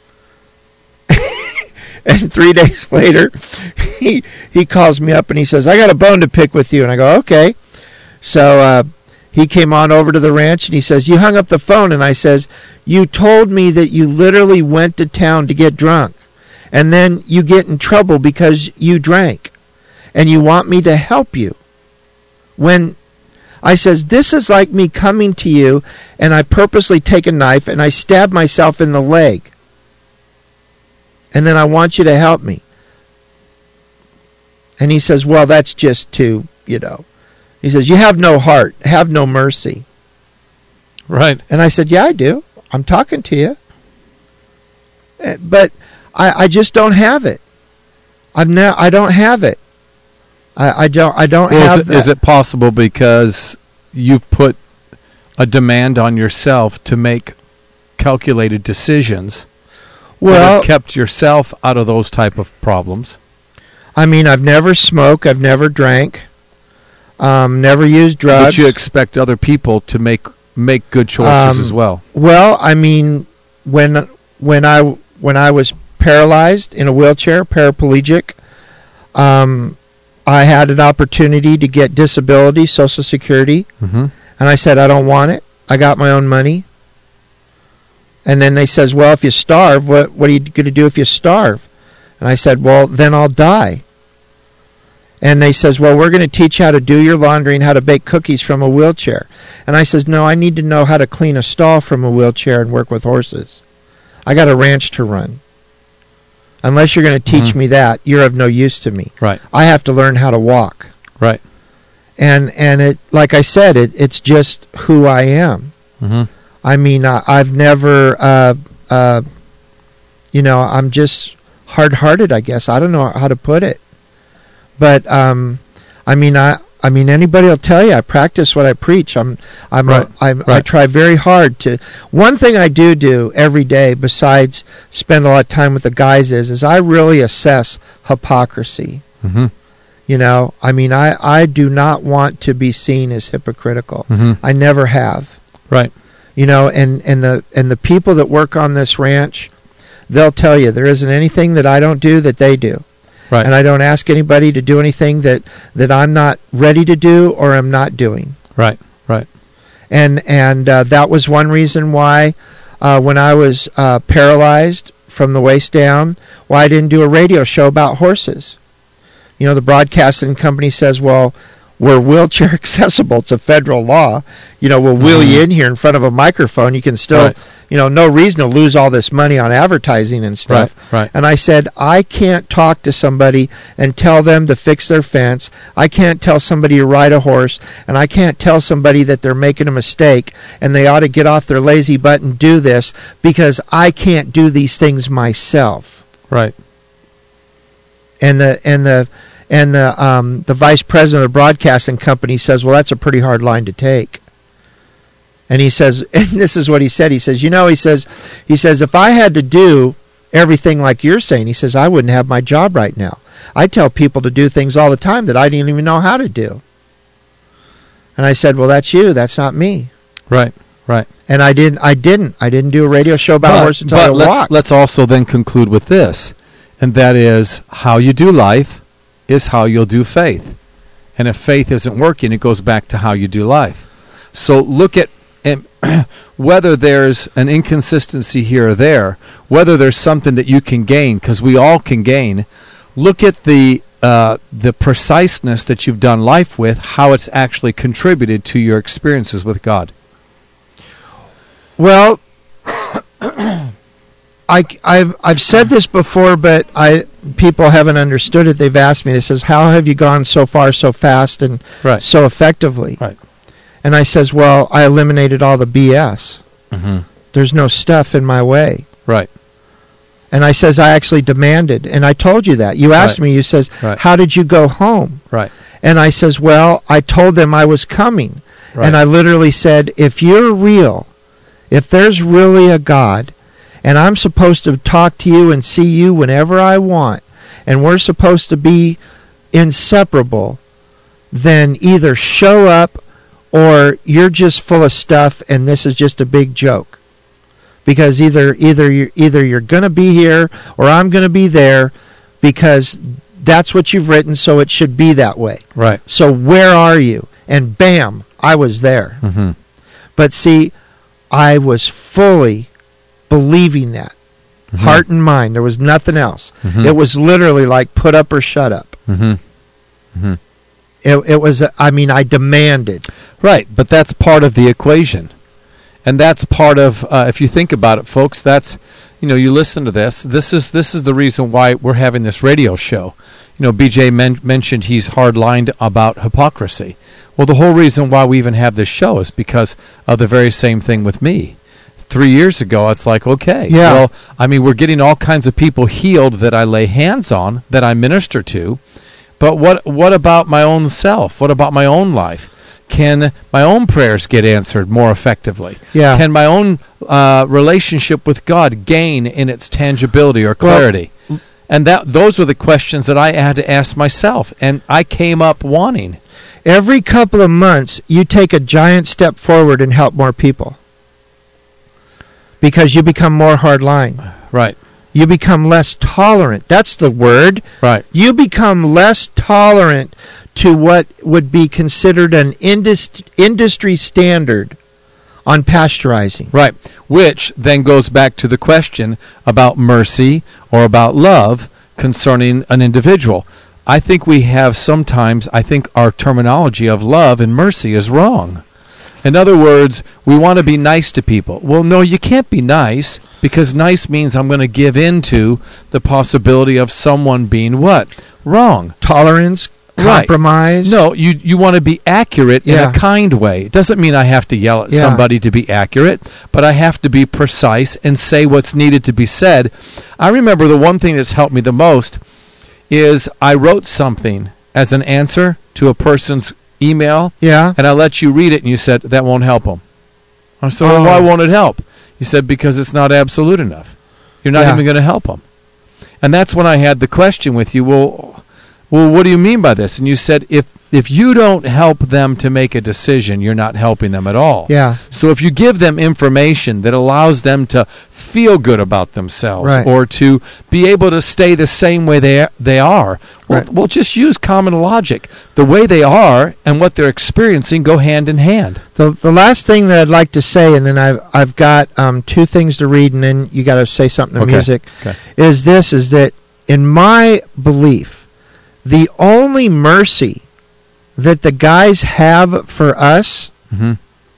And three days later, he he calls me up and he says, "I got a bone to pick with you." And I go, "Okay." So uh, he came on over to the ranch and he says, "You hung up the phone." And I says, "You told me that you literally went to town to get drunk. And then you get in trouble because you drank. And you want me to help you." When I says, "This is like me coming to you and I purposely take a knife and I stab myself in the leg. And then I want you to help me." And he says, "Well, that's just too, you know." He says, "You have no heart, have no mercy." Right. And I said, "Yeah, I do. I'm talking to you. But I, I just don't have it. I'm now. I don't have it. I, I don't. I don't well, have is it, that." Is it possible because you've put a demand on yourself to make calculated decisions? Well, that have kept yourself out of those type of problems. I mean, I've never smoked. I've never drank. Um, never used drugs. But you expect other people to make make good choices um, as well. Well, I mean, when when I when I was paralyzed in a wheelchair, paraplegic, um, I had an opportunity to get disability, Social Security, mm-hmm. and I said, "I don't want it. I got my own money." And then they says, "Well, if you starve, what what are you going to do if you starve?" And I said, "Well, then I'll die." And they says, "Well, we're going to teach you how to do your laundry and how to bake cookies from a wheelchair." And I says, "No, I need to know how to clean a stall from a wheelchair and work with horses. I got a ranch to run. Unless you're going to teach mm-hmm. me that, you're of no use to me. Right. I have to learn how to walk." Right. And and it, like I said, it it's just who I am. Mm-hmm. I mean, I, I've never, uh, uh, you know, I'm just hard-hearted, I guess. I don't know how to put it. But, um, I mean, I I mean, anybody will tell you I practice what I preach. I'm, I'm, right. a, I'm right. I try very hard to. One thing I do do every day, besides spend a lot of time with the guys, is is I really assess hypocrisy. Mm-hmm. You know, I mean, I, I do not want to be seen as hypocritical. Mm-hmm. I never have. Right. You know, and, and the and the people that work on this ranch, they'll tell you there isn't anything that I don't do that they do. Right. And I don't ask anybody to do anything that, that I'm not ready to do or am not doing. Right, right. And and uh, that was one reason why uh, when I was uh, paralyzed from the waist down, why I didn't do a radio show about horses. You know, the broadcasting company says, "Well, we're wheelchair accessible. It's a federal law. You know, we'll wheel mm-hmm. you in here in front of a microphone. You can still, right. you know, no reason to lose all this money on advertising and stuff." Right, right. And I said, I can't talk to somebody and tell them to fix their fence. I can't tell somebody to ride a horse. And I can't tell somebody that they're making a mistake and they ought to get off their lazy butt and do this, because I can't do these things myself. Right. And the and the and the um, the vice president of the broadcasting company says, "Well, that's a pretty hard line to take." And he says, and this is what he said. He says, you know, he says, he says, if I had to do everything like you're saying, he says, I wouldn't have my job right now. I tell people to do things all the time that I didn't even know how to do. And I said, well, that's you. That's not me. Right, right. And I didn't, I didn't, I didn't do a radio show about but, a horse until but I let's, walked. let's also then conclude with this, and that is how you do life is how you'll do faith. And if faith isn't working, it goes back to how you do life. So look at and whether there's an inconsistency here or there, whether there's something that you can gain, because we all can gain. Look at the uh, the preciseness that you've done life with, how it's actually contributed to your experiences with God. Well, I, I've I've said this before, but I people haven't understood it. They've asked me. They says, "How have you gone so far, so fast, and right. so effectively?" Right. And I says, "Well, I eliminated all the B S. Mm-hmm. There's no stuff in my way." Right. And I says, "I actually demanded," and I told you that. You asked right. me. You says, right. "How did you go home?" Right. And I says, "Well, I told them I was coming." Right. And I literally said, "If you're real, if there's really a God, and I'm supposed to talk to you and see you whenever I want, and we're supposed to be inseparable, then either show up or you're just full of stuff and this is just a big joke. Because either either you're, either you're going to be here or I'm going to be there, because that's what you've written, so it should be that way. Right. So where are you?" And bam, I was there. Mm-hmm. But see, I was fully believing that. Mm-hmm. Heart and mind. There was nothing else. Mm-hmm. It was literally like put up or shut up. Mm-hmm. Mm-hmm. It, it was, I mean, I demanded. Right, but that's part of the equation. And that's part of, uh, if you think about it, folks, that's, you know, you listen to this. This is this is the reason why we're having this radio show. You know, B J men- mentioned he's hard-lined about hypocrisy. Well, the whole reason why we even have this show is because of the very same thing with me. Three years ago, it's like, okay, yeah. well, I mean, we're getting all kinds of people healed that I lay hands on, that I minister to. But what what about my own self? What about my own life? Can my own prayers get answered more effectively? Yeah. Can my own uh, relationship with God gain in its tangibility or clarity? Well, and that those were the questions that I had to ask myself, and I came up wanting. Every couple of months, you take a giant step forward and help more people. Because you become more hard-line. Right. You become less tolerant. That's the word. Right. You become less tolerant to what would be considered an indus- industry standard on pasteurizing. Right. Which then goes back to the question about mercy or about love concerning an individual. I think we have sometimes, I think our terminology of love and mercy is wrong. In other words, we want to be nice to people. Well, no, you can't be nice, because nice means I'm going to give in to the possibility of someone being what? Wrong. Tolerance, compromise. Right. No, you you want to be accurate yeah. in a kind way. It doesn't mean I have to yell at yeah. somebody to be accurate, but I have to be precise and say what's needed to be said. I remember the one thing that's helped me the most is I wrote something as an answer to a person's email, yeah, and I let you read it, and you said, that won't help them. I said, well, oh. why won't it help? You said, because it's not absolute enough. You're not yeah. even going to help them. And that's when I had the question with you, well, well, what do you mean by this? And you said, if if you don't help them to make a decision, you're not helping them at all. Yeah. So if you give them information that allows them to feel good about themselves, right. or to be able to stay the same way they they are, well, right. well, just use common logic. The way they are and what they're experiencing go hand in hand. The the last thing that I'd like to say, and then I've I've got um, two things to read, and then you got to say something to okay. music. Okay. Is this is that in my belief, the only mercy that the guys have for us mm-hmm.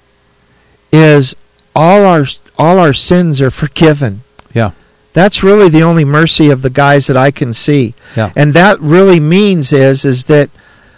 is all our all our sins are forgiven. Yeah. That's really the only mercy of the guys that I can see. Yeah. And that really means is is that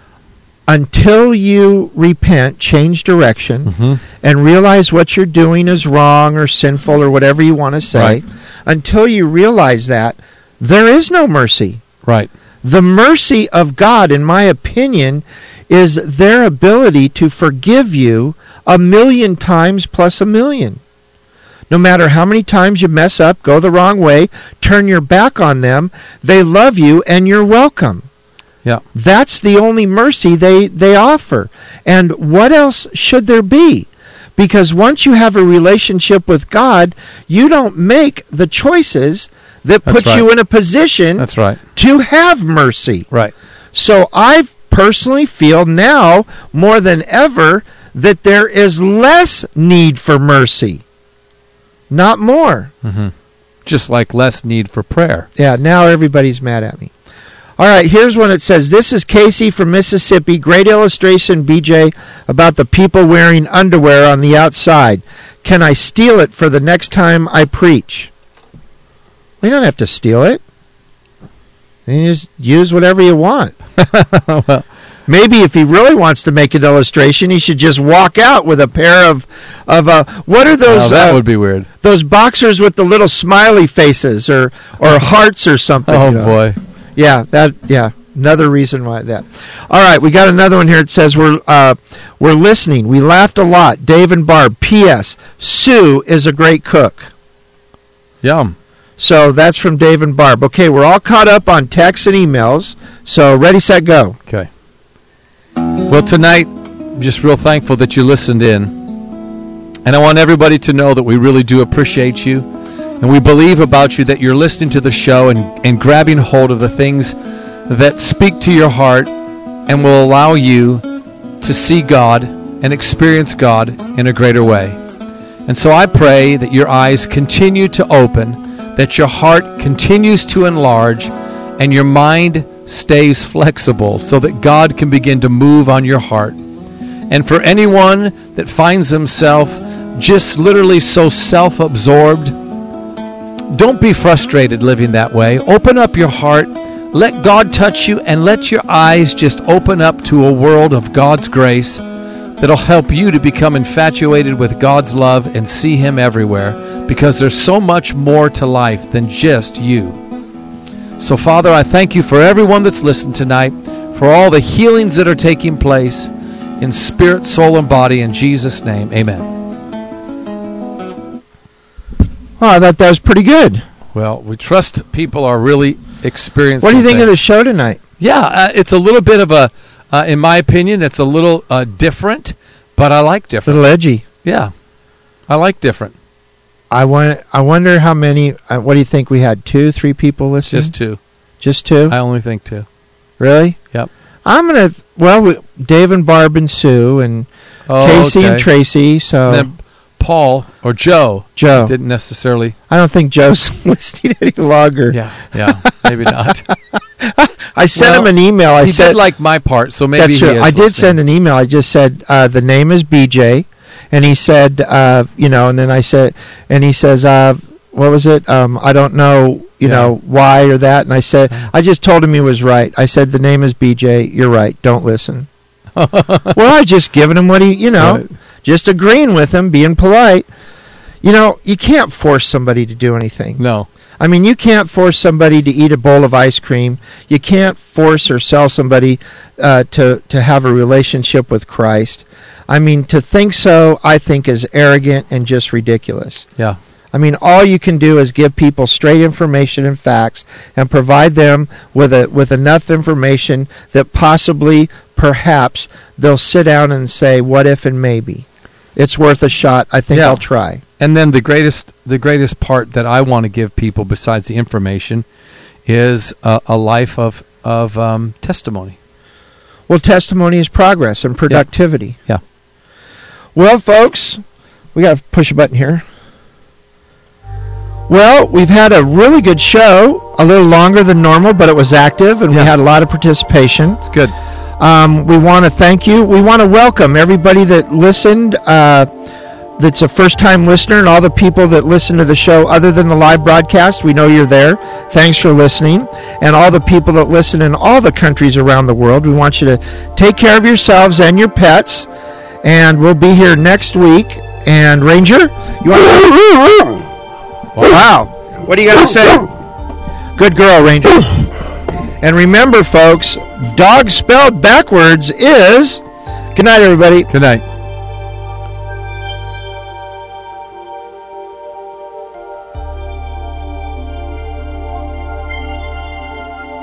until you repent, change direction, mm-hmm. and realize what you're doing is wrong or sinful or whatever you want to say, right. until you realize that, there is no mercy. Right. The mercy of God, in my opinion, is their ability to forgive you a million times plus a million. No matter how many times you mess up, go the wrong way, turn your back on them, they love you and you're welcome. Yeah. That's the only mercy they, they offer. And what else should there be? Because once you have a relationship with God, you don't make the choices that That's put right. you in a position That's right. to have mercy. Right. So I personally feel now more than ever that there is less need for mercy, not more. Mm-hmm. Just like less need for prayer. Yeah, now everybody's mad at me. All right, here's one that says, this is Casey from Mississippi. Great illustration, B J, about the people wearing underwear on the outside. Can I steal it for the next time I preach? We don't have to steal it. You just use whatever you want. Well, maybe if he really wants to make an illustration, he should just walk out with a pair of of uh, what are those? now that uh, would be weird. Those boxers with the little smiley faces, or or hearts, or something. Oh you know? boy. Yeah, that yeah. Another reason why that. All right, we got another one here. It says we're uh, we're listening. We laughed a lot. Dave and Barb. P S. Sue is a great cook. Yum. So that's from Dave and Barb. Okay, we're all caught up on texts and emails. So ready, set, go. Okay. Well, tonight, I'm just real thankful that you listened in. And I want everybody to know that we really do appreciate you. And we believe about you that you're listening to the show and, and grabbing hold of the things that speak to your heart and will allow you to see God and experience God in a greater way. And so I pray that your eyes continue to open, that your heart continues to enlarge, and your mind stays flexible so that God can begin to move on your heart. And for anyone that finds themselves just literally so self-absorbed, don't be frustrated living that way. Open up your heart, let God touch you, and let your eyes just open up to a world of God's grace that'll help you to become infatuated with God's love and see Him everywhere, because there's so much more to life than just you. So, Father, I thank you for everyone that's listened tonight, for all the healings that are taking place in spirit, soul, and body. In Jesus' name, amen. Oh, I thought that was pretty good. Well, we trust people are really experiencing What do you think things. of the show tonight? Yeah, uh, it's a little bit of a, uh, in my opinion, it's a little uh, different, but I like A different. little edgy. Yeah, I like different. I want. I wonder how many. Uh, what do you think we had? Two, three people listening? Just two. Just two. I only think two. Really? Yep. I'm gonna. Well, we, Dave and Barb and Sue and Oh, Casey okay. and Tracy. So And then Paul or Joe Joe. didn't necessarily. I don't think Joe's listening any longer. Yeah, yeah, maybe not. I sent Well, him an email. I he said did like my part, so maybe that's he true. is I did listening. send an email. I just said uh, the name is B J, and he said, uh, you know, and then I said, and he says, uh, what was it? Um, I don't know, you Yeah. know, why or that. And I said, Yeah. I just told him he was right. I said the name is B J. You're right. Don't listen. Well, I just given him what he, you know, Right. just agreeing with him, being polite. You know, you can't force somebody to do anything. No. I mean, you can't force somebody to eat a bowl of ice cream. You can't force or sell somebody uh, to, to have a relationship with Christ. I mean, to think so, I think, is arrogant and just ridiculous. Yeah. I mean, all you can do is give people straight information and facts and provide them with a with enough information that possibly, perhaps, they'll sit down and say, what if and maybe. It's worth a shot. I think Yeah. I'll try. And then the greatest, the greatest part that I want to give people, besides the information, is a, a life of of um, testimony. Well, testimony is progress and productivity. Yeah. Well, folks, we got to push a button here. Well, we've had a really good show, a little longer than normal, but it was active, and Yeah. we had a lot of participation. It's good. Um, we want to thank you. We want to welcome everybody that listened, uh, that's a first-time listener, and all the people that listen to the show other than the live broadcast. We know you're there. Thanks for listening. And all the people that listen in all the countries around the world, we want you to take care of yourselves and your pets. And we'll be here next week. And Ranger, you want to... Wow. What do you got to say? Good girl, Ranger. And remember, folks, dog spelled backwards is... Good night, everybody. Good night.